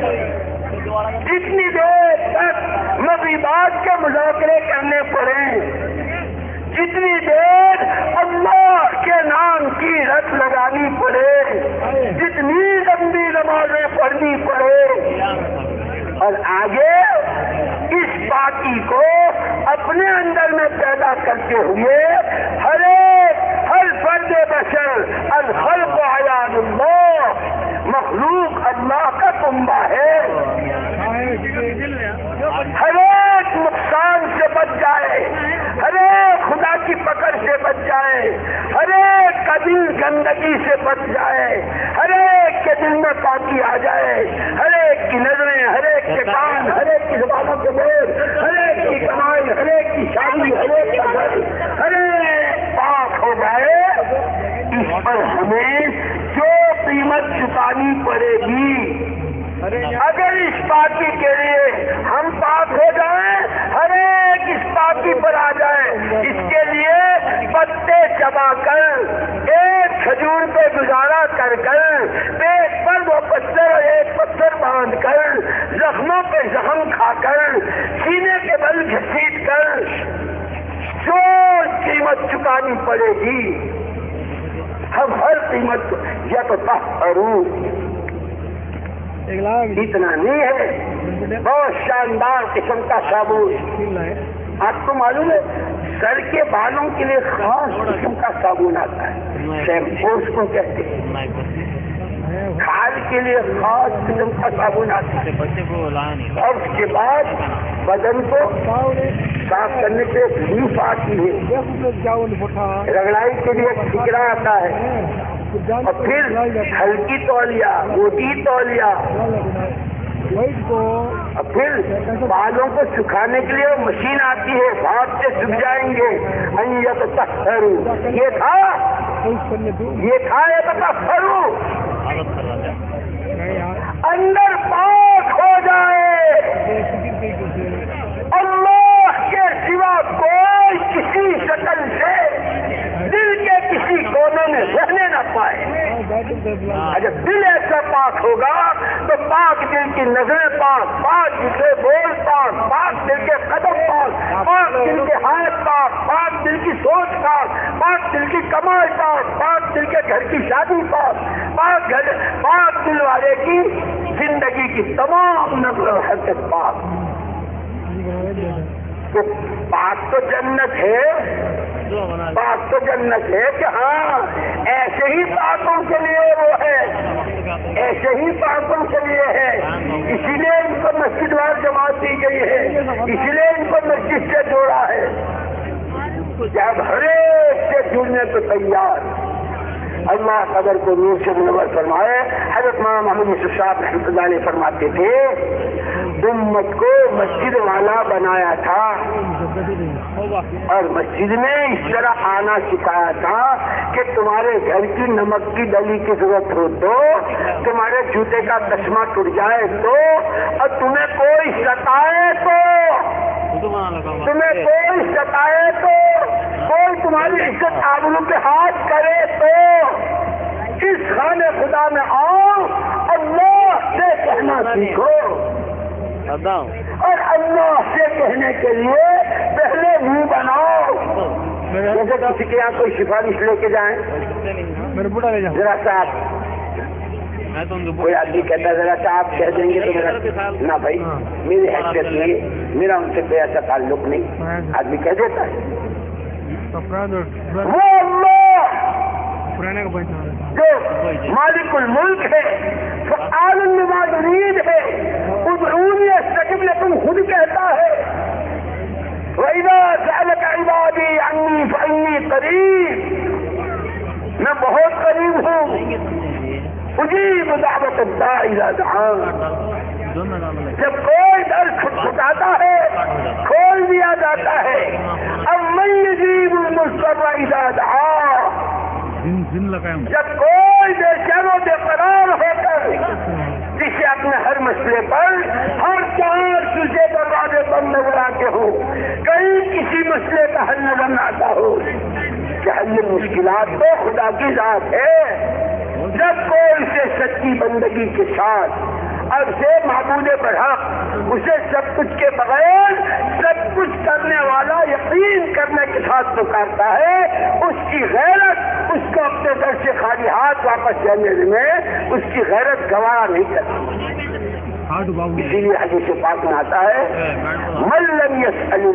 B: جتنی دیر تک مغربات کے مذاکرے کرنے پڑے، جتنی دیر اللہ کے نام کی رت لگانی پڑے، جتنی لمبی نمازیں پڑھنی پڑے، اور آگے اس پاکی کو اپنے اندر میں پیدا کرتے ہوئے ہر فرد بشر، الخلق عیان اللہ، مخلوق اللہ کا کنبہ ہے، ہر ایک نقصان سے بچ جائے، ہر ایک خدا کی پکڑ سے بچ جائے، ہر ایک کا دل گندگی سے بچ جائے، ہر ایک کے دل میں پاکی آ جائے، ہر ایک کی نظریں، ہر ایک کے کان، ہر ایک کی زبانوں کے بول، ہر ایک کی کمائی، ہر ایک کی شادی، ہر ایک کا گھر، ہر ایک پاک ہو جائے۔ اس پر ہمیں جو قیمت چکانی پڑے گی، اگر اس پاکی کے لیے ہم پاک ہو جائیں، ہر ایک اس پاکی پر آ جائے، اس کے لیے پتے چبا کر، ایک کھجور پہ گزارا کر پیٹ پر وہ پتھر اور ایک پتھر باندھ کر، زخموں پہ زخم کھا کر، سینے کے بل گھسیٹ کر جو قیمت چکانی پڑے گی، ہم ہر قیمت یتطہروا، اتنا نہیں ہے، بہت شاندار قسم کا صابن، آپ کو معلوم ہے سر کے بالوں کے لیے خاص قسم کا صابن آتا ہے، شیمپو اس کو کہتے ہیں، کھال کے لیے خاص قسم کا صابن آتا ہے، اور اس کے بعد بدن کو صاف کرنے کے لیے آتی ہے، رگڑائی کے لیے ٹھیکرا آتا ہے، اور پھر ہلکی تولیہ، موٹی تولیہ، اور پھر بالوں کو سکھانے کے لیے مشین آتی ہے، ہاتھ سے سکھ جائیں گے، یتطہروا، یہ تھا یتطہروا، اندر پاک ہو جائے، اللہ کے سوا کوئی کسی شکل سے دل کے کسی کونے میں رہنے نہ پائے۔ اگر دل ایسا پاک ہوگا تو پاک دل کی نظریں پاک، پاک دل کے بول پاک، پاک دل کے قدم پاک، پاک دل کے ہاتھ پاک، پاک دل کی سوچ پاک، پاک دل کی کمائی پاک، پاک دل کے گھر کی شادی پاک، پاک دل والے کی زندگی کی تمام نقل و حرکت پاک۔ تو پاک تو جنت ہے، پاک تو جنت ہے کہ ہاں ایسے ہی پاکوں کے لیے وہ ہے، ایسے ہی پاکوں کے لیے ہے، اسی لیے ان کو مسجد وار جماعت دی گئی ہے، اسی لیے ان کو مسجد سے جوڑا ہے، جب ہر ایک سے جڑنے کو تیار۔ اللہ قدر کو نور سے منور فرمائے۔ حضرت مولانا محمد یوسف صاحب رحمۃ اللہ علیہ فرماتے تھے امت کو مسجد والا بنایا تھا اور مسجد میں اس طرح آنا سکھایا تھا کہ تمہارے گھر کی نمک کی ڈلی کی ضرورت ہو تو، تمہارے جوتے کا تسمہ ٹوٹ جائے تو، اور تمہیں کوئی ستائے تو، تمہیں کوئی ستائے تو، کوئی تمہاری عزت آبرو پہ ہاتھ کرے تو اس خانے خدا میں آؤ، اللہ سے کہنا سیکھو، اور اللہ سے کہنے کے لیے پہلے منہ بناؤ۔ جیسے کسی کے یہاں کوئی سفارش لے کے جائیں، ذرا سا کوئی آدمی کہتا ہے ذرا سا آپ کہہ دیں گے تو میرا نہ بھائی میری حیثیت نہیں، میرا ان سے کوئی ایسا تعلق نہیں، آدمی کہہ دیتا ہے، وہ اللہ جو مالک الملک ہے، فعال لما یرید ہے، ادعونی استجب لکم خود کہتا ہے، وَإِذَا سَأَلَكَ عِبَادِي عَنِّي فَإِنِّي قَرِيبٌ، میں بہت قریب ہوں، اجیب دعوت الداعِ اذا دعان، جب کوئی در کھٹکھٹاتا ہے کھول دیا جاتا ہے، امن یجیب المضطر اذا دعا، جب کوئی بے چین و بے قرار ہو کر جسے اپنے ہر مسئلے پر ہر 4 چیزیں دروازے پر نظر آتے ہو، کہیں کسی مسئلے کا حل نظر نہ آتا ہو، کہ حل مشکلات تو خدا کی ذات ہے، جب کوئی سے سچی بندگی کے ساتھ اب سے معبود برحق اسے سب کچھ کے بغیر سب کچھ کرنے والا یقین کرنے کے ساتھ پکارتا ہے، اس کی غیرت اس کو اپنے در سے خالی ہاتھ واپس جانے میں اس کی غیرت گوارا نہیں کرتی۔ اسی لیے حدیث پاک میں آتا ہے من لم يسأل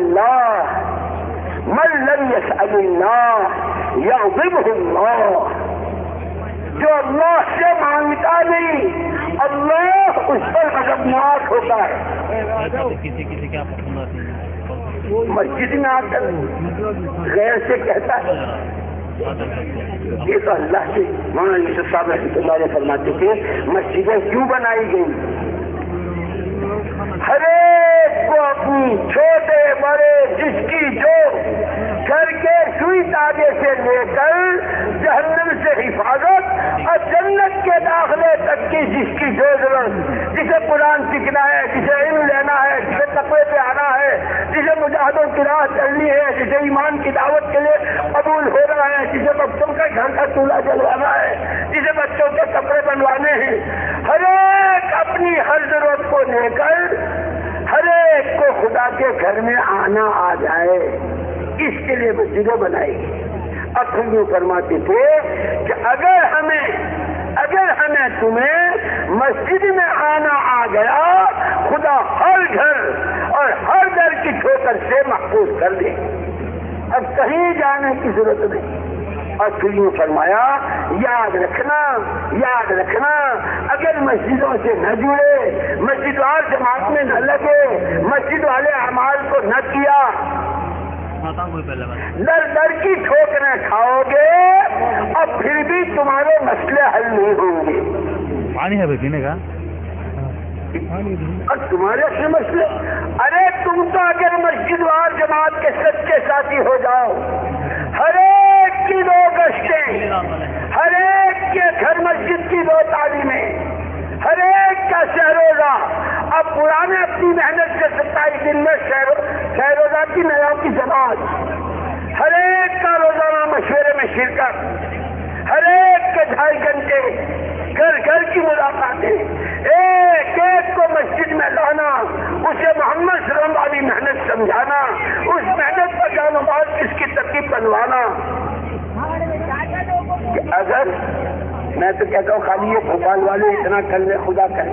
B: اللہ یغضبہ اللہ، جو اللہ سے مانگتا نہیں اللہ اس پر غضبناک ہوتا ہے۔ مسجد میں آ کر غیر سے کہتا ہے، یہ تو اللہ سے مولانا یوسف صاحب رحمۃ اللہ علیہ فرماتے تھے مسجدیں کیوں بنائی گئی؟ ہر ایک کو اپنی چھوٹے بڑے جس کی جو گھر کے سوئی تاگے سے لے کر جہنم سے حفاظت اور جنت کے داخلے تک کی جس کی جو ضرورت، جسے قرآن سیکھنا ہے، جسے علم لینا ہے، جسے تقوی پہ آنا ہے، جسے مجاہدوں کی راہ چلنی ہے، جسے ایمان کی دعوت کے لیے قبول ہو رہا ہے، جسے بچوں کا گھر کا چولہا جلوانا ہے، جسے بچوں کے کپڑے بنوانے ہیں، ہر ایک اپنی ہر ضرورت کو لے کر ہر ایک کو خدا کے گھر میں آنا آ جائے، اس کے لیے مسجدیں بنائی گئی۔ اب پھر یوں فرماتے تھے کہ اگر ہمیں تمہیں مسجد میں آنا آ گیا، خدا ہر گھر اور ہر در کی ٹھوکر سے محفوظ کر دے، اب کہیں جانے کی ضرورت نہیں۔ اور پھر یوں فرمایا یاد رکھنا اگر مسجدوں سے نہ جڑے، مسجد وال جماعت میں نہ لگے، مسجد والے اعمال کو نہ کیا، در کی ٹھوکریں کھاؤ گے اور پھر بھی تمہارے مسئلے حل نہیں ہوں گے۔
D: پانی ہے پینے کا
B: اور تمہارے سے مسئلے، ارے تم تو اگر مسجد وال جماعت کے سچے ساتھی ہو جاؤ، ہر ایک کی 2 گشتیں، ہر ایک کے گھر مسجد کی 2 تعلیمیں، ہر ایک کا شہروزہ، اب پرانے اپنی محنت سے 27 دن میں شہروزہ کی نیاؤں کی جماعت، ہر ایک کا روزانہ مشورے میں شرکت، ہر ایک کے 2.5 گھنٹے گھر کی ملاقاتیں، ایک کو مسجد میں لانا، اسے محمد صلی اللہ علیہ وسلم والی محنت سمجھانا، اس محنت پر جان و مال اس کی ترکیب بنوانا۔ اگر میں تو کہتا ہوں خالی یہ بھوپال والے اتنا کر لیں، خدا کرے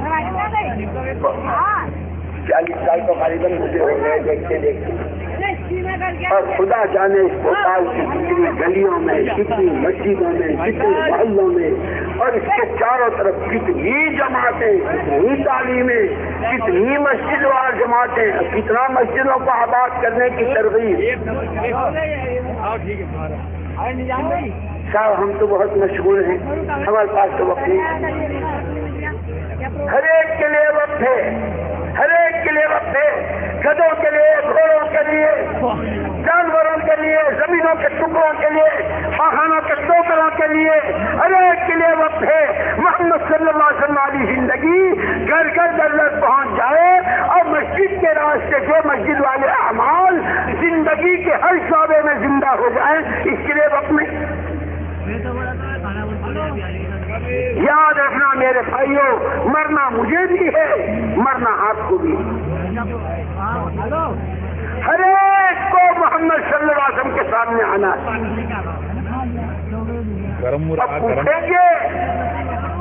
B: 40 سال تو غالباً مجھے ہو گئے دیکھتے، اور خدا جانے اس بھوپال کی کتنی گلیوں میں، کتنی مسجدوں میں، کتنی محلوں میں، اور اس کے چاروں طرف کتنی جماعتیں، کتنی تعلیمیں، کتنی مسجد وار جماعتیں، کتنا مسجدوں کو آباد کرنے کی ترغیب۔ صاحب ہم تو بہت مشغول ہیں، ہمارے پاس تو وقت نہیں، ہر ایک کے لیے وقت ہے، ہر ایک کے لیے وقت ہے، گدھوں کے لیے، گھوڑوں کے لیے، جانوروں کے لیے، زمینوں کے ٹکڑوں کے لیے، خانوں کے ٹوکروں کے لیے، ہر ایک کے لیے وقت ہے۔ محمد صلی اللہ علیہ وسلم والی زندگی گھر در پہنچ جائے اور مسجد کے راستے سے مسجد والے اعمال زندگی کے ہر شعبے میں زندہ ہو جائیں، اس کے لیے وقت میں یاد رکھنا میرے بھائیوں، مرنا مجھے بھی ہے، مرنا آپ کو بھی، ہر ایک کو محمد صلی اللہ علیہ وسلم کے سامنے آنا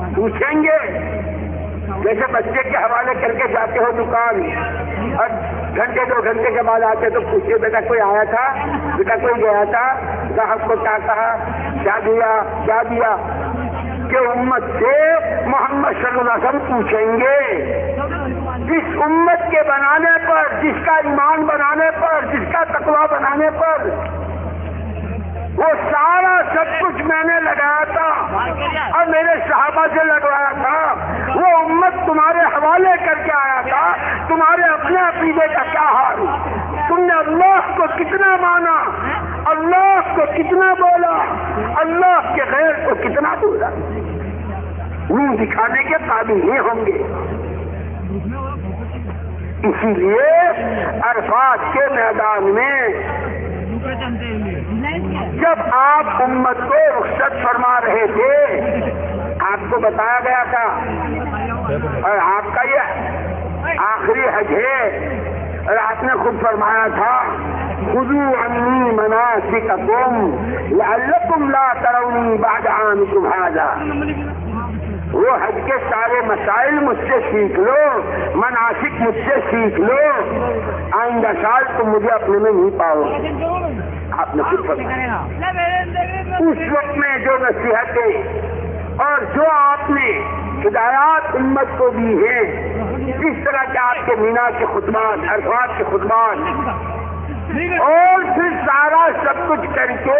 B: پوچھیں گے جیسے بچے کے حوالے کر کے جاتے ہو دکان، اور घंटे 2 घंटे के बाद आते तो पूछते बेटा कोई आया था, बेटा कोई गया था, साहब को क्या कहा, क्या दिया कि उम्मत से मोहम्मद सल्लल्लाहु अलैहि वसल्लम पूछेंगे। जिस उम्मत के बनाने पर, जिसका ईमान बनाने पर, जिसका तकवा बनाने पर वो सारा सब कुछ मैंने लगाया था और मेरे सहाबा से लगवाया था, वो उम्मत तुम्हारे हवाले करके आया था, तुम्हारे अपने अकीदे का क्या हाल, तुमने अल्लाह को कितना माना, अल्लाह को कितना बोला, अल्लाह के गैर को कितना बोला, मुंह दिखाने के काबिल नहीं होंगे। इसीलिए अरफात के मैदान में जब आप उम्मत को रुखसत फरमा रहे थे, आपको बताया गया था और आपका ये आखिरी हज है और आपने खुद फरमाया था खुदू अन्नी मनासिककुम लअल्लकुम ला तरौनी बाद आमिकुम हाज़ा। वो हज के सारे मसाइल मुझसे सीख लो, मनासिक मुझसे सीख लो, आइंदा साल तुम मुझे अपने में नहीं पाओगे। आपने खुद फरमाया उस वक्त में जो नसीहतें और जो आपने हिदायत उम्मत को दी है, जिस तरह के आपके मीना के खुतबात, अरफात के खुतबात और फिर सारा सब कुछ करके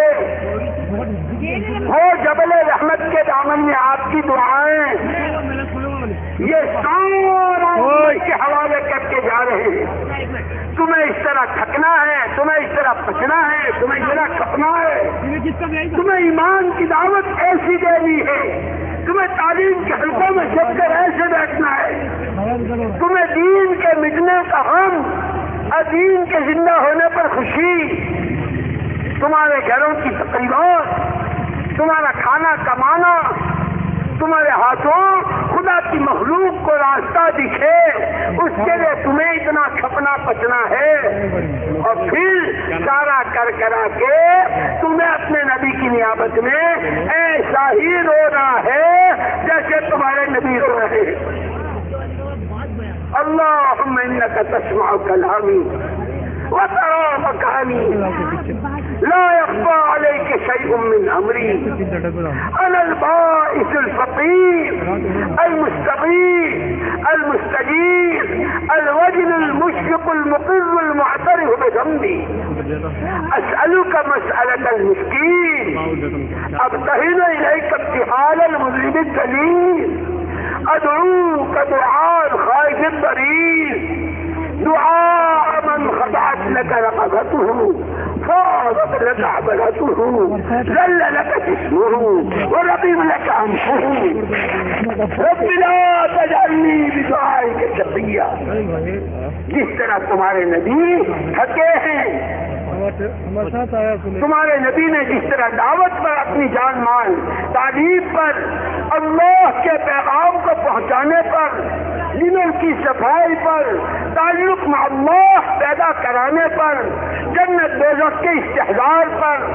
B: वो जबल रहमत के दामन में आपकी दुआएं, ये सारा के हवाले करके जा रहे हैं। तुम्हें इस तरह थकना है, तुम्हें इस तरह बचना है, तुम्हें इस तरह खपना है, तुम्हें ईमान की दावत ऐसी देनी है, तुम्हें तालीम के हल्कों में जमकर ऐसे बैठना है, तुम्हें दीन के मिटने का गम और दीन के जिंदा होने पर खुशी, तुम्हारे घरों की तकरीबात, तुम्हारा खाना कमाना, तुम्हारे हाथों खुदा की मखलूक को रास्ता दिखे, उसके लिए तुम्हें इतना खपना पचना है और फिर सारा कर करा के तुम्हें अपने नबी की नियाबत में ऐसा ही रोना है जैसे तुम्हारे नबी रो रहे हैं। अल्लाहुम्मा इन्नका तस्मअ कलामी व तरा मकानी ला यख्फा अलैका शैउन मिन अमरी अना अल-बाइस अल-फकीर अल-मुस्तगीथ अल-मुस्तजीर अल-वजन अल-मुशफिक अल-मुक़िर अल-मुअतरिफ बिज़ंबी अस्अलुका मसअलत अल-मिस्कीन अब्तहिल इलैका इब्तिहाल अल-मुज़निब अल-दलील अदऊका दुआ अल-खाइफ अल-दरीर दुआ मन खदात लक रक़बतुहु फाज़त लक अबरतुहु ज़ल्ल लक जिस्मुहु व रक़िब लक अंफुहु रब्बी ला तजअलनी बिदुआइका शक़िय्या। जिस तरह तुम्हारे नबी थके हैं, तुम्हारे नबी ने जिस तरह दावत पर अपनी जान माल, तालीम पर, अल्लाह के पैगाम को पहुंचाने पर, दिलों की सफाई पर, ताल्लुक में अल्लाह पैदा कराने पर, जन्नत दोज़ख के इस्तेहज़ार पर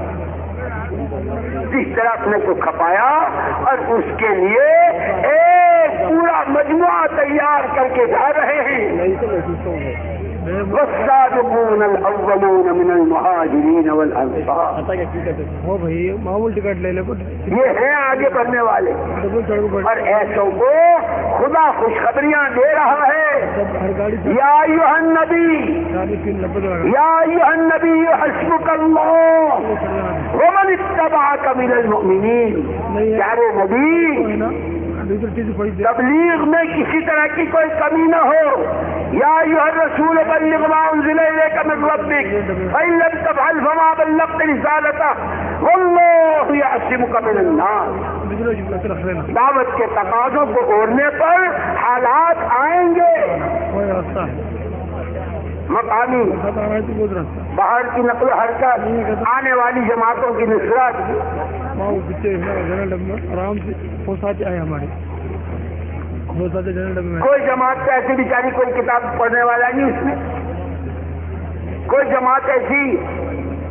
B: जिस तरह अपने को खपाया और उसके लिए एक पूरा मजमुआ तैयार करके जा रहे हैं। والسابقون الأولون من المهاجرين والأنصار।
C: وہ بھائی معمول ٹکٹ لے لے،
B: یہ ہیں آگے بڑھنے والے اور ایسوں کو خدا خوشخبریاں دے رہا ہے۔ یا ایھا النبی یا ایھا النبی حسبک اللہ ومن اتبعک من المؤمنین۔ پیارے نبی تبلیغ میں کسی طرح کی کوئی کمی نہ ہو۔ یا ایھا الرسول بلغ ما انزل الیک من ربک فإن لم تفعل فما بلغت رسالتہ واللہ یعصمک من الناس۔ دعوت کے تقاضوں کو اوڑھنے پر حالات آئیں گے، مقامی باہر کی نقل و حرکت، آنے والی جماعتوں کی نصرت۔
C: آرام سے پہنچاتے آئے ہمارے
B: کوئی جماعت کا ایسی بیچاری کوئی کتاب پڑھنے والا نہیں اس میں، کوئی جماعت ایسی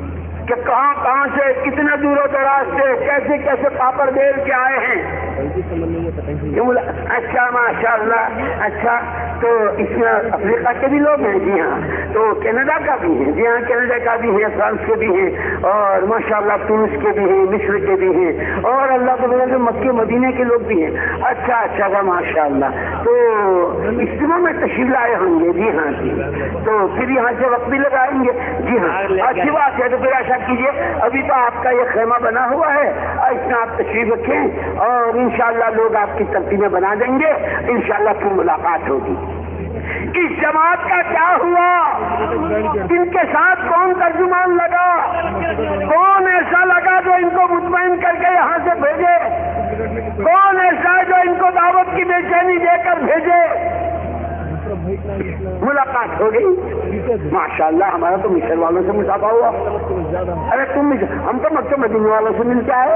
B: کہ کہاں کہاں سے کتنے دور و دراز سے کیسے کیسے پاپڑ بیل کے آئے ہیں، اچھا ماشاءاللہ. اچھا تو اس میں افریقہ کے بھی لوگ ہیں؟ جی ہاں. تو کینیڈا کا بھی ہے؟ جی ہاں کینیڈا کا بھی ہے، فرانس کے بھی ہیں، اور ماشاءاللہ تونس کے بھی ہیں، مصر کے بھی ہیں، اور اللہ کے بغیر مکے مدینے کے لوگ بھی ہیں. اچھا اچھا ماشاءاللہ. تو اجتماع میں تشریف لائے ہوں گے؟ جی ہاں جی. تو پھر یہاں سے وقت بھی لگائیں گے؟ جی ہاں اچھی بات ہے. تو پھر ایسا کیجیے، ابھی تو آپ کا یہ خیمہ بنا ہوا ہے، اس میں آپ تشریف رکھیں اور انشاءاللہ لوگ آپ کی ترتیبیں بنا دیں گے. انشاءاللہ پھر ملاقات ہوگی. اس جماعت کا کیا ہوا؟ ان کے ساتھ کون ترجمان لگا؟ کون ایسا لگا جو ان کو مطمئن کر کے یہاں سے بھیجے؟ کون ایسا جو ان کو دعوت کی بے چینی دے کر بھیجے؟ ملاقات ہو گئی ماشاءاللہ. ہمارا تو مصر والوں سے مسافہ ہوا. ارے تم ہم تو مکہ مدینے والوں سے ملتے آئے.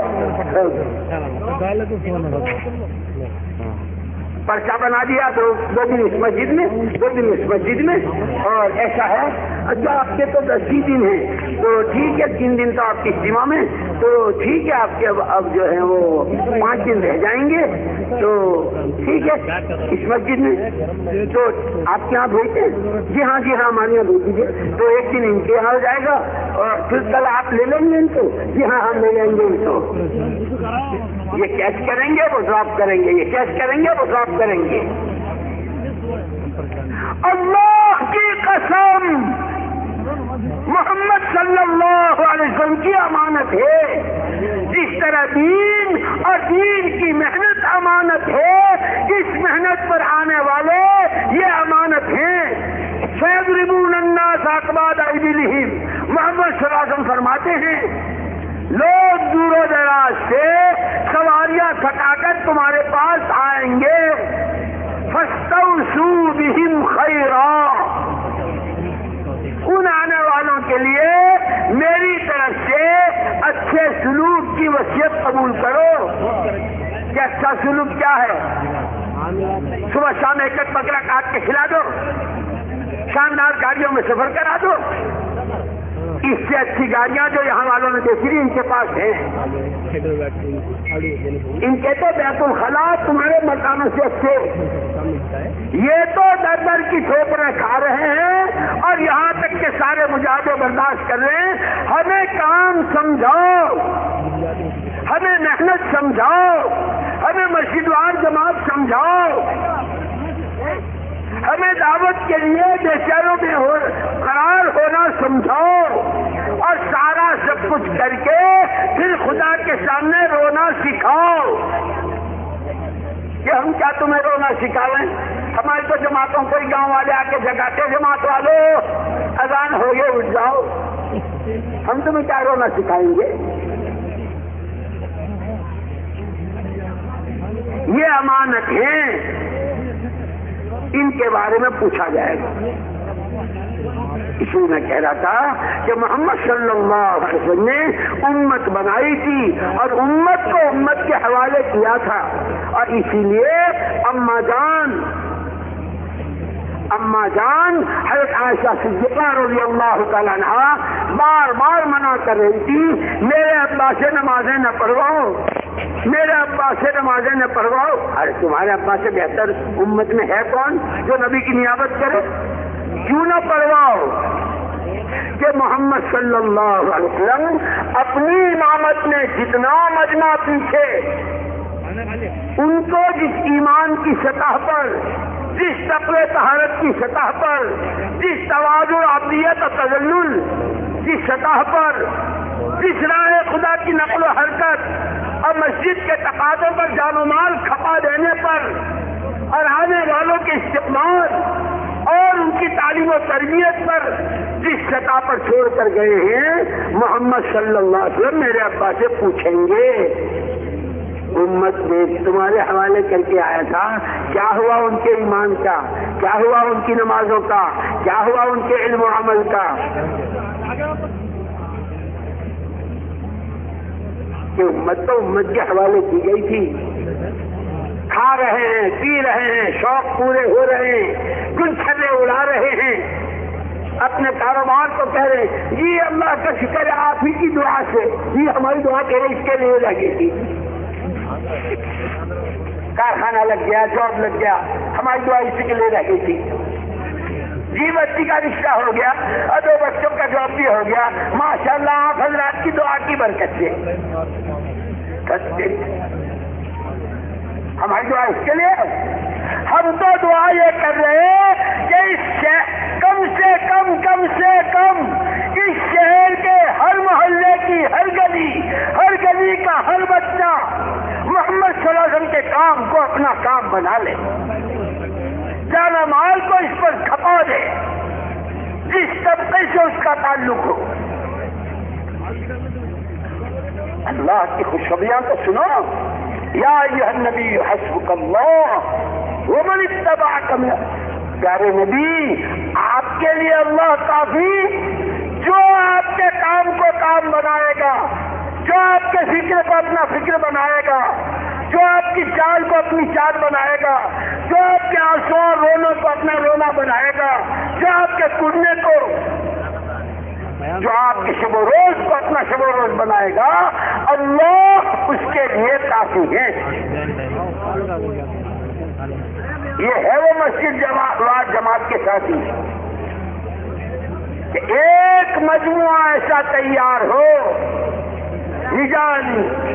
B: پرچہ بنا دیا تو 2 دن اس مسجد میں، 2 دن اس مسجد میں. اور ایسا ہے اچھا آپ کے تو 10 دن ہیں تو ٹھیک ہے، 3 دن تو آپ کی اجتماع میں، تو ٹھیک ہے آپ کے اب جو ہے وہ 5 دن رہ جائیں گے. تو ٹھیک ہے اس مسجد میں تو آپ کے یہاں بھیجتے ہیں؟ جی ہاں ہمارے یہاں بھیج دیجیے. تو 1 دن ان کے یہاں ہو جائے گا اور پھر کل آپ لے لیں گے ان کو؟ جی ہاں ہم لے لیں گے ان کو. یہ کیش کریں گے وہ ڈراپ کریں گے، یہ کیش کریں گے وہ ڈراپ کریں گے. اللہ کی قسم محمد صلی اللہ علیہ وسلم کی امانت ہے. جس طرح دین اور دین کی محنت امانت ہے، اس محنت پر آنے والے یہ امانت ہیں. فیضربون الناس اکباد ایدیہم، محمد صلی اللہ علیہ وسلم فرماتے ہیں لوگ دور و دراز سے سواریاں کھٹا کر تمہارے پاس آئیں گے. فاستوصوا بہم خیرا، ان آنے والوں کے لیے میری طرف سے اچھے سلوک کی وصیت قبول کرو. کہ اچھا سلوک کیا ہے؟ صبح شام ایک بکرا کاٹ کے کھلا دو، شاندار گاڑیوں میں سفر کرا دو. اس سے اچھی گاڑیاں جو یہاں والوں نے دیکھی تھی ان کے پاس ہیں. ان کے تو بیت الخلا تمہارے مکانوں سے اچھے. یہ تو در در کی ٹھوکریں کھا رہے ہیں اور یہاں تک کہ سارے مجاہدے برداشت کر رہے ہیں. ہمیں کام سمجھاؤ، ہمیں محنت سمجھاؤ، ہمیں مسجد وار جماعت سمجھاؤ، ہمیں دعوت کے لیے بیچاروں میں قرار ہونا سمجھاؤ، اور سارا سب کچھ کر کے پھر خدا کے سامنے رونا سکھاؤ. کہ ہم کیا تمہیں رونا سکھاویں؟ ہماری تو جماعتوں کو ہی گاؤں والے آ کے جگاتے، جماعت والوں اذان ہو گئے اٹھ جاؤ. ہم تمہیں کیا رونا سکھائیں گے؟ یہ امانت ہیں، ان کے بارے میں پوچھا جائے گا. اس لیے میں کہہ رہا تھا کہ محمد صلی اللہ علیہ وسلم نے امت بنائی تھی اور امت کو امت کے حوالے کیا تھا. اور اسی لیے اما جان حضرت عائشہ صدیقہ رضی اللہ تعالیٰ عنہا بار بار منع کر رہی تھی میرے ابا سے نمازیں نہ پڑھواؤ، میرے ابا سے نمازیں نہ پڑھواؤ. ارے تمہارے ابا سے بہتر امت میں ہے کون جو نبی کی نیابت کرے؟ کیوں نہ پڑھواؤ؟ کہ محمد صلی اللہ علیہ وسلم اپنی امامت میں جتنا مجمع پیچھے ان کو جس ایمان کی سطح پر، جس تقوی طہارت کی سطح پر، جس تواضع عبدیت و تذلل کی سطح پر، جس راہ خدا کی نقل و حرکت اور مسجد کے تقاضوں پر جان و مال کھپا دینے پر اور آنے والوں کے استقبال اور ان کی تعلیم و تربیت پر جس سطح پر چھوڑ کر گئے ہیں، محمد صلی اللہ علیہ وسلم میرے ابا سے پوچھیں گے امت نے تمہارے حوالے کر کے آیا تھا، کیا ہوا ان کے ایمان کا، کیا ہوا ان کی نمازوں کا، کیا ہوا ان کے علم و عمل کا؟ کہ امت تو امت کے حوالے کی گئی تھی. کھا رہے ہیں، پی رہے ہیں، شوق پورے ہو رہے ہیں، گلچھرے اڑا رہے ہیں، اپنے کاروبار کو کہہ رہے ہیں جی اللہ کا شکر ہے آپ ہی کی دعا سے، جی ہماری دعا کہہ رہے اس کے لیے لگی تھی. کارخانہ لگ گیا، جاب لگ گیا، ہماری دعا اسی کے لیے رہ گئی تھی. جی بچی کا رشتہ ہو گیا اور 2 بچوں کا جاب بھی ہو گیا، ماشاءاللہ آپ حضرات کی دعا کی برکت سے. ہماری دعا اس کے لیے، ہم تو دعا یہ کر رہے ہیں کہ کم سے کم اس شہر کے ہر محلے کی ہر گلی کا ہر بچہ محمد صلی اللہ علیہ وسلم کے کام کو اپنا کام بنا لے، جانا مال کو اس پر کھپا دے، جس طبقے سے اس کا تعلق ہو. اللہ کی خوشخبریاں تو سنو. یا ایھا النبی حسبک اللہ ومن اتبعک من. پیارے نبی آپ کے لیے اللہ کافی، جو آپ کے کام کو کام بنائے گا، جو آپ کے فکر کو اپنا فکر بنائے گا، جو آپ کی چال کو اپنی چال بنائے گا، جو آپ کے آنسو اور رونے کو اپنا رونا بنائے گا، جو آپ کے کڑنے کو، جو آپ کے شب و روز کو اپنا شب و روز بنائے گا، اللہ اس کے لیے کافی ہے. یہ ہے وہ مسجد جماعت کے ساتھی کہ ایک مجموعہ ایسا تیار ہو، رجال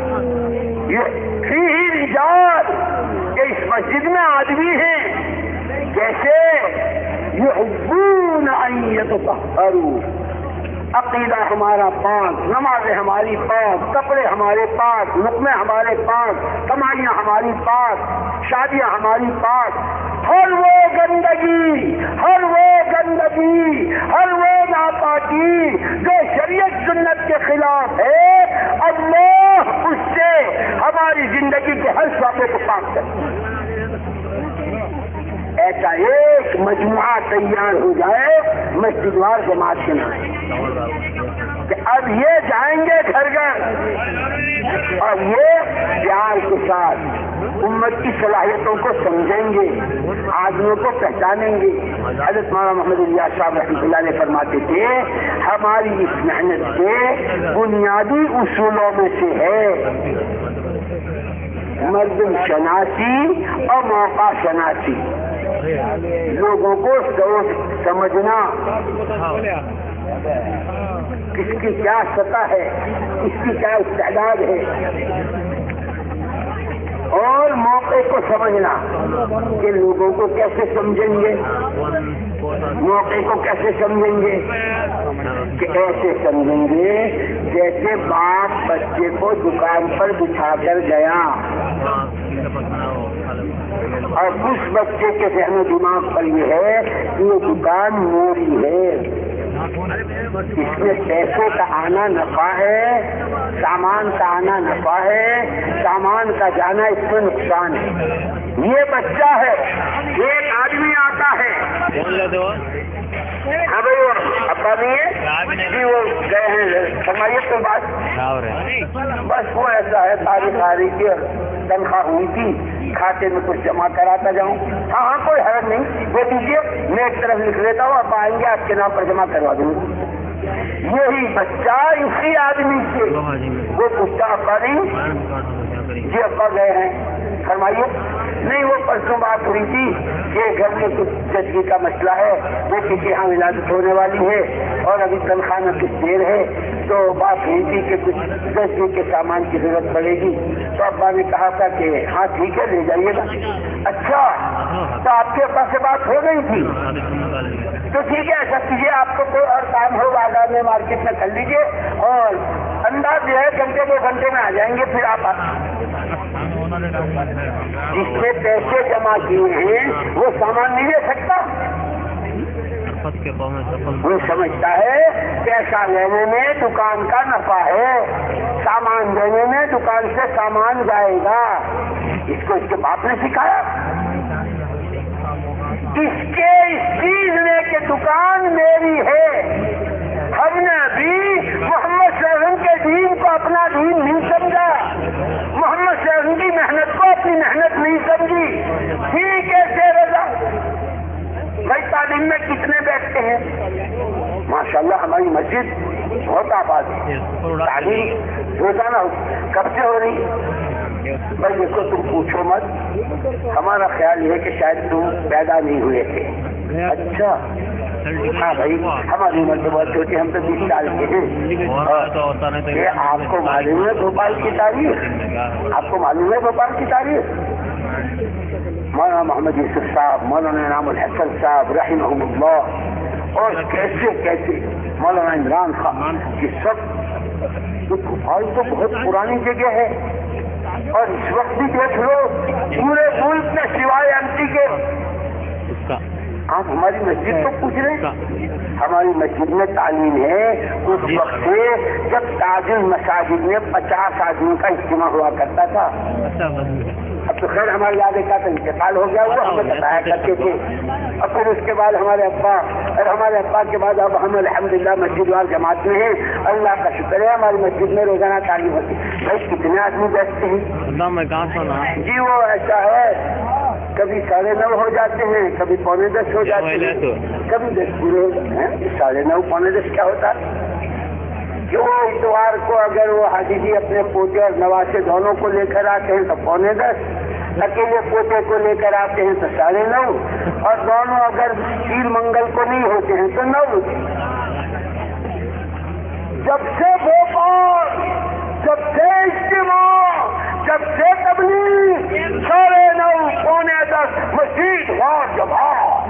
B: فیہ رجال، کہ اس مسجد میں آدمی ہیں جیسے یحبون ان یتطہروا، عقیدہ ہمارا پاک، نمازیں ہماری پاک، کپڑے ہمارے پاک، لقمے ہمارے پاک، کمائیاں ہماری پاک، شادیاں ہماری پاک. ہر وہ گندگی، ہر وہ ناپاکی جو شریعت سنت کے خلاف ہے، اللہ اس سے ہماری زندگی کے ہر شعبے کو پاک کرے. ایسا ایک مجموعہ تیار ہو جائے مسجد وار جماعت کے نام کہ اب یہ جائیں گے گھر اور یہ پیار کے ساتھ امت کی صلاحیتوں کو سمجھیں گے، آدمیوں کو پہچانیں گے. حضرت مولانا محمد الیاس صاحب رحمۃ اللہ علیہ فرماتے تھے ہماری اس محنت کے بنیادی اصولوں میں سے ہے مردم شناسی اور موقع شناسی. لوگوں کو سمجھنا کس کی کیا سطح ہے، کس کی کیا استعداد ہے، اور موقع کو سمجھنا کہ لوگوں کو کیسے سمجھیں گے، موقع کو کیسے سمجھیں گے، کہ ایسے سمجھیں گے جیسے باپ بچے کو دکان پر بٹھا کر گیا اور اس بچے کے ذہن و دماغ پر یہ ہے کہ یہ دکان میری ہے، اس میں پیسے کا آنا نفع ہے، سامان کا آنا نفع ہے، سامان کا جانا اس میں نقصان ہے. یہ بچہ ہے، ایک آدمی آتا ہے، ہاں بھائی وہ ابا نہیں ہے جی، وہ گئے ہیں فرمائیے تو بات، بس وہ ایسا ہے تاریخ آ رہی تھی اور تنخواہ ہوئی تھی، کھاتے میں کچھ جمع کراتا جاؤں. ہاں کوئی حرج نہیں، وہ دیجیے میں ایک طرف لکھ لیتا ہوں، آپ آئیں گے آپ کے نام پر جمع کروا دوں گا. یہی بچہ اسی آدمی سے وہ پوچھتا ابا نہیں جی ابا گئے ہیں، فرمائیے نہیں وہ پرسوں بات ہوئی تھی کہ گھر میں کچھ زچگی کا مسئلہ ہے، وہ کسی ہاں ولادت ہونے والی ہے اور ابھی تنخواہ میں کچھ دیر ہے، تو بات ہوئی تھی کہ کچھ زچگی کے سامان کی ضرورت پڑے گی. تو ابا نے کہا تھا کہ ہاں ٹھیک ہے لے جائیے گا. اچھا تو آپ کے ابا سے بات ہو گئی تھی، تو ٹھیک ہے ایسا کیجیے آپ کو کوئی اور کام ہو بازار میں مارکیٹ میں کر لیجیے اور انداز جو ہے گھنٹے 2 گھنٹے میں آ جائیں گے. پھر آپ جس نے پیسے جمع کیے ہیں وہ سامان نہیں لے سکتا، وہ سمجھتا ہے پیسہ لینے میں دکان کا نفع ہے، سامان دینے میں دکان سے سامان جائے گا. اس کو اس کے باپ نے سکھایا، اس چیز نے کہ دکان میری ہے. ہم نے ابھی محمد صلی اللہ علیہ وسلم کے دین کو اپنا دین نہیں سمجھا، محمد صلی اللہ علیہ وسلم کی محنت کو اپنی محنت نہیں سمجھی. ٹھیک ہے سے رضا بھائی تعلیم میں کتنے بیٹھتے ہیں؟ ماشاءاللہ ہماری مسجد بہت آباد ہے، تعلیم روزانہ کب سے ہو رہی؟ بھائی دیکھو تم پوچھو مت، ہمارا خیال یہ ہے کہ شاید تم پیدا نہیں ہوئے تھے. اچھا ہاں بھائی، ہماری عمر تو بہت چھوٹی، ہم تو 20 سال کے ہیں. یہ آپ کو معلوم ہے بھوپال کی تاریخ؟ آپ کو معلوم ہے بھوپال کی تاریخ؟ مولانا محمد یوسف صاحب، مولانا انعام الحسن صاحب رحمہم اللہ، اور کیسے کیسے مولانا عمران خان، یہ سب بھوپال تو بہت پرانی جگہ ہے. اور اس وقت بھی دیکھ لو پورے ملک میں سوائے ایم کے، آپ ہماری مسجد تو پوچھ رہے ہیں، ہماری مسجد میں تعلیم ہے اس وقت سے جب تاج المساجد میں 50 آدمیوں کا اجتماع ہوا کرتا تھا. اب تو خیر ہمارے دادے کا تو انتقال ہو گیا، وہ ہمیں بتایا کرتے تھے. اور پھر اس کے بعد ہمارے ابا، اور ہمارے ابا کے بعد اب ہم الحمدللہ مسجد وال جماعت میں ہیں. اللہ کا شکر ہے ہماری مسجد میں روزانہ تعلیم ہوتی ہے. بھائی کتنے آدمی بیٹھتے ہیں؟ جی وہ ایسا ہے، کبھی 9:30 ہو جاتے ہیں، کبھی 9:45 ہو جاتے ہیں، کبھی 10 پورے ہو جاتے ہیں. 9:30 9:45 کیا ہوتا ہے کہ وہ اتوار کو اگر وہ حاجی جی اپنے پوتے اور نواسے دونوں کو لے کر آتے ہیں تو 9:45، اکیلے پوتے کو لے کر آتے ہیں تو 9:30، اور دونوں اگر پیر منگل کو نہیں ہوتے ہیں تو 9 بجے. جب سے بھوپال، جب سے اجتماع، جب سے تبلیغ، 9:30 9:45 مسجد وار جماعت.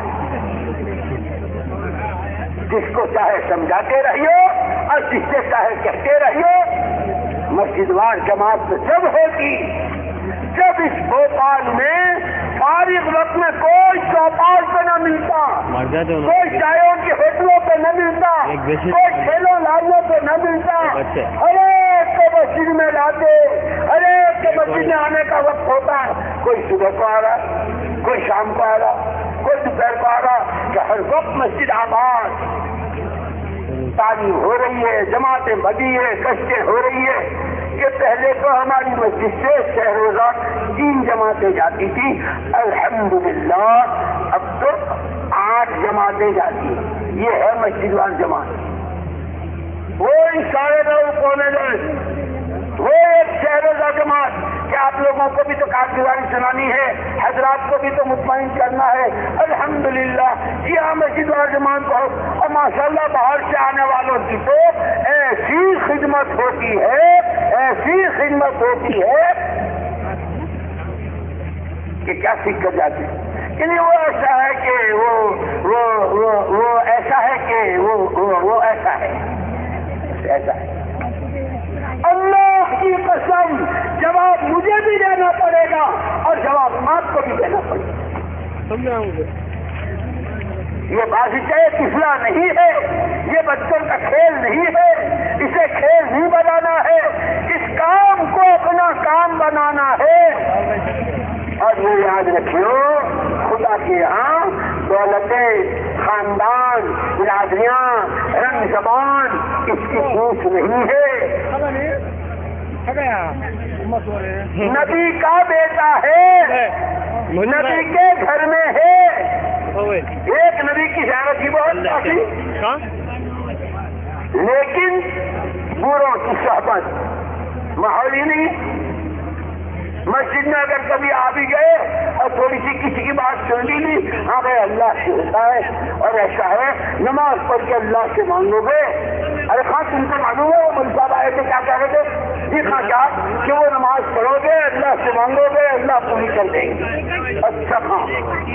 B: جس کو چاہے سمجھاتے رہیے اور جس سے چاہے کہتے رہیے. مسجد وار جماعت تو جب ہوگی جب اس بھوپال میں فارغ وقت میں کوئی چوپال پہ نہ ملتا، کوئی چائےوں کی ہوٹلوں پہ نہ ملتا، کوئی ٹھیلوں لالوں پہ نہ ملتا. ہر ایک کو مسجد میں لاتے، ہر ایک کے مسجد میں آنے کا وقت ہوتا. کوئی صبح کو آ رہا، کوئی شام کو آ رہا، کوئی دوپہر کو آ رہا، کہ ہر وقت مسجد آباد. تعلیم ہو رہی ہے، جماعتیں بڑھی ہے، کشتیں ہو رہی ہے. کہ پہلے تو ہماری مسجد سے شہ روزہ 3 جماعتیں جاتی تھی، الحمدللہ اب تو 8 جماعتیں جاتی ہیں. یہ ہے مسجد وال جماعت. وہ 9:30 9:45 وہ ایک شہ روزہ جماعت کہ آپ لوگوں کو بھی تو کارگزاری سنانی ہے، حضرات کو بھی تو مطمئن کرنا ہے. الحمدللہ یہ مسجد وال جماعت بہت، اور ماشاءاللہ باہر سے آنے والوں کی تو ایسی خدمت ہوتی ہے، ایسی خدمت ہوتی ہے کہ کیا سیکھ کر جاتے ہیں. کہ نہیں وہ ایسا ہے کہ وہ ایسا ہے کہ وہ ایسا ہے، ایسا ہے. اللہ کی قسم جواب مجھے بھی دینا پڑے گا اور جواب آپ کو بھی دینا پڑے گا. یہ بازیچہ کفلا نہیں ہے، یہ بچوں کا کھیل نہیں ہے، اسے کھیل نہیں بنانا ہے، اس کام کو اپنا کام بنانا ہے. اور یہ یاد رکھیو خدا کے یہاں دولتیں، خاندان، برادریاں، رنگ زبان اس کی پوچھ نہیں ہے. نبی کا بیٹا ہے، نبی کے گھر میں ہے. ایک نبی کی زیارت کی بہت کافی، لیکن بوروں کی صحبت ماحول ہی نہیں. مسجد میں اگر کبھی آ بھی گئے اور تھوڑی سی کسی کی بات سن لی، ہاں بھائی اللہ سے ہوتا ہے اور ایسا ہے، نماز پڑھ کے اللہ سے مانگو گے. ارے خان تم کو معلوم ہے وہ مل صاحب آئے تھے کیا کہہ رہے تھے؟ جی ہاں کیا کہ وہ نماز پڑھو گے، اللہ سے مانگو گے، اللہ پوری کر دیں گے. اچھا ہاں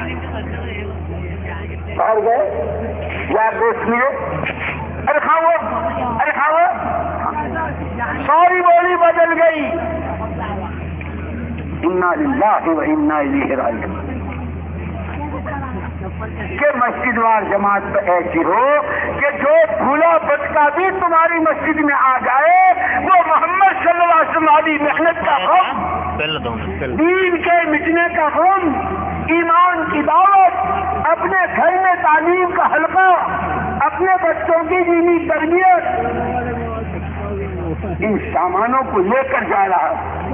B: باہر گئے یار دوست ملے، ارے خان وہ ساری بولی بدل گئی. انا للہ و انا الیہ راجعون. کہ مسجد وار جماعت پہ ایسی ہو کہ جو بھولا بچکا بھی تمہاری مسجد میں آ جائے وہ محمد صلی اللہ علیہ وسلم والی محنت کا غم، دین کے مٹنے کا غم، ایمان کی دعوت، اپنے گھر میں تعلیم کا حلقہ، اپنے بچوں کی دینی تربیت، ان سامانوں کو لے کر جا رہا.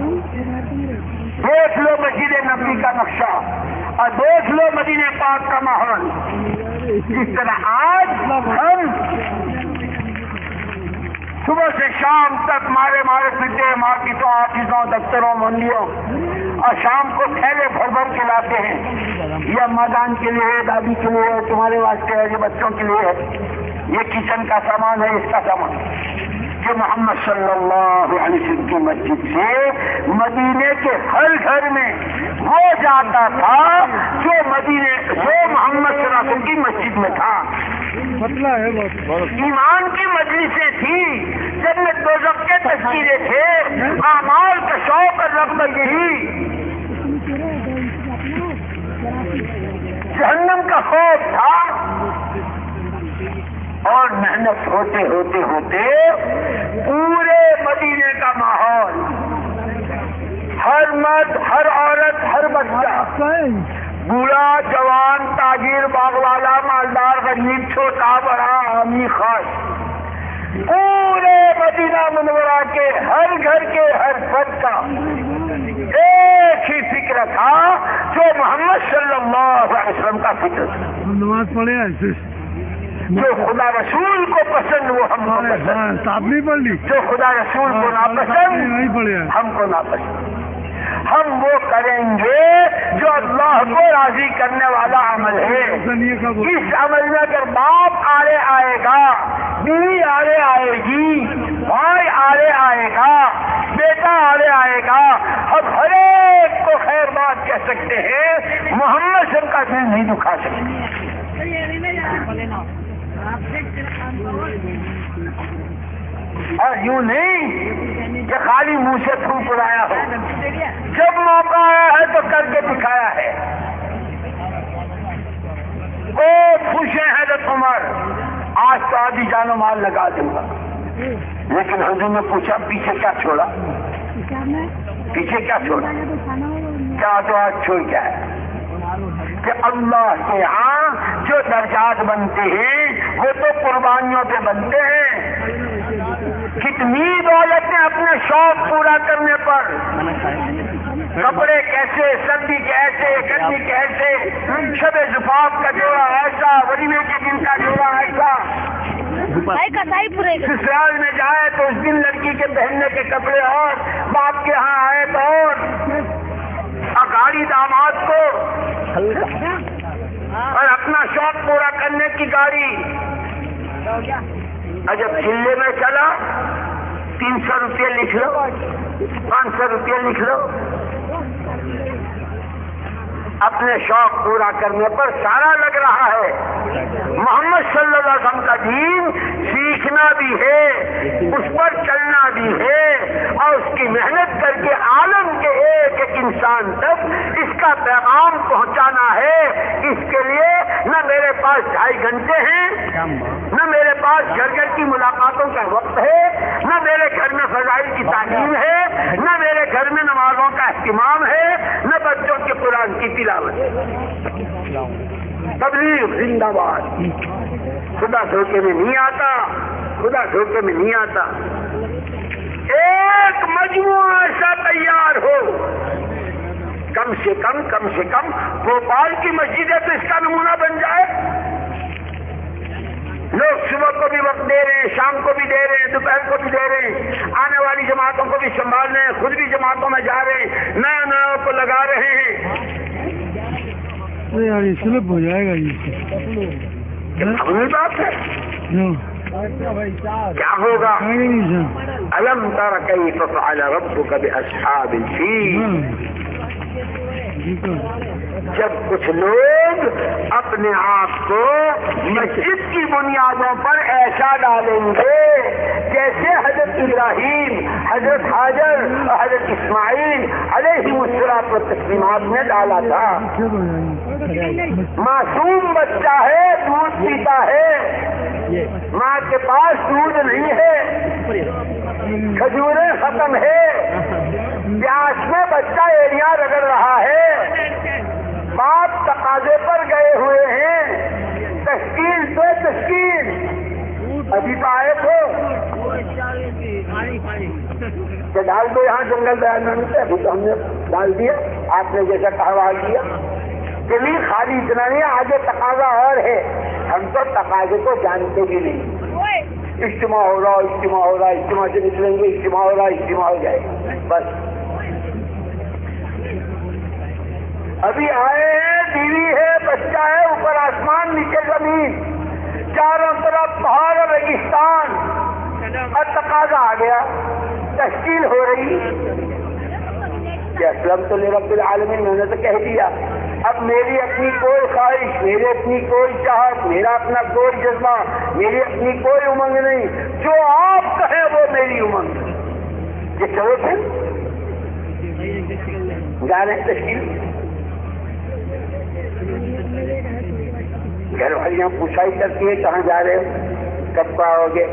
B: دیکھ لو مسجد نبوی کا نقشہ اور دیکھ لو مدینہ پاک کا ماحول. جس طرح آج ہم صبح سے شام تک مارے پیٹے مارکیٹوں آفسوں دفتروں منڈیوں، اور شام کو تھیلے بھر بھر کے لاتے ہیں، یہ اماں جان کے لیے ہے، دادی کے لیے ہے، تمہارے واسطے ہے، یہ بچوں کے لیے ہے، یہ کچن کا سامان ہے، اس کا سامان، کہ محمد صلی اللہ علیہ وسلم کی مسجد سے مدینے کے ہر گھر میں وہ جاتا تھا جو محمد صلی اللہ علیہ وسلم کی مسجد میں تھا۔
C: پتلا ہے بہت۔
B: ایمان کی مجلسیں تھی، جنت دوزخ کے تذکیرے تھے، اعمال کا شوق اور رغبت یہی، جہنم کا خوف تھا، اور محنت ہوتے ہوتے پورے مدینے کا ماحول، ہر مرد، ہر عورت، ہر بچہ، بوڑھا جوان، تاجر، باغ والا، مالدار، غریب، چھوٹا بڑا، عامی خاص، پورے مدینہ منورہ کے ہر گھر کے ہر فرد کا ایک ہی فکر تھا جو محمد صلی اللہ علیہ وسلم کا فکر تھا۔
C: نماز پڑھے ایسے
B: جو خدا رسول کو پسند وہ ہم کو پسند،
C: آپ نہیں پڑھ لی،
B: جو خدا رسول کو ناپسند
C: نہیں پڑھے،
B: ہم کو ناپسند۔ ہم وہ کریں گے جو اللہ کو راضی کرنے والا عمل ہے۔ اس عمل میں اگر باپ آڑے آئے گا، بیوی آڑے آئے گی، بھائی آڑے آئے گا، بیٹا آڑے آئے گا، ہم ہر ایک کو خیر بات کہہ سکتے ہیں، محمد صلی کا دل نہیں دکھا سکتے۔ اور یوں نہیں کہ خالی منہ سے تھوک اڑایا ہو، جب موقع آیا ہے تو کر کے دکھایا ہے۔ او خوشے حضرت عمر، آج تو آدھی جان و مال لگا دوں گا، لیکن حضور نے پوچھا پیچھے کیا چھوڑا، پیچھے کیا چھوڑا، کیا تو آج چھوڑ کیا ہے؟ کہ اللہ کے ہاں جو درجات بنتے ہیں وہ تو قربانیوں پہ بنتے ہیں۔ کتنی دولتیں اپنے شوق پورا کرنے پر، کپڑے کیسے، سردی کیسے، گرمی کیسے، شب زفاف کا جوڑا ایسا، ولیمے کے دن کا جوڑا ایسا، سسرال میں جائے تو اس دن لڑکی کے پہننے کے کپڑے اور، باپ کے ہاں آئے تو اور گاڑی داماد کو، اور اپنا شوق پورا کرنے کی گاڑی۔ جب چلے میں چلا 300 روپے لکھ لو، 500 روپے لکھ لو، اپنے شوق پورا کرنے پر سارا لگ رہا ہے۔ محمد صلی اللہ علیہ وسلم کا دین سیکھنا بھی ہے، اس پر چلنا بھی ہے، اور اس کی محنت کر کے عالم کے ایک ایک انسان تک اس کا پیغام پہنچانا ہے۔ اس کے لیے نہ میرے پاس 2.5 گھنٹے ہیں، نہ میرے پاس گھر کی ملاقاتوں کا وقت ہے، نہ میرے گھر میں فضائل کی تعلیم ہے، نہ میرے گھر میں نمازوں کا اہتمام ہے، نہ بچوں کے قرآن کی تلاوت۔ تبلیغ زندہ باد، خدا دھوکے میں نہیں آتا، خدا دھوکے میں نہیں آتا۔ ایک مجموعہ ایسا تیار ہو، کم سے کم بھوپال کی مسجد ہے تو اس کا نمونہ بن جائے۔ لوگ صبح کو بھی وقت دے رہے ہیں، شام کو بھی دے رہے ہیں، دوپہر کو بھی دے رہے ہیں، آنے والی جماعتوں کو بھی سنبھال رہے ہیں، خود بھی جماعتوں میں جا رہے ہیں، نیا کو لگا رہے ہیں۔
C: یار یہ سلپ ہو جائے گا، یہ
B: اپنی بات ہے، کیا ہوگا؟ الم تر کیف فعل ربک باصحاب الفیل۔ جب کچھ لوگ اپنے آپ کو مسجد کی بنیادوں پر ایسا ڈالیں گے جیسے حضرت ابراہیم، حضرت حاجر اور حضرت اسماعیل علیہ الصلوۃ والتسلیمات نے ڈالا تھا۔ معصوم بچہ ہے، دودھ پیتا ہے، ماں کے پاس دودھ نہیں ہے، کھجوریں ختم ہے، پیاس میں بچہ ایڑیاں رگڑ رہا ہے، باپ تقاضے پر گئے ہوئے ہیں، تشکیل تو تشکیل ابھی تو آئے تھے کہ ڈال دو یہاں جنگل بیان سے، ابھی تو ہم نے ڈال دیا، آپ نے جیسا کہا کیا کہ نہیں، خالی اتنا نہیں، آگے تقاضا اور ہے، ہم تو تقاضے کو جانتے بھی نہیں، اجتماع ہو رہا اجتماع سے نکلیں گے، اجتماع ہو جائے بس۔ ابھی آئے ہیں، بیوی ہے، بچہ ہے، اوپر آسمان نیچے زمین، چاروں طرف پہاڑ اور ریگستان، اور تقاضا آ گیا، تشکیل ہو رہی کہ اسلم تو رب العالمین، میں نے تو کہہ دیا، اب میری اپنی کوئی خواہش، میری اپنی کوئی چاہت، میرا اپنا کوئی جذبہ، میری اپنی کوئی امنگ نہیں، جو آپ کہیں وہ میری امنگ۔ یہ چلو پھر جا رہے ہیں تشکیل۔ گھر والیاں پوچھائی کرتی ہے کہاں جا رہے ہو، کب آؤ گے؟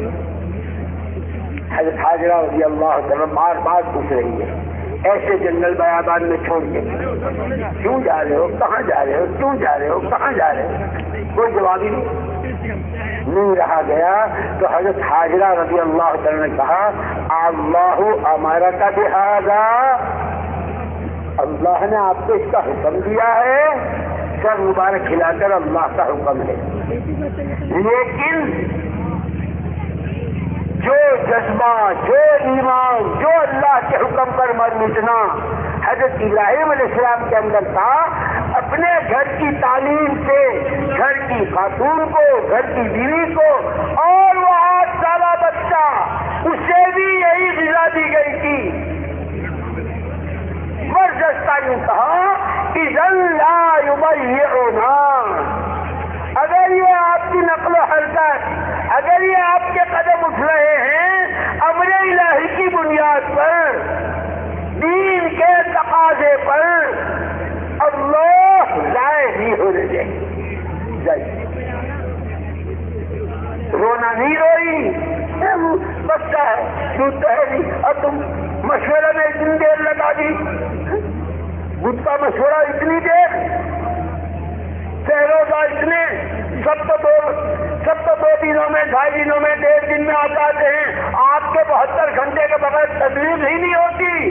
B: حضرت حاجرہ رضی اللہ تعالیٰ بار بار پوچھ رہی ہے، ایسے جنگل بیابان میں چھوڑ کے کیوں جا رہے ہو، کہاں جا رہے ہو، کیوں جا رہے ہو، کہاں جا رہے ہو؟ کوئی جواب ہی نہیں رہا گیا۔ تو حضرت حاجرہ رضی اللہ تعالیٰ نے کہا، اللہ امرک بہذا، اللہ نے آپ کو اس کا حکم دیا ہے، سر مبارک کھلا کر اللہ کا حکم ہے، لیکن جو جذبہ، جو ایمان، جو اللہ کے حکم پر مر مٹنا حضرت ابراہیم علیہ السلام کے اندر تھا، اپنے گھر کی تعلیم سے گھر کی خاتون کو، گھر کی بیوی کو، اور وہ 8 سالہ بچہ، اسے بھی یہی غذا دی گئی تھی۔ زبردست نے کہا اذن لا یضیعنا، اگر یہ آپ کی نقل و حرکت، اگر یہ آپ کے قدم اٹھ رہے ہیں امر الہی کی بنیاد پر، دین کے تقاضے پر، اللہ ضائع نہیں ہونے دیں۔ رونا نہیں روئی، بچہ ہے، دودھ تو ہے نہیں، اور تم مشورہ میں اتنی دیر لگا دی، بدھ کا مشورہ اتنی دیر، روزہ اتنے، سب تو دو دنوں میں، 2.5 دنوں میں، 1.5 دن میں آ جاتے ہیں، آپ کے 72 گھنٹے کے بغیر تبلیغ ہی نہیں ہوتی۔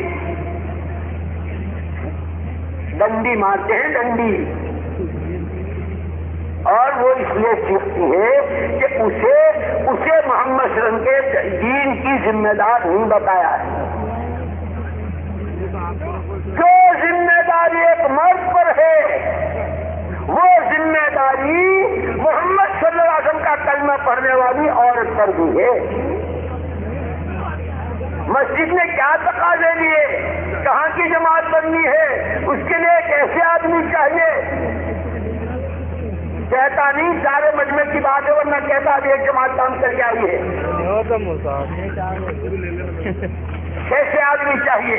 B: ڈنڈی مارتے ہیں، ڈنڈی، اور وہ اس لیے سیکھتی ہے کہ اسے محمد صلی اللہ علیہ وسلم کے دین کی ذمہ دار نہیں بتایا ہے۔ جو ذمہ داری ایک مرد پر ہے، وہ ذمہ داری محمد صلی اللہ علیہ وسلم کا کلمہ پڑھنے والی عورت پر بھی ہے۔ مسجد نے کیا تقاضے دیے، کہاں کی جماعت بننی ہے، اس کے لیے ایک ایسے آدمی چاہیے، کہتا نہیں سارے مجمع کی بات ہے، ورنہ کہتا ابھی ایک جماعت کام کر کے آئی ہے، کیسے آدمی چاہیے؟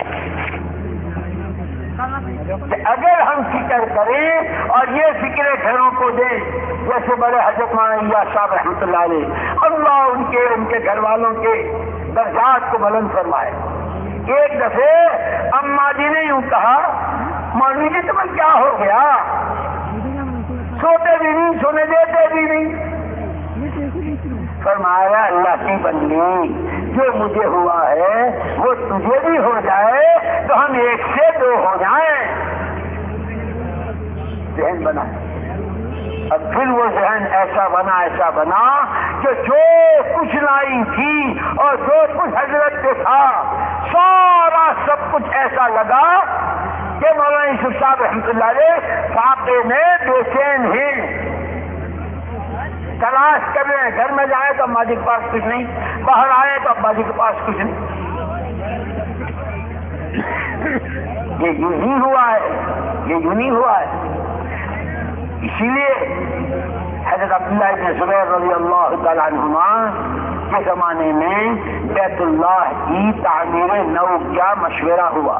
B: اگر ہم فکر کریں اور یہ فکر گھروں کو دیں، جیسے بڑے حضرت مولانا الیاس صاحب رحمۃ اللہ علیہ، اللہ ان کے گھر والوں کے درجات کو بلند فرمائے۔ ایک دفعے اماں جی نے یوں کہا، مولوی جی تمہیں کیا ہو گیا، سوتے بھی نہیں، سونے دیتے بھی نہیں؟ فرمایا اللہ کی بندی، جو مجھے ہوا ہے وہ تجھے بھی ہو جائے تو ہم 1 سے 2 ہو جائیں۔ ذہن بنا، اب پھر وہ ذہن ایسا بنا کہ جو کچھ لائی تھی اور جو کچھ حضرت کے تھا، سارا سب کچھ ایسا لگا کہ مولانا یوسف صاحب رحمۃ اللہ علیہ فاقے میں بے چین ہیں، تلاش کر رہے ہیں، گھر میں جائے تو ابا جی کے پاس کچھ نہیں، باہر آئے تو ابا جی کے پاس کچھ نہیں۔ یہ یوں ہی ہوا ہے، اسی لیے حضرت عبداللہ بن زبیر رضی اللہ تعالیٰ عنہما کے زمانے میں بیت اللہ کی تعمیر نو کا مشورہ ہوا،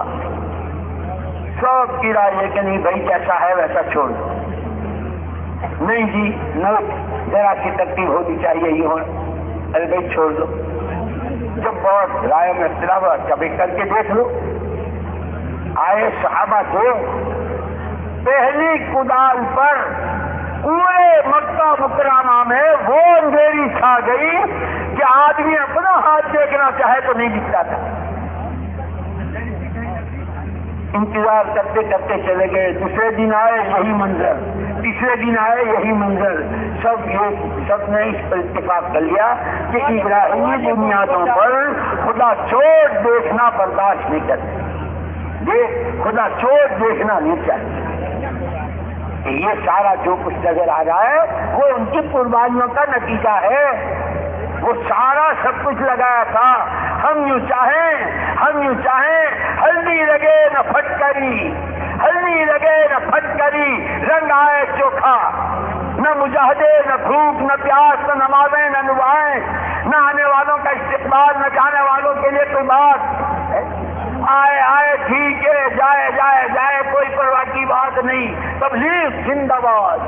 B: سب کی رائے ہے کہ نہیں بھائی جیسا ہے ویسا چھوڑ، نہیں جی نو ذرا کی ترتیب ہونی چاہیے، یہ ہو، ارے بھائی چھوڑ دو، جب بہت رائے میں اختلاف ہوا کبھی کر کے دیکھ لو۔ آئے صحابہ تھے، پہلی کدال پر پورے مکہ مکرمہ میں وہ اندھیری چھا گئی کہ آدمی اپنا ہاتھ دیکھنا چاہے تو نہیں دکھتا تھا، انتظار کرتے کرتے چلے گئے، دوسرے دن آئے یہی منظر، تیسرے دن آئے یہی منظر، سب نے اس پر اتفاق کر لیا کہ ابراہیمی بنیادوں پر خدا چوٹ دیکھنا برداشت نہیں کرتے، خدا چوٹ دیکھنا نہیں چاہتے۔ یہ سارا جو کچھ نظر آ رہا ہے وہ ان کی قربانیوں کا نتیجہ ہے، وہ سارا سب کچھ لگایا تھا۔ ہم یوں چاہیں ہلدی لگے نہ پھٹکری، ہلدی لگے نہ پھٹکری، رنگ آئے چوکھا، نہ مجاہدے نہ بھوک نہ پیاس، نہ نمازیں نہ نوائیں، نہ آنے والوں کا استقبال، نہ جانے والوں کے لیے کوئی بات، آئے ٹھیک ہے، جائے کوئی پرواہ کی بات نہیں، تبلیغ زندہ باد۔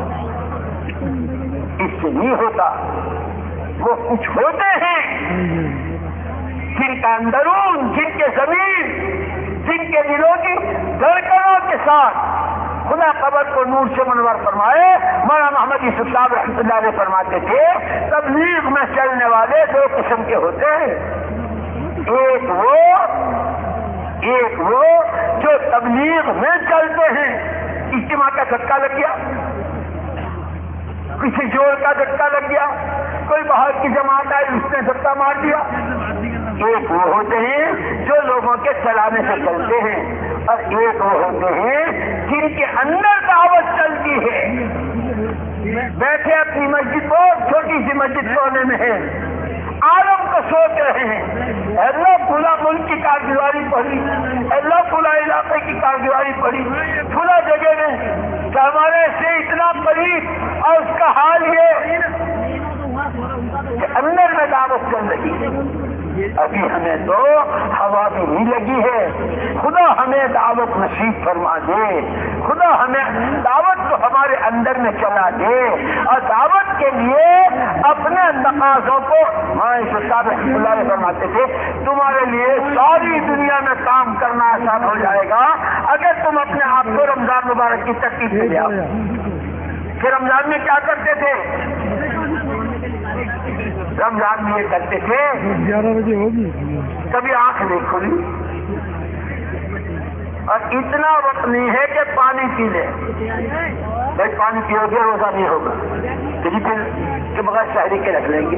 B: اس سے نہیں ہوتا، وہ کچھ ہوتے ہیں جن کا اندرون، جن کے ضمیر، جن کے دلوں کی دھڑکنوں کے ساتھ خدا قبر کو نور سے منور فرمائے۔ مولانا محمد یوسف صاحب رحمۃ اللہ علیہ فرماتے تھے تبلیغ میں چلنے والے دو قسم کے ہوتے ہیں، ایک وہ جو تبلیغ میں چلتے ہیں، اجتماع کا دھکا لگ گیا، کسی جوڑ کا دھکا لگ گیا، کوئی باہر کی جماعت آئی اس نے دھکا مار دیا۔ ایک وہ ہوتے ہیں جو لوگوں کے چلانے سے چلتے ہیں، اور ایک وہ ہوتے ہیں جن کے اندر دعوت چلتی ہے، بیٹھے اپنی مسجد کو، چھوٹی سی مسجد سونے میں ہے، عالم کو سوچ رہے ہیں، اللہ پھلا ملک کی کارگزاری پڑھی، اللہ پھلا علاقے کی کارگزاری پڑھی، پھلا جگہ میں کہ ہمارے سے اتنا قریب، اور اس کا حال یہ کہ اندر میں دعوت چل رہی ہے۔ ابھی ہمیں تو ہوا بھی نہیں لگی ہے، خدا ہمیں دعوت نصیب فرما دے، خدا ہمیں دعوت کو ہمارے اندر میں چلا دے، اور دعوت کے لیے اپنے تقاضوں کو صاحب رحمۃ اللہ علیہ فرماتے تھے تمہارے لیے ساری دنیا میں کام کرنا آسان ہو جائے گا اگر تم اپنے آپ کو رمضان مبارک کی ترتیب سے لے آؤ۔ کہ رمضان میں کیا کرتے تھے؟ رمضان میں یہ کرتے تھے
C: 11 بجے ہوگی،
B: کبھی آنکھ نہیں کھلی، اور اتنا وقت نہیں ہے کہ پانی پی لے، بھائی پانی پیو گے روزہ نہیں ہوگا، پھر کے بغیر شاعری کے رکھ لیں گے۔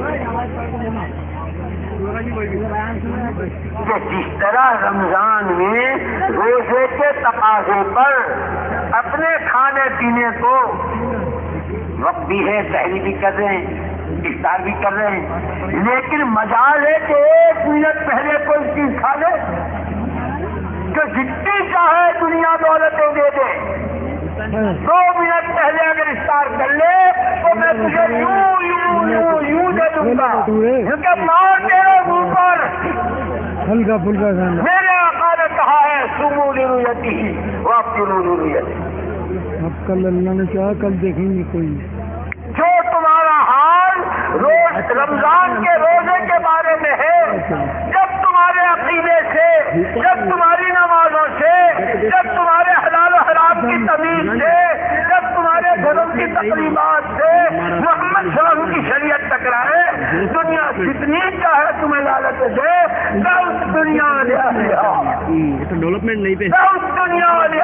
B: کہ جس طرح رمضان میں روزے کے تقاضے پر اپنے کھانے پینے کو وقت بھی ہے، سحری بھی کر رہے ہیں، افطار بھی کر رہے ہیں، لیکن مجال ہے کہ 1 منٹ پہلے کوئی چیز کھا لے، جو جتنی چاہے دنیا دولتیں دے دے، 2 منٹ پہلے اگر افطار کر لے تو میں تجھے یوں دے دوں گا، کیونکہ مار تیرے منہ پر
C: ہلکا پھلکا کھانا۔
B: میرے آقا نے کہا ہے صوموا لرؤیتہ وافطروا لرؤیتہ۔
C: اب کل اللہ نے چاہا کل دیکھیں گے کوئی
B: جو تمہارا حال روز رمضان کے روزے کے بارے میں ہے، جب تمہارے عقیدے سے، جب تمہاری نمازوں سے، جب تمہارے حلال و حرام کی تمیز سے، جب تمہارے گھروں کی تقریبات سے محمد صلی اللہ علیہ وسلم کی شریعت ٹکرائے، دنیا جتنی چاہے تمہیں لالچ دے، سب دنیا
D: ڈیولپمنٹ نہیں پہ
B: سب دنیا والے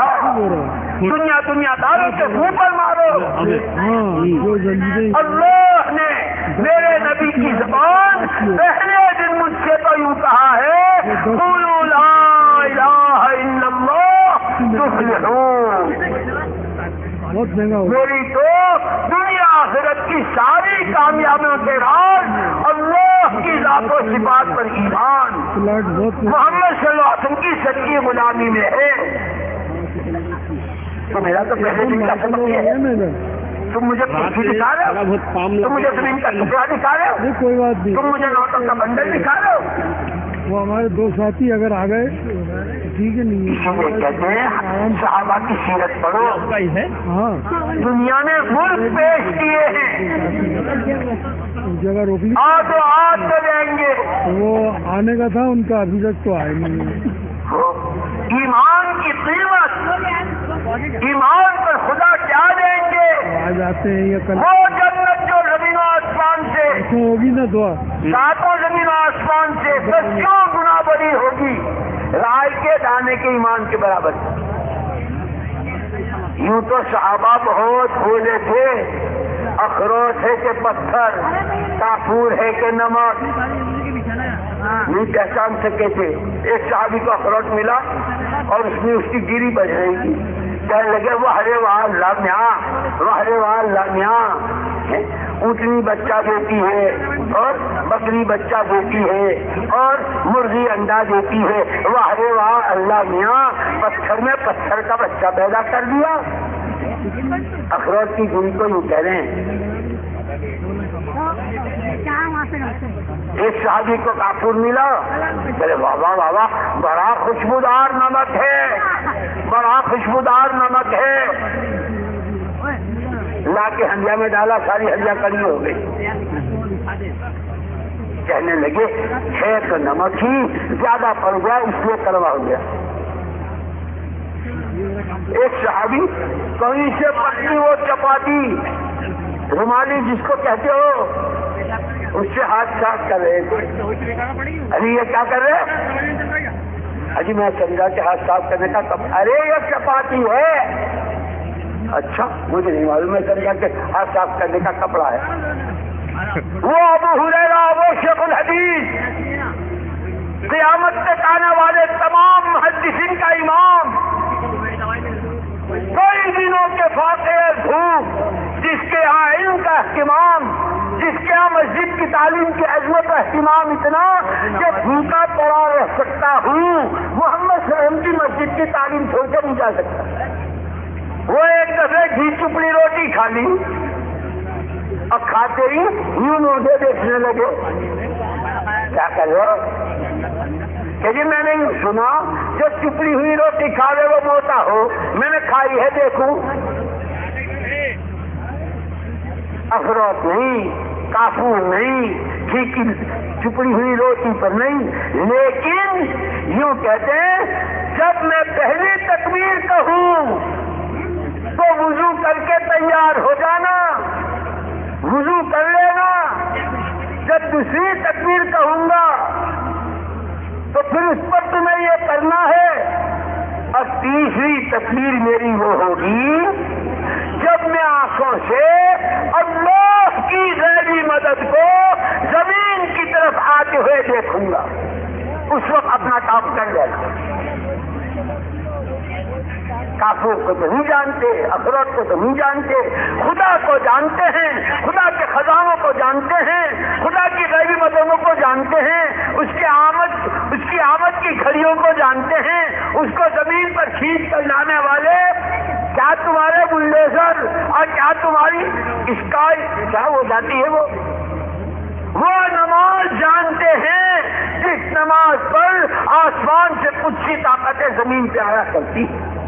B: دنیا داروں کے منہ پر مارو۔ اللہ نے میرے نبی کی زبان پہلے دن مجھ سے تو یوں کہا ہے قولوا لا الہ الا اللہ تفلحون۔
C: بہت مہنگا ہو
B: میری تو دنیا آخرت کی ساری کامیابیوں کے راز اللہ کی ذات و صفات پر ایمان،
C: پلاٹ بہت
B: محمد صلی اللہ علیہ وسلم کی سچی غلامی میں ہے۔ تو میرا تو پہلے دن کا سبق یہ ہے، تم مجھے کرسی دکھا رہے ہو، تم مجھے زمین کا ٹکڑا دکھا رہے ہو،
C: کوئی بات نہیں،
B: تم مجھے نوٹوں کا بنڈل دکھا رہے ہو۔
C: وہ ہمارے 2 ساتھی اگر آ گئے ٹھیک ہے، نہیں
B: اسی لیے کہتے ہیں صحابہ کی سیرت پڑھو،
C: ہاں
B: دنیا نے ملک پیش کیے ہیں،
C: جگہ روک لی،
B: آج تو دیں گے،
C: وہ آنے کا تھا ان کا، ابھی تک تو آئے نہیں۔
B: ایمان کی قیمت، ایمان پر خدا کیا دیں گے؟
C: آج آتے ہیں یا کل
B: وہ جنت جو زمین و آسمان سے،
C: ہوگی نا دعا،
B: 7 زمین و آسمان سے 10 گنا بڑی ہوگی، رائے کے دانے کے ایمان کے برابر. یوں تو صحابہ بہت بھولے تھے، اخروٹ ہے کہ پتھر، کافور ہے کہ نمک، نہیں پہچان سکے تھے. ایک صحابی کو اخروٹ ملا اور اس میں اس کی گیری بج رہی تھی. کہنے لگے وہ ہرے وال لامیاں، وہ ہرے وال لامیاں. اونٹنی بچہ دیتی ہے اور بکری بچہ دیتی ہے اور مرغی انڈا دیتی ہے. وہ ہرے واہ اللہ میاں، پتھر میں پتھر کا بچہ پیدا کر دیا. اخروٹ کی گری کو یوں کہہ رہے ہیں. ایک صحابی کو کافور ملا، چلے بابا بابا بڑا خوشبودار نمک ہے، بڑا خوشبودار نمک ہے. لا کے ہنڈیا میں ڈالا، ساری ہنڈیا کڑی ہو گئی. کہنے لگے ہے تو نمک ہی، زیادہ پڑ گیا اس لیے کڑوا ہو گیا. ایک صحابی کہیں سے پتلی وہ چپاتی رومالی جس کو کہتے ہو، اس سے ہاتھ صاف کر رہے تھے. ارے یہ کیا کر رہے؟ اجی میں سمجھا کہ ہاتھ صاف کرنے کا کب؟ ارے یہ چپاتی ہے. اچھا مجھے نہیں معلوم، میں سمجھا کہ ہاتھ صاف کرنے کا کپڑا ہے. وہ ابو ہریرہ، وہ شیخ الحدیث، قیامت تک آنے والے تمام محدثین کا امام، کئی دنوں کے فاقے دھوپ، جس کے یہاں علم کا اہتمام، جس کے یہاں مسجد کی تعلیم کی عظمت و اہتمام اتنا کہ بھوکا پڑا رہ سکتا ہوں، محمد صلی اللہ علیہ وسلم کی مسجد کی تعلیم چھوڑ کر نہیں جا سکتا. وہ ایک دفعہ گھی چپڑی روٹی کھا لی اور کھاتے ہی یوں موڈے دیکھنے لگے. کیا کر رہے ہو؟ کہ جی میں نے یوں سنا جو چپڑی ہوئی روٹی کھا لے وہ موٹا ہو. میں نے کھائی ہے، دیکھوں. اخروٹ نہیں، کافور نہیں، پھیکی چپڑی ہوئی روٹی پر نہیں، لیکن یوں کہتے ہیں جب میں پہلی تکبیر کہوں تو وضو کر کے تیار ہو جانا، وضو کر لینا. جب دوسری تکبیر کہوں گا تو پھر اس پر تمہیں یہ کرنا ہے. اور تیسری تکبیر میری وہ ہوگی جب میں آنکھوں سے اللہ کی غیبی مدد کو زمین کی طرف آتے ہوئے دیکھوں گا. اس وقت اپنا کام کر لینا. کافر کو تو نہیں جانتے، اخروٹ کو تو نہیں جانتے، خدا کو جانتے ہیں، خدا کے خزانوں کو جانتے ہیں، خدا کی غیبی مددوں کو جانتے ہیں، اس کی آمد کی گھڑیوں کو جانتے ہیں، اس کو زمین پر کھینچ کر لانے والے کیا تمہارے بلڈوزر اور کیا تمہاری اسکائی کیا ہو جاتی ہے وہ نماز جانتے ہیں جس نماز پر آسمان سے قدسی طاقتیں زمین پہ آیا کرتی.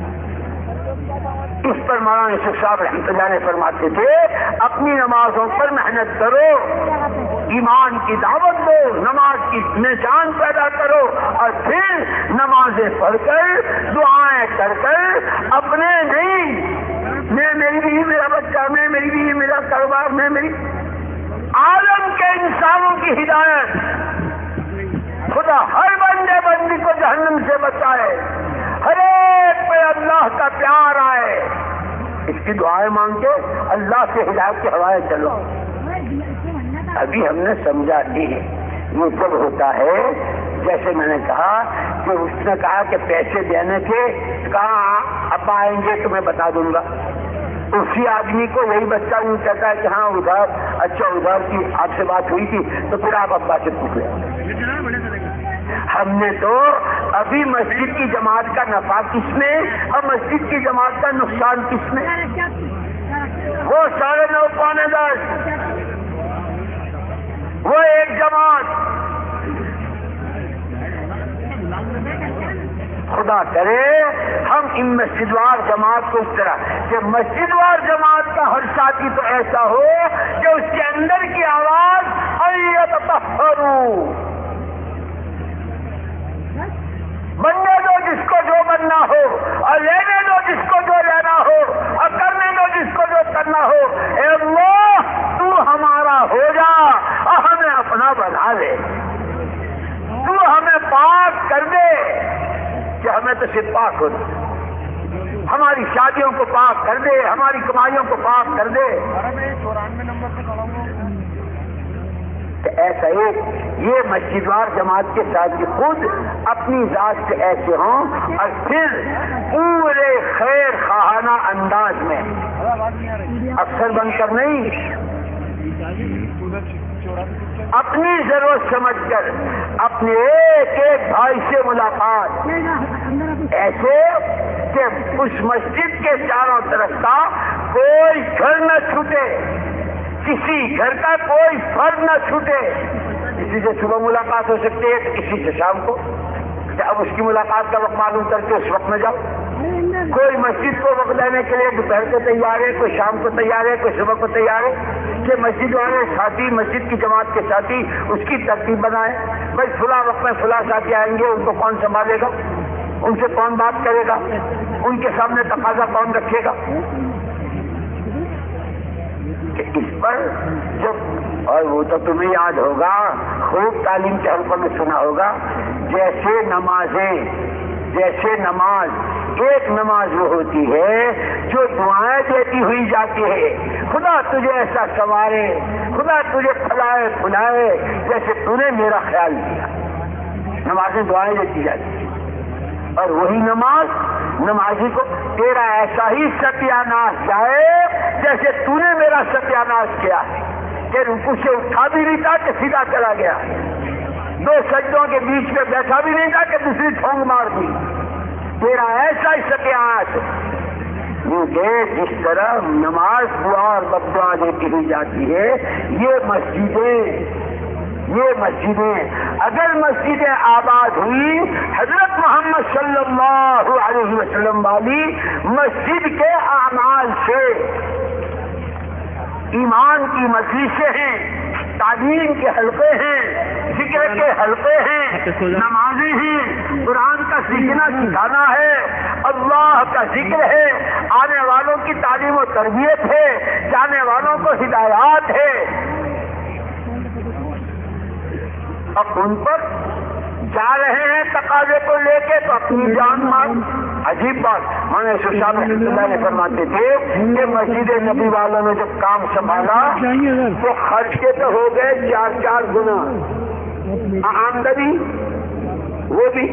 B: اس پر مولانا یوسف صاحب رحمۃ اللہ علیہ فرماتے تھے اپنی نمازوں پر محنت کرو، ایمان کی دعوت دو، نماز کی نشان پیدا کرو، اور پھر نمازیں پڑھ کر دعائیں کر کر اپنے نہیں، میں میری بھی میرا بچہ، میں میری بھی میرا کاروبار، میں میری عالم کے انسانوں کی ہدایت. خدا ہر بندے بندی کو جہنم سے بچائے، ہر ایک پہ اللہ کا پیار آئے. اس کی دعائیں مانگ کے اللہ سے ہدایت کی ہوائیں چلو. ابھی ہم نے سمجھا دی ہے یہ سب ہوتا ہے. جیسے میں نے کہا کہ اس نے کہا کہ پیسے دینے کے کہاں اب آئیں گے تو میں بتا دوں گا. اسی آدمی کو یہی بچہ یوں کہتا ہے کہ ہاں ادھر، اچھا ادھر کی آپ سے بات ہوئی تھی تو پھر آپ ابا سے پوچھ لیں. ہم نے تو ابھی مسجد کی جماعت کا نفع کس میں اور مسجد کی جماعت کا نقصان کس میں؟ وہ 9:30 پونے 10 وہ ایک جماعت. خدا کرے ہم ان مسجدوار جماعت کو اس طرح کہ مسجدوار جماعت کا ہر ساتھی تو ایسا ہو کہ اس کے اندر کی آواز بننے دو جس کو جو بننا ہو، اور لینے دو جس کو جو لینا ہو، اور کرنے دو جس کو جو کرنا ہو. اے اللہ تو ہمارا ہو جا اور ہمیں اپنا بنا لے، تو ہمیں پاک کر دے. صلوات سے پاک ہو، ہماری شادیوں کو پاک کر دے، ہماری کمائیوں کو پاک کر دے۔ ایسا ہی یہ مسجد وار جماعت کے ساتھ بھی خود اپنی ذات سے ایسے ہوں اور پھر پورے خیر خواہانہ انداز میں، افسر بن کر نہیں، اپنی ضرورت سمجھ کر اپنے ایک ایک بھائی سے ملاقات، ایسے کہ اس مسجد کے چاروں طرف کا کوئی گھر نہ چھوٹے، کسی گھر کا کوئی فرد نہ چھوٹے۔ کسی سے صبح ملاقات ہو سکتی ہے، کسی سے شام کو، اب اس کی ملاقات کا وقت معلوم کر کے اس وقت میں جاؤ۔ کوئی مسجد کو وقت لینے کے لیے دوپہر کو تیار ہے، کوئی شام کو تیار ہے، کوئی صبح کو تیار ہے، کہ مسجد والے ساتھی، مسجد کی جماعت کے ساتھی اس کی ترتیب بنائے، بھائی فلاں وقت میں فلاں ساتھی آئیں گے، ان کو کون سنبھالے گا، ان سے کون بات کرے گا، ان کے سامنے تقاضا کون رکھے گا، کہ اس پر جب، اور وہ تو تمہیں یاد ہوگا، خوب تعلیم کے حلقوں میں سنا ہوگا، جیسے نماز ایک نماز وہ ہوتی ہے جو دعائیں دیتی ہوئی جاتی ہے، خدا تجھے ایسا سنوارے، خدا تجھے پھلائے پھلائے جیسے تو نے میرا خیال کیا، نمازیں دعائیں دیتی جاتی ہیں۔ اور وہی نمازی کو تیرا ایسا ہی ستیاناش جائے جیسے تو نے میرا ستیاناش کیا ہے، کہ رکوع سے اٹھا بھی نہیں تھا کہ سیدھا چلا گیا، دو سجدوں کے بیچ میں بیٹھا بھی نہیں تھا کہ دوسری ٹھونگ مار دی، تیرا ایسا ہی ستیاناش۔ کیونکہ جس طرح نماز دعا اور بددعا دیتی ہوئی جاتی ہے، یہ مسجدیں اگر مسجدیں آباد ہوئی حضرت محمد صلی اللہ علیہ وسلم والی مسجد کے اعمال سے، ایمان کی مجلسیں ہیں، تعلیم کے حلقے ہیں، ذکر کے حلقے ہیں، نمازیں ہیں، قرآن کا سیکھنا سکھانا ہے، اللہ کا ذکر ہے، آنے والوں کی تعلیم و تربیت ہے، جانے والوں کو ہدایات ہے، اب ان پر جا رہے ہیں تقاضے کو لے کے تو اپنی جان مار۔ عجیب بات، مولانا یوسف صاحب رحمۃ اللہ علیہ فرماتے تھے کہ مسجد نبی والوں نے جب کام سنبھالا تو خرچ کے تو ہو گئے 4 گنا، آمدنی وہ بھی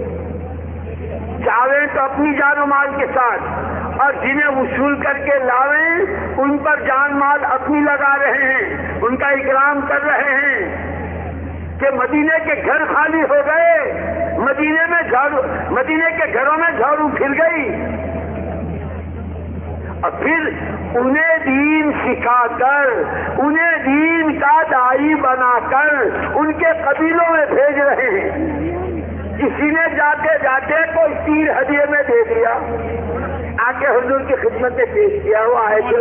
B: چاہیں تو اپنی جان و مال کے ساتھ، اور جنہیں وصول کر کے لاویں ان پر جان مال اپنی لگا رہے ہیں، ان کا اکرام کر رہے ہیں، کہ مدینے کے گھر خالی ہو گئے، مدینے کے گھروں میں جھاڑو پھر گئی، اور پھر انہیں دین سکھا کر، انہیں دین کا داعی بنا کر ان کے قبیلوں میں بھیج رہے ہیں۔ کسی نے جاتے جاتے کوئی تیر ہدیے میں دے دیا، آ کے حضور کی خدمت میں پیش کیا، وہ آئے تھے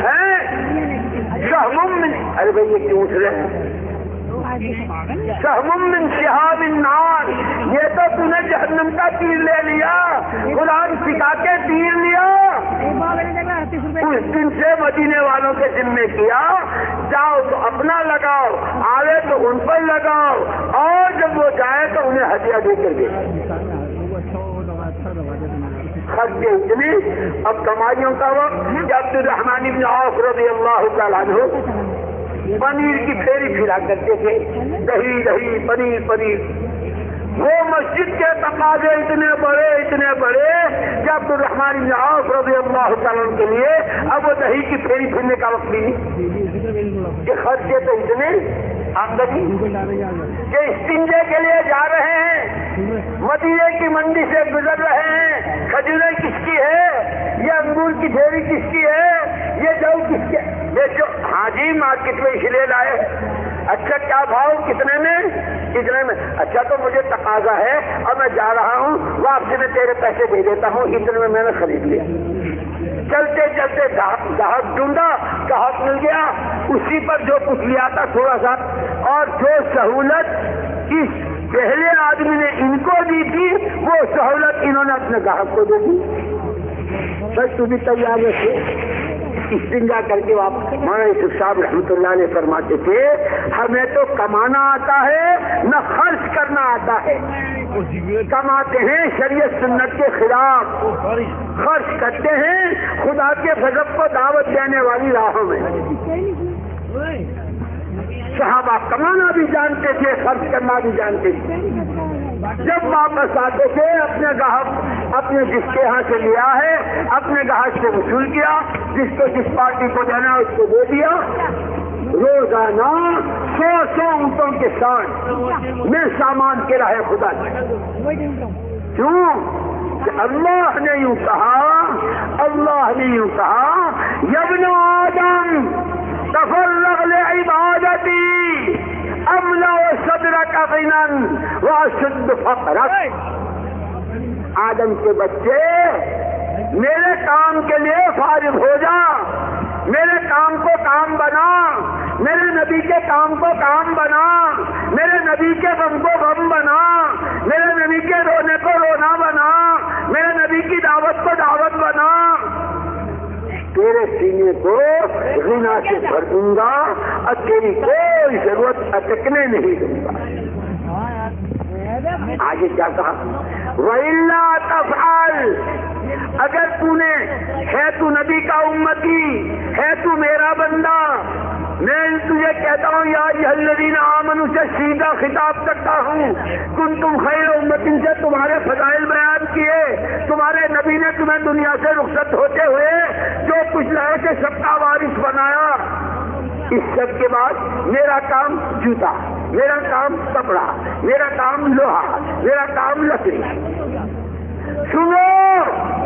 B: ارے بھائی یہ کیوں اٹھ رہے ہیں؟ سہم من شہاب النار، یہ تو تم نے جہنم کا تیر لے لیا، قرآن سکھا کے تیر لیا، اس دن سے مدینے والوں کے ذمے کیا، جاؤ تو اپنا لگاؤ، آئے تو ان پر لگاؤ، اور جب وہ جائے تو انہیں ہدیہ دے کر دے۔ خرچے اتنے، اب کمائیوں کا وقت، عبد الرحمن بن عوف رضی اللہ تعالیٰ عنہ پنیر کی پھیری پھرا کرتے تھے، دہی پنیر، وہ مسجد کے تقاضے اتنے بڑے کہ عبد الرحمن بن عوف رضی اللہ تعالیٰ کے لیے اب وہ دہی کی پھیری پھرنے کا وقت نہیں، کہ خرچے تو اتنے، آمدنی کہ استنجے کے لیے جا رہے ہیں، مدینے کی منڈی سے گزر رہے ہیں، کھجوریں کس کی ہے، یہ انگور کی ڈھیری کس کی ہے، یہ جو کس کے، یہ جو ہاں جی مارکیٹ میں اس لیے لائے، اچھا کیا بھاؤ، کتنے میں، اچھا تو مجھے تقاضا ہے اور میں جا رہا ہوں، واپسی میں تیرے پیسے دے دیتا ہوں، اتنے میں نے خرید لیا۔ چلتے چلتے گاہک ڈھونڈا، گاہک مل گیا، اسی پر جو کچھ لیا تھا تھوڑا سا، اور جو سہولت اس پہلے آدمی نے ان کو دی تھی وہ سہولت انہوں نے اپنے گاہک کو دے دی۔ بس تو بھی تیار ہے، استنجا کر کے واپس۔ مولانا یوسف صاحب رحمۃ اللہ علیہ فرماتے تھے ہمیں تو کمانا آتا ہے نہ خرچ کرنا آتا ہے، کماتے ہیں شریعت سنت کے خلاف، خرچ کرتے ہیں خدا کے غضب کو دعوت دینے والی راہوں میں۔ صحابہ کمانا بھی جانتے تھے، خرچ کرنا بھی جانتے تھے۔ جب واپس آتے تھے اپنے گاہک، اپنے جس کے یہاں سے لیا ہے اپنے گاہک سے وصول کیا، جس کو جس پارٹی کو دینا اس کو دے دیا۔ روزانہ 100 اونٹوں کے ساتھ میں سامان کے رہے خدا سے۔ کیوں کہ اللہ نے یوں کہا، اللہ نے یوں کہا یا ابن آدم تفرغ لعبادتی املا صدرک غنا واشد فقرک۔ آدم کے بچے میرے کام کے لیے فارغ ہو جا، میرے کام کو کام بنا، میرے نبی کے کام کو کام بنا، میرے نبی کے غم کو غم بنا، میرے نبی کے رونے کو رونا بنا، میرے نبی کی دعوت کو دعوت بنا۔ تیرے سینے کو غنا سے بھر دوں گا اور تیری کوئی ضرورت اٹکنے نہیں دوں گا۔ آگے کیا کہا؟ وَإِلَّا تَفْعَلْ، اگر تو نے ہے تو نبی کا امتی، ہے تو میرا بندہ، میں تجھے کہتا ہوں یا ایھا الذین آمنوا سے سیدھا خطاب کرتا ہوں، کنتم خیر امت، سے تمہارے فضائل بیان کیے، تمہارے نبی نے تمہیں دنیا سے رخصت ہوتے ہوئے جو کچھ لائے تھے سب کا وارث بنایا۔ اس سب کے بعد میرا کام جوتا، میرا کام کپڑا، میرا کام لوہا، میرا کام لکڑی۔ سنو،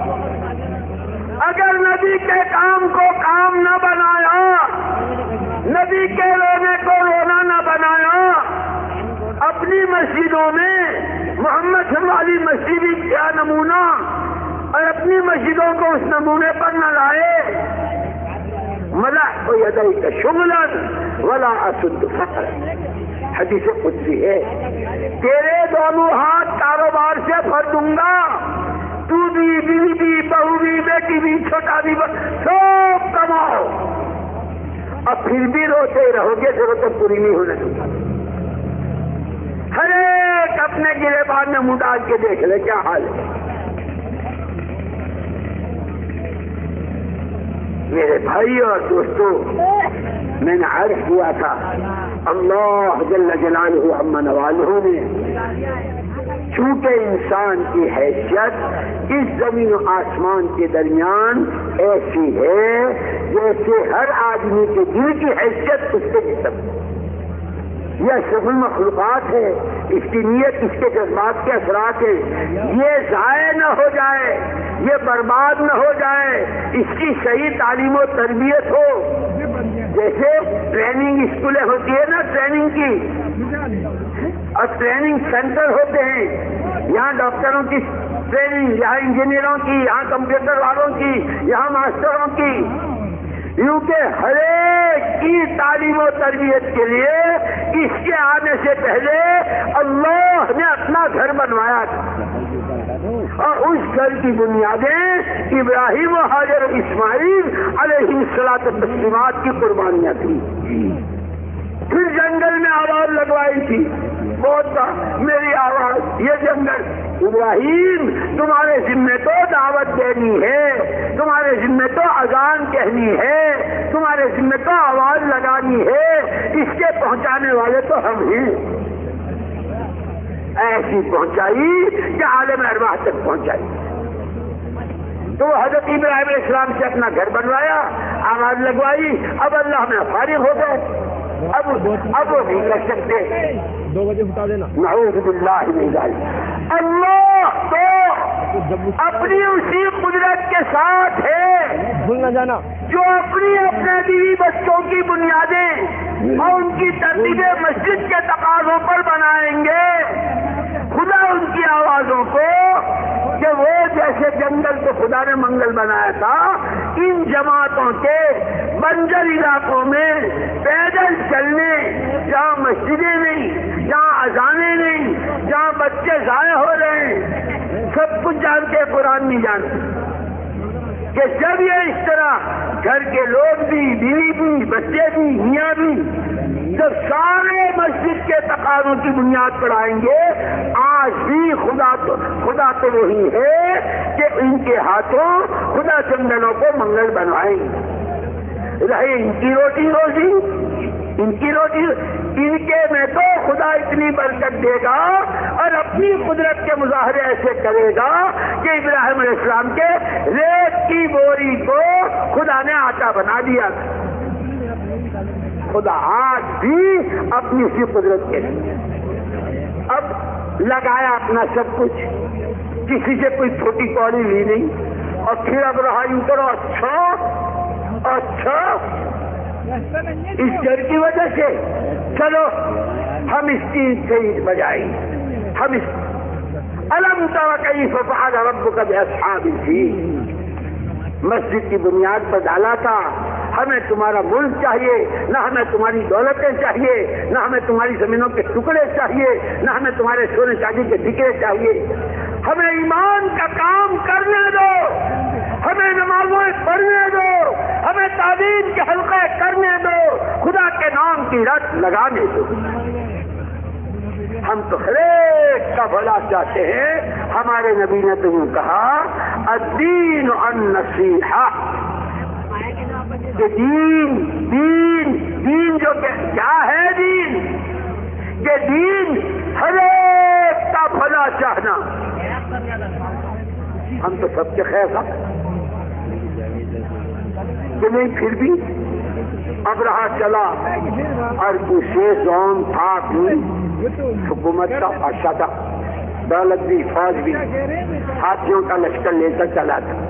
B: اگر نبی کے کام کو کام نہ بنایا، نبی کے رونے کو رونا نہ بنایا، اپنی مسجدوں میں محمد صلی اللہ علیہ مسجد کیا نمونہ، اور اپنی مسجدوں کو اس نمونے پر نہ لائے، ملأت یدیک شغلا ولا اسد فقرا، حدیث قدسی ہے، تیرے دونوں ہاتھ کاروبار سے بھر دوں گا، تو بھی، بیوی بھی، بہو بھی، بیٹی بھی، چھوٹا بھی، سب کماؤ، اور پھر بھی روتے رہو گے، ضرورت پوری نہیں ہونے دوں گا۔ ہر ایک اپنے گریبان میں منہ ڈال کے دیکھ لے کیا حال ہے۔ میرے بھائی اور دوستو، میں نے عرض کیا تھا اللہ جل جلالہ عما نوالہ نے چونکہ انسان کی حیثیت اس زمین و آسمان کے درمیان ایسی ہے جیسے ہر آدمی کے دل کی حیثیت اس کے جسم، یہ سب مخلوقات ہے، اس کی نیت، اس کے جذبات کے اثرات ہیں، یہ ضائع نہ ہو جائے، یہ برباد نہ ہو جائے، اس کی صحیح تعلیم و تربیت ہو۔ جیسے ٹریننگ اسکولیں ہوتی ہے نا، ٹریننگ کی، اور ٹریننگ سینٹر ہوتے ہیں، یہاں ڈاکٹروں کی ٹریننگ، یہاں انجینئروں کی، یہاں کمپیوٹر والوں کی، یہاں ماسٹروں کی، یوں کہ ہر ایک کی تعلیم و تربیت کے لیے اس کے آنے سے پہلے اللہ نے اپنا گھر بنوایا تھا، اور اس گھر کی بنیادیں ابراہیم و حاجر و اسماعیل علیہ الصلاۃ والتسلیمات کی قربانیاں تھیں۔ پھر جنگل میں آواز لگوائی تھی، بہت میری آواز، یہ جنگل، ابراہیم تمہارے ذمے تو دعوت دینی ہے، تمہارے ذمے تو اذان کہنی ہے، تمہارے ذمے تو آواز لگانی ہے، اس کے پہنچانے والے تو ہم ہیں۔ ایسی پہنچائی کہ عالم ارواح تک پہنچائی۔ تو حضرت ابراہیم علیہ السلام سے اپنا گھر بنوایا، آواز لگوائی، اب اللہ میں فارغ ہو گئے، اب وہ نہیں کر سکتے۔
C: 2 بجے اٹھا دینا۔
B: نعوذ باللہ من ذلک۔ اللہ تو اپنی اسی قدرت کے ساتھ ہے
C: بھول نہ جانا،
B: جو اپنے بیوی بچوں کی بنیادیں اور ان کی ترتیب مسجد کے تقاضوں پر بنائیں گے، خدا ان کی آوازوں کو، کہ وہ جیسے جنگل کو خدا نے منگل بنایا تھا، ان جماعتوں کے بنجر علاقوں میں پیدل چلنے، جہاں مسجدیں نہیں، جہاں اذانیں نہیں، جہاں بچے ضائع ہو رہے ہیں، سب کچھ جانتے، قرآن نہیں جانتے، کہ جب یہ اس طرح گھر کے لوگ بھی، بیوی بھی، بچے بھی، میاں بھی جب سارے مسجد کے تقاضوں کی بنیاد پر آئیں گے، آج بھی خدا تو وہی ہے کہ ان کے ہاتھوں خدا چندنوں کو منگل بنوائیں گے، رہے ان کی روٹی روزی، ان کے میں تو خدا اتنی برکت دے گا اور اپنی قدرت کے مظاہرے ایسے کرے گا کہ ابراہیم علیہ السلام کے ریت کی بوری کو خدا نے آٹا بنا دیا۔ خدا آج بھی اپنی سی قدرت کے لیے اب لگایا اپنا سب کچھ، کسی سے کوئی چھوٹی کوڑی لی نہیں، اور پھر اب رہا یوں کرو اچھا اس ڈر کی وجہ سے چلو ہم اس چیز سے بجائیں، ہم اس الم تر کیف فعل ربک باصحاب الفیل، مسجد کی بنیاد پر ڈالا تھا، ہمیں تمہارا ملک چاہیے، نہ ہمیں تمہاری دولتیں چاہیے، نہ ہمیں تمہاری زمینوں کے ٹکڑے چاہیے، نہ ہمیں تمہارے سونے چاندی کے ٹکڑے چاہیے، ہمیں ایمان کا کام کرنے دو، ہمیں نمازیں پڑھنے دو، ہمیں تعلیم کے حلقے کرنے دو، خدا کے نام کی رٹ لگانے دو۔ ہم تو ہر ایک کا بھلا چاہتے ہیں، ہمارے نبی نے تو یوں کہا الدین النصیحہ، کہ دین جو کیا ہے دین، کہ دین ہر ایک کا بھلا چاہنا۔ ہم تو سب کے خیر خواہ کہ نہیں، پھر بھی اب رہا چلا، اور اسے زون تھا بھی حکومت کا بادشاہ تھا، دولت بھی، فوج بھی، ہاتھیوں کا لشکر لے کر چلا تھا۔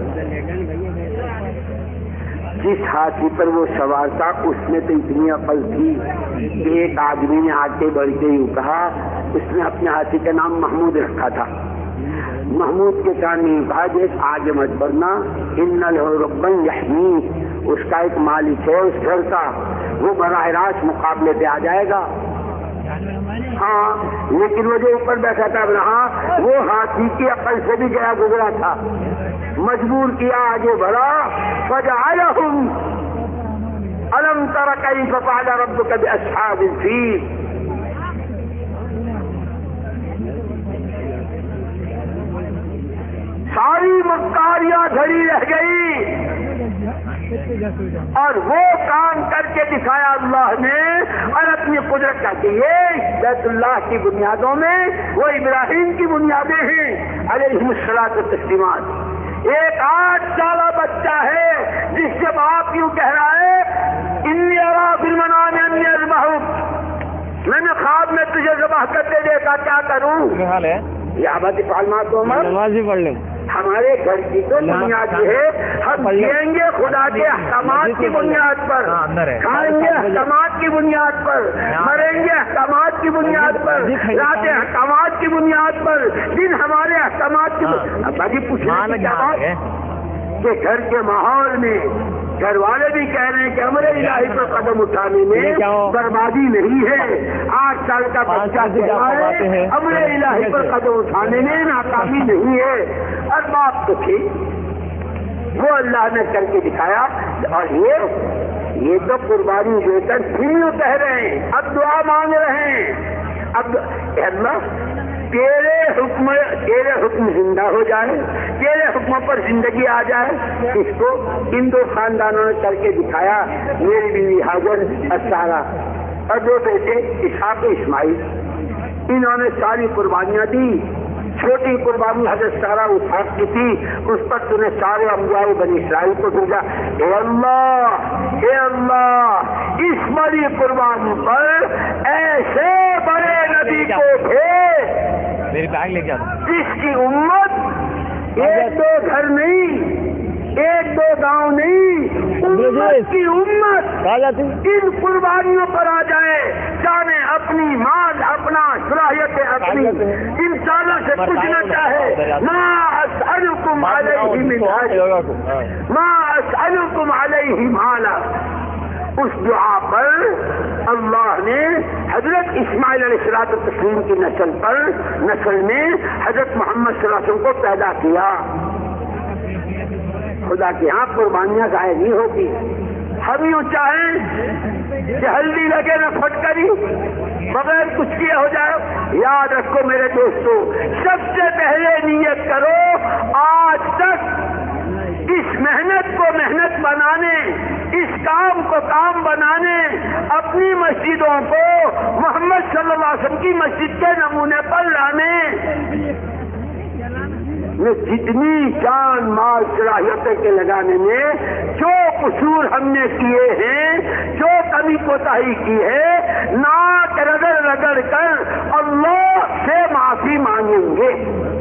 B: جس ہاتھی پر وہ سوار تھا اس میں تو اتنی عقل تھی کہ ایک آدمی نے آگے بڑھ کے یوں کہا، اس نے اپنے ہاتھی کا نام محمود رکھا تھا، محمود کے کان میں کہا دیکھ آگے مت بڑھنا، ان لہ ربا یحمیک، اس کا ایک مالک ہے اس گھر کا، وہ براہ راست مقابلے پہ آ جائے گا۔ ہاں لیکن وہ جو اوپر بیٹھا تھا رہا، وہ ہاتھی کی عقل سے بھی گیا گزرا تھا، مجبور کیا آگے بڑھا، فجعلہم الم تر کیف فعل ربک باصحاب الفیل۔ ساری مکاریاں دھری رہ گئی اور وہ کام کر کے دکھایا اللہ نے، اور اپنی قدرت کا کہ یہ بیت اللہ کی بنیادوں میں وہ ابراہیم کی بنیادیں ہیں علیہم الصلاۃ والتسلیمات۔ ایک 8 سالہ بچہ ہے جس سے باپ یوں کہہ رہا ہے انی ارا فی المنام انی اذبحک، میں نے خواب میں تجھے ذبح کرتے دیکھا، کیا کروں؟ یا ابت افعل ما تؤمر۔
C: نماز بھی پڑھ لیں۔
B: ہمارے گھر کی تو بنیاد یہ ہے، ہم جئیں گے خدا کے احکامات کی بنیاد پر، کھائیں گے احکامات کی بنیاد پر، مریں گے احکامات کی بنیاد پر، راتیں احکامات کی بنیاد پر، دن ہمارے احکامات کی باقی پوچھنے کی بات کہ گھر کے ماحول میں گھر والے بھی کہہ رہے ہیں کہ امر الہی پر قدم اٹھانے میں بربادی نہیں ہے، 8 سال کا بچہ کہہ رہا ہے امر الہی پر قدم اٹھانے میں ناکامی نہیں ہے، اور بات تو تھی وہ اللہ نے کر کے دکھایا۔ اور یہ تو قربانی دے کر پھر یوں کہہ رہے ہیں، اب دعا مانگ رہے ہیں، اب اللہ تیرے حکم زندہ ہو جائے، تیرے حکم پر زندگی آ جائے۔ اس کو ان 2 خاندانوں نے کر کے دکھایا، میری بیوی ہاجر اور سارا، اور 2 بیٹے اسحاق و اسماعیل، انہوں نے ساری قربانیاں دی۔ چھوٹی قربانی حضرت سارا اسحاق کی تھی، اس پر تو نے سارے انبیاء بنی اسرائیل کو بھیجا، اے اللہ اس بڑی قربانی پر ایسے بڑے نبی کو بھیج جس کی امت 1-2 گھر نہیں، 1-2 گاؤں نہیں، امت کی امت ان قربانیوں پر آ جائے، جانے اپنی مال اپنا صلاحیتیں اپنی انسانوں سے پوچھنا چاہے، ما اسألکم علیہ من اجر، ما اسألکم علیہ مالا۔ اس دعا پر اللہ نے حضرت اسماعیل علیہ الصلوۃ والتسلیم کی نسل میں حضرت محمد صلی اللہ علیہ وسلم کو پیدا کیا۔ خدا کے ہاں قربانیاں ضائع نہیں ہوتی، ہم یوں چاہیں کہ ہلدی لگے نہ پھٹکری بغیر کچھ کیے ہو جائے؟ یاد رکھو میرے دوستو، سب سے پہلے نیت کرو آج تک اس محنت کو محنت بنانے، اس کام کو کام بنانے، اپنی مسجدوں کو محمد صلی اللہ علیہ وسلم کی مسجد کے نمونے پر لانے میں جتنی جان مال صلاحیتیں کے لگانے میں جو قصور ہم نے کیے ہیں، جو کمی کوتاہی کی ہے، ناک رگڑ رگڑ کر اللہ سے معافی مانگیں گے۔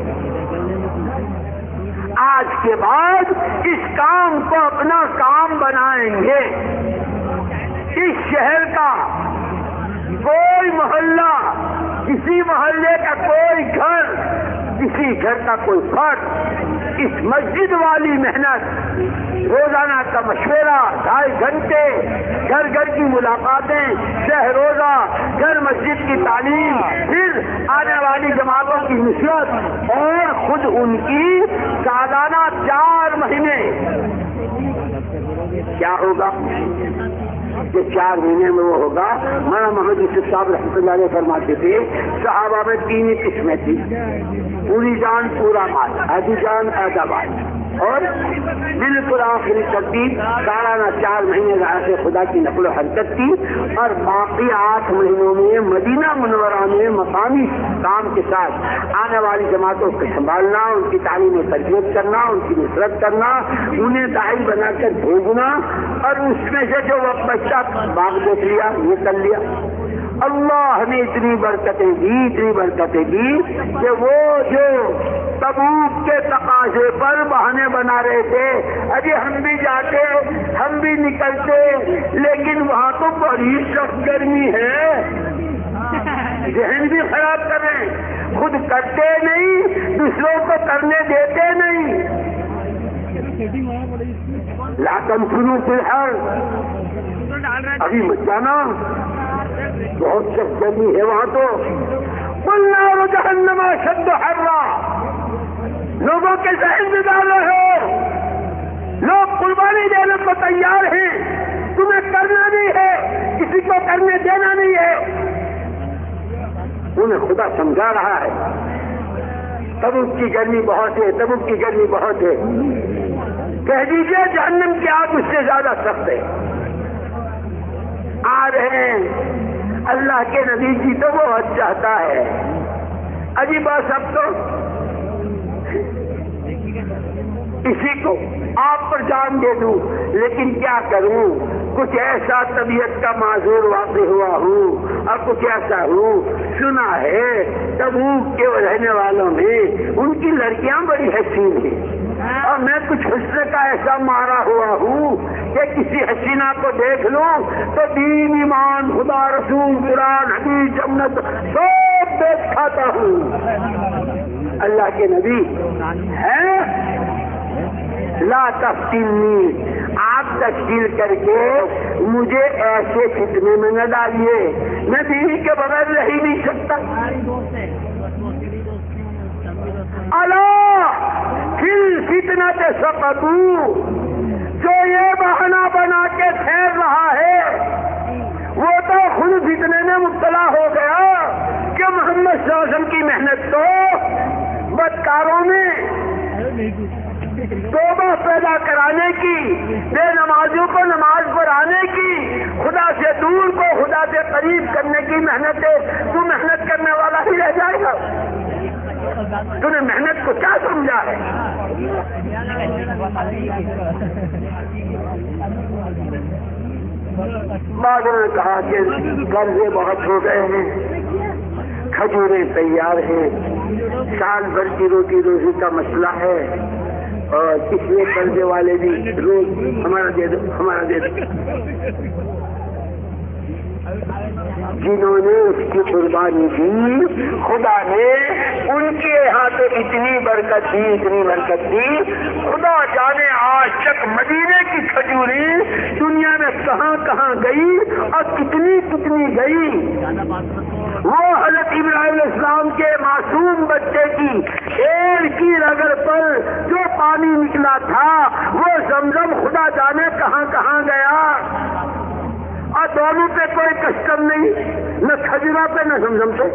B: آج کے بعد اس کام کو اپنا کام بنائیں گے۔ اس شہر کا کوئی محلہ، کسی محلے کا کوئی گھر، کسی گھر کا کوئی فرد اس مسجد والی محنت، روزانہ کا مشورہ، 2.5 گھنٹے، گھر گھر کی ملاقاتیں، شہ روزہ، گھر مسجد کی تعلیم، پھر آنے والی جماعتوں کی نصرت اور خود ان کی سالانہ 4 مہینے، کیا ہوگا کہ 4 مہینے میں وہ ہوگا؟ مولانا محمد یوسف صاحب رحمۃ اللہ علیہ فرماتے تھے صحابہ میں 3 ہی قسمیں تھی، پوری جان پورا مال، آدھی جان آدھا مال، اور بالکل آخری ترتیب سالانہ 4 مہینے راہ خدا کی نقل و حرکت کی، اور باقی 8 مہینوں میں مدینہ منورہ میں مقامی کام کے ساتھ آنے والی جماعتوں کو سنبھالنا، ان کی تعلیم و تربیت کرنا، ان کی نصرت کرنا، انہیں داعی بنا کر بھیجنا، اور اس میں سے جو وقت بچہ باغ دیکھ لیا یہ کر لیا۔ اللہ نے اتنی برکتیں دی، اتنی برکتیں دی کہ وہ جو تبوک کے تقاضے پر بہانے بنا رہے تھے، ابھی ہم بھی جاتے، ہم بھی نکلتے، لیکن وہاں تو بڑی سخت گرمی ہے، ذہن بھی خراب کر رہے ہیں، خود کرتے نہیں، دوسروں کو کرنے دیتے نہیں۔ لا تنفروا فی الحر، ابھی مت جانا، بہت سخت گرمی ہے وہاں تو۔ والنار جہنم اشد حرا، لوگوں کے ذہن میں ڈال رہے ہو، لوگ قربانی دینے کو تیار ہیں، تمہیں کرنا نہیں ہے، کسی کو کرنے دینا نہیں ہے، انہیں خدا سمجھا رہا ہے۔ تبوک کی گرمی بہت ہے، تبوک کی گرمی بہت ہے، کہہ دیجئے جہنم کی آگ اس سے زیادہ سخت ہے۔ آ رہے ہیں اللہ کے نبی جی تو وہ چاہتا ہے، عجیب بات، اب تو اسی کو آپ پر جان دے دوں، لیکن کیا کروں، کچھ ایسا طبیعت کا معذور واقع ہوا ہوں، اور کچھ ایسا ہوں، سنا ہے تبوک کے رہنے والوں میں ان کی لڑکیاں بڑی حسین ہیں، اور میں کچھ حسن کا ایسا مارا ہوا ہوں کہ کسی حسینہ کو دیکھ لوں تو دین، ایمان، خدا، رسول، قرآن، حدیث، جنت سب دیکھ کھاتا ہوں۔ اللہ کے نبی ہے لا تفتنی، آپ تشکیل کر کے مجھے ایسے فتنے میں نہ ڈالیے، میں بیوی کے بغیر رہ ہی نہیں سکتا۔ الا فی الفتنۃ سقطوا، جو یہ بہانہ بنا کے پھیر رہا ہے وہ تو خود فتنے میں مبتلا ہو گیا کہ محمد صلی اللہ علیہ وسلم کی محنت تو بدکاروں میں توبہ پیدا کرانے کی، بے نمازیوں کو نماز پڑھانے کی، خدا سے دور کو خدا سے قریب کرنے کی محنت ہے۔ تو محنت کرنے والا ہی رہ جائے گا، تو نے محنت کو کیا سمجھا ہے؟ بعضوں نے کہا کہ قرضے بہت ہو گئے ہیں، کھجوریں تیار ہیں، سال بھر کی روٹی روزی کا مسئلہ ہے، اور پچھلے قرضے والے بھی روز ہمارا دے دو، ہمارا دے دو۔ جنہوں نے اس کی قربانی دی، خدا نے ان کے یہاں تو اتنی برکت دی، اتنی برکت دی، خدا جانے آج تک مدینے کی کھجوری دنیا میں کہاں کہاں گئی اور کتنی کتنی گئی۔ وہ حضرت ابراہیم علیہ السلام کے معصوم بچے کی ایک کی رگڑ پر جو پانی نکلا تھا، وہ زمزم خدا جانے کہاں کہاں گیا۔ دونوں پہ کوئی کسٹم نہیں، نہ کھجورا پہ نہ زمزم پہ۔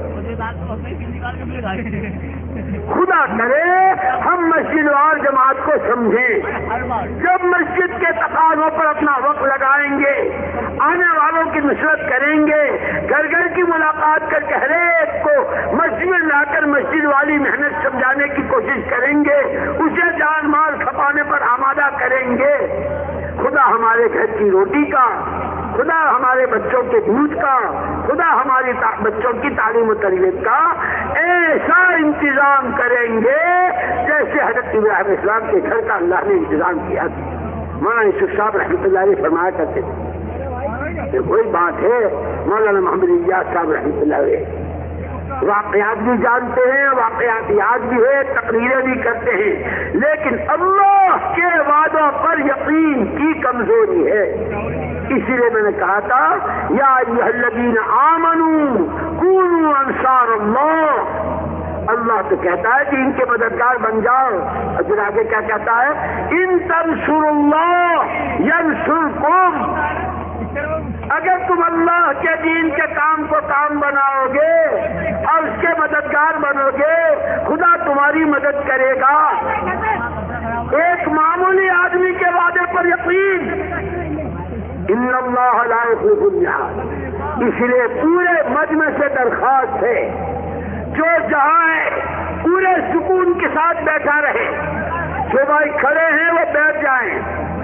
B: خدا کرے ہم مسجد اور جماعت کو سمجھیں، جب مسجد کے تقاضوں پر اپنا وقت لگائیں گے، آنے والوں کی نصرت کریں گے، گھر گھر کی ملاقات کر کے ہر ایک کو مسجد لا کر مسجد والی محنت سمجھانے کی کوشش کریں گے، اسے جان مال کھپانے پر آمادہ کریں گے، خدا ہمارے گھر کی روٹی کا، خدا ہمارے بچوں کے دودھ کا، خدا ہماری بچوں کی تعلیم و تربیت کا ایسا انتظام کریں گے جیسے حضرت ابراہیم علیہ السلام کے گھر کا اللہ نے انتظام کیا تھا۔ مولانا یوسف صاحب رحمۃ اللہ علیہ فرمایا کرتے تھے، یہ وہی بات ہے مولانا محمد الیاس صاحب رحمۃ اللہ علیہ واقعات بھی جانتے ہیں، واقعات یاد بھی ہے، تقریریں بھی کرتے ہیں، لیکن اللہ کے وعدوں پر یقین کی کمزوری ہے۔ اسی لیے میں نے کہا تھا یا ایھا الذین آمنوا کونوا انصار اللہ، اللہ تو کہتا ہے کہ ان کے مددگار بن جاؤ، اور پھر آگے کیا کہتا ہے ان تنصروا اللہ ینصرکم، اگر تم اللہ کے دین کے کام کو کام بناؤ گے اور اس کے مددگار بنو گے، خدا تمہاری مدد کرے گا۔ ایک معمولی آدمی کے وعدے پر یقین، ان اللہ لا یخلف المیعاد۔ اس لیے پورے مجمع سے درخواست ہے جو جہاں ہے پورے سکون کے ساتھ بیٹھا رہے، جو بھائی کھڑے ہیں وہ بیٹھ جائیں،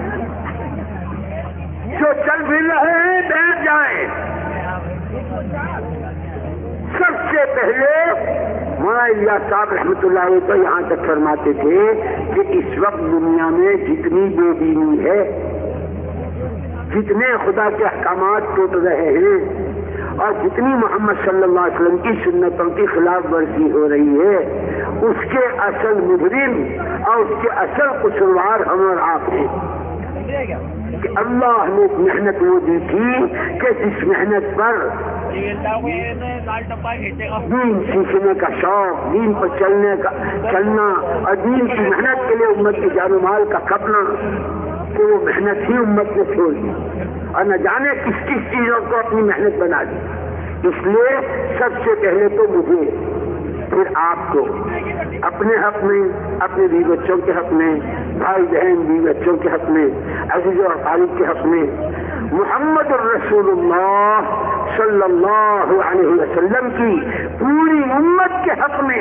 B: جو چل پھر رہے ہیں بیٹھ جائیں۔ سب سے پہلے مولانا الیاس صاحب رحمۃ اللہ علیہ تو یہاں تک فرماتے تھے کہ اس وقت دنیا میں جتنی بے دینی ہے، جتنے خدا کے احکامات ٹوٹ رہے ہیں، اور جتنی محمد صلی اللہ علیہ وسلم کی سنتوں کی خلاف ورزی ہو رہی ہے، اس کے اصل مجرم اور اس کے اصل قصوروار ہم اور آپ ہیں۔ کہ اللہ نے ایک محنت وہ دی تھی کہ جس محنت پر دین سیکھنے کا شوق، دین پر چلنا اور دین کی محنت کے لیے امت کی جان و مال کا کھپنا، کہ وہ محنت ہی امت نے چھوڑ دی اور نہ جانے کس کس چیزوں کو اپنی محنت بنا دی۔ اس لیے سب سے پہلے تو مجھے، پھر آپ کو اپنے حق میں، اپنے بیوی بچوں کے حق میں، بھائی بہن بیوی بچوں کے حق میں، عزیز و اقارب کے حق میں، محمد الرسول اللہ صلی اللہ علیہ وسلم کی پوری امت کے حق میں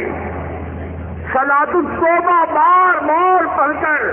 B: صلاۃ التوبہ بار بار پڑھ کر،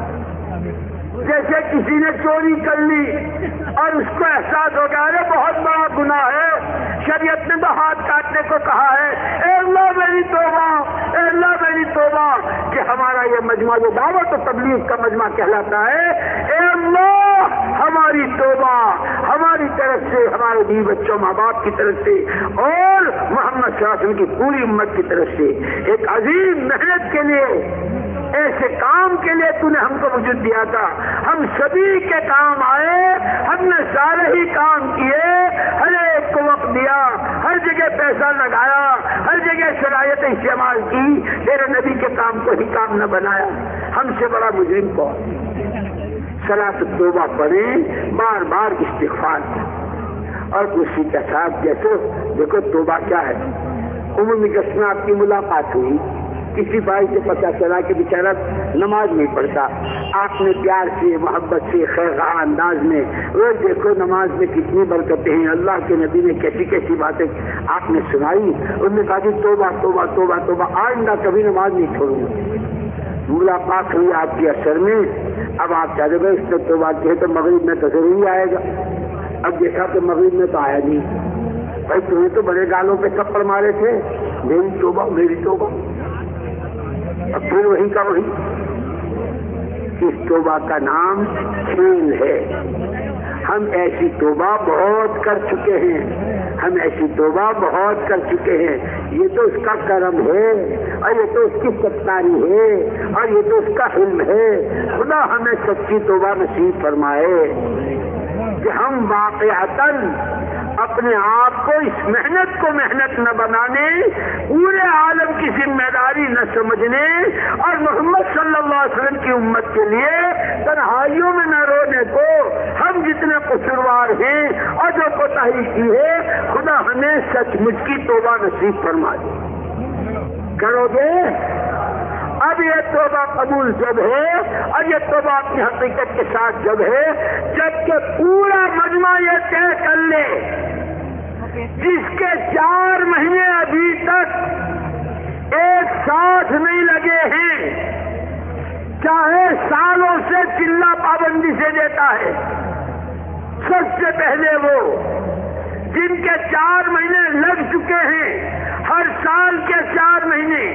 B: جیسے کسی نے چوری کر لی اور اس کو احساس ہو گیا ہے بہت بڑا گناہ ہے، شریعت نے ہاتھ کاٹنے کو کہا ہے، اے اللہ میری توبہ، اے اللہ میری توبہ، کہ ہمارا یہ مجمع جو دعوت و تبلیغ کا مجمع کہلاتا ہے، اے اللہ ہماری توبہ، ہماری طرف سے، ہمارے بیوی بچوں ماں باپ کی طرف سے اور محمد صلی اللہ علیہ وسلم کی پوری امت کی طرف سے ایک عظیم محنت کے لیے، ایسے کام کے لیے تو نے ہم کو وجود دیا تھا، ہم سبھی کے کام آئے، ہم نے سارے ہی کام کیے، ہر ایک کو وقت دیا، ہر جگہ پیسہ لگایا، ہر جگہ صلاحیت استعمال کی، تیرے نبی کے کام کو ہی کام نہ بنایا، ہم سے بڑا مجرم کون؟ صلاۃ التوبہ پڑھیں، بار بار استغفار اور اسی کے ساتھ جیسے دیکھو توبہ کیا ہے۔ عمومی قسم میں آپ کی ملاقات ہوئی، کسی بھائی سے پتہ چلا کہ بیچارہ نماز نہیں پڑھتا، آپ نے پیار سے، محبت سے، خیر خواہ انداز میں، وہ دیکھو نماز میں کتنی برکتیں ہیں، اللہ کے نبی نے کیسی کیسی باتیں آپ نے سنائی، انہوں نے کہا کہ توبہ توبہ توبہ توبہ، آئندہ کبھی نماز نہیں چھوڑوں گا۔ ملاقات ہوئی آپ کے اثر میں، اب آپ چاہتے گئے اس نے توبہ کی ہے تو مغرب میں تو ضرور آئے گا، اب دیکھا کہ مغرب میں تو آیا نہیں، بھائی تمہیں تو بڑے گالوں پہ تھپڑ مارے تھے، میری توبہ میری توبہ، اب پھر وہی کا وہی۔ اس توبہ کا نام کھیل ہے، ہم ایسی توبہ بہت کر چکے ہیں، ہم ایسی توبہ بہت کر چکے ہیں، یہ تو اس کا کرم ہے اور یہ تو اس کی ستاری ہے اور یہ تو اس کا علم ہے۔ خدا ہمیں سچی توبہ نصیب فرمائے کہ ہم واقعتاً اپنے آپ کو اس محنت کو محنت نہ بنانے، پورے عالم کی ذمہ داری نہ سمجھنے اور محمد صلی اللہ علیہ وسلم کی امت کے لیے تنہائیوں میں نہ رونے کو، ہم جتنے قصور قصوروار ہیں اور جو کوتاہی کی ہے، خدا ہمیں سچ مچ کی توبہ نصیب فرما دے۔ کرو گے؟ اب یہ توبہ قبول جب ہے، اور یہ توبہ اپنی حقیقت کے ساتھ جب ہے، جبکہ پورا مجمع یہ طے کر لے جس کے 4 مہینے ابھی تک ایک ساتھ نہیں لگے ہیں، چاہے سالوں سے چلہ پابندی سے دیتا ہے، سب سے پہلے وہ جن کے 4 مہینے لگ چکے ہیں، ہر سال کے 4 مہینے،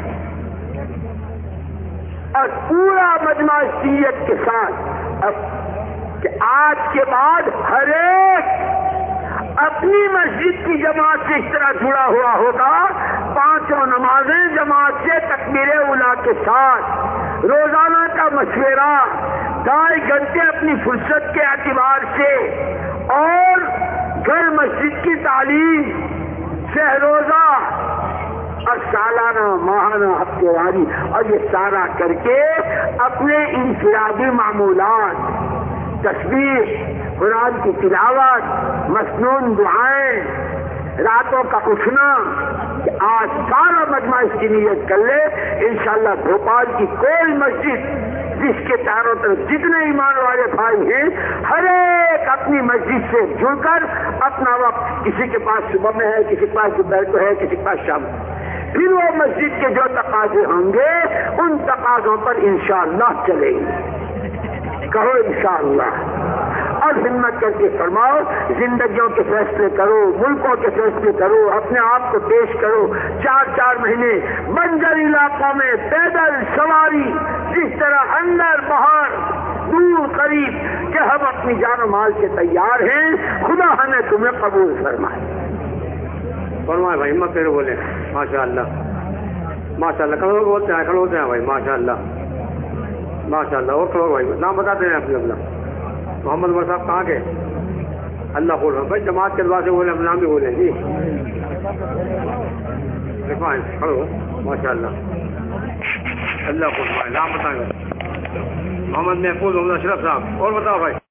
B: اور پورا مجمع سیت کے ساتھ اب کہ آج کے بعد ہر ایک اپنی مسجد کی جماعت سے اس طرح جڑا ہوا ہوگا، 5 نمازیں جماعت سے تکبیر اولیٰ کے ساتھ، روزانہ کا مشورہ 2.5 گھنٹے اپنی فرصت کے اعتبار سے، اور گھر مسجد کی تعلیم، شہروزہ اور سالانہ ماہانہ ہفتے واری، اور یہ سارا کر کے اپنے انفرادی معمولات، تسبیح، قرآن کی تلاوت، مسنون دعائیں، راتوں کا اٹھنا، کہ آج سارا مجمع اس کی نیت کر لے، انشاءاللہ بھوپال کی کوئی مسجد جس کے چاروں طرف جتنے ایمان والے بھائی ہیں، ہر ایک اپنی مسجد سے جڑ کر اپنا وقت، کسی کے پاس صبح میں ہے، کسی کے پاس دوپہر کو ہے، کسی کے پاس شام میں، پھر وہ مسجد کے جو تقاضے ہوں گے ان تقاضوں پر انشاءاللہ چلیں گے۔ کہو انشاءاللہ، اور ہمت کر کے فرماؤ، زندگیوں کے فیصلے کرو، ملکوں کے فیصلے کرو، اپنے آپ کو پیش کرو، 4 مہینے بنجر علاقوں میں پیدل سواری، جس طرح اندر باہر دور قریب، کہ ہم اپنی جان و مال سے تیار ہیں، خدا ہمیں تمہیں قبول فرمائے۔
E: فرمائے بھائی، ہمت پھر بولے ماشاءاللہ ماشاءاللہ، کھڑے بولتے ہیں، کھڑے ہوتے ہیں بھائی، ماشاءاللہ ماشاءاللہ، اور کھڑے بھائی، نام بتاتے ہیں اپنا محمد عمر صاحب کہاں کے؟ اللہ قول بھائی، جماعت کے دعا سے بولے، اپنا نام بھی بولیں جی، کھڑے ہو ماشاءاللہ، اللہ قول بھائی، نام بتائیں گے محمد محفوظ محمد اشرف صاحب، اور بتاؤ بھائی۔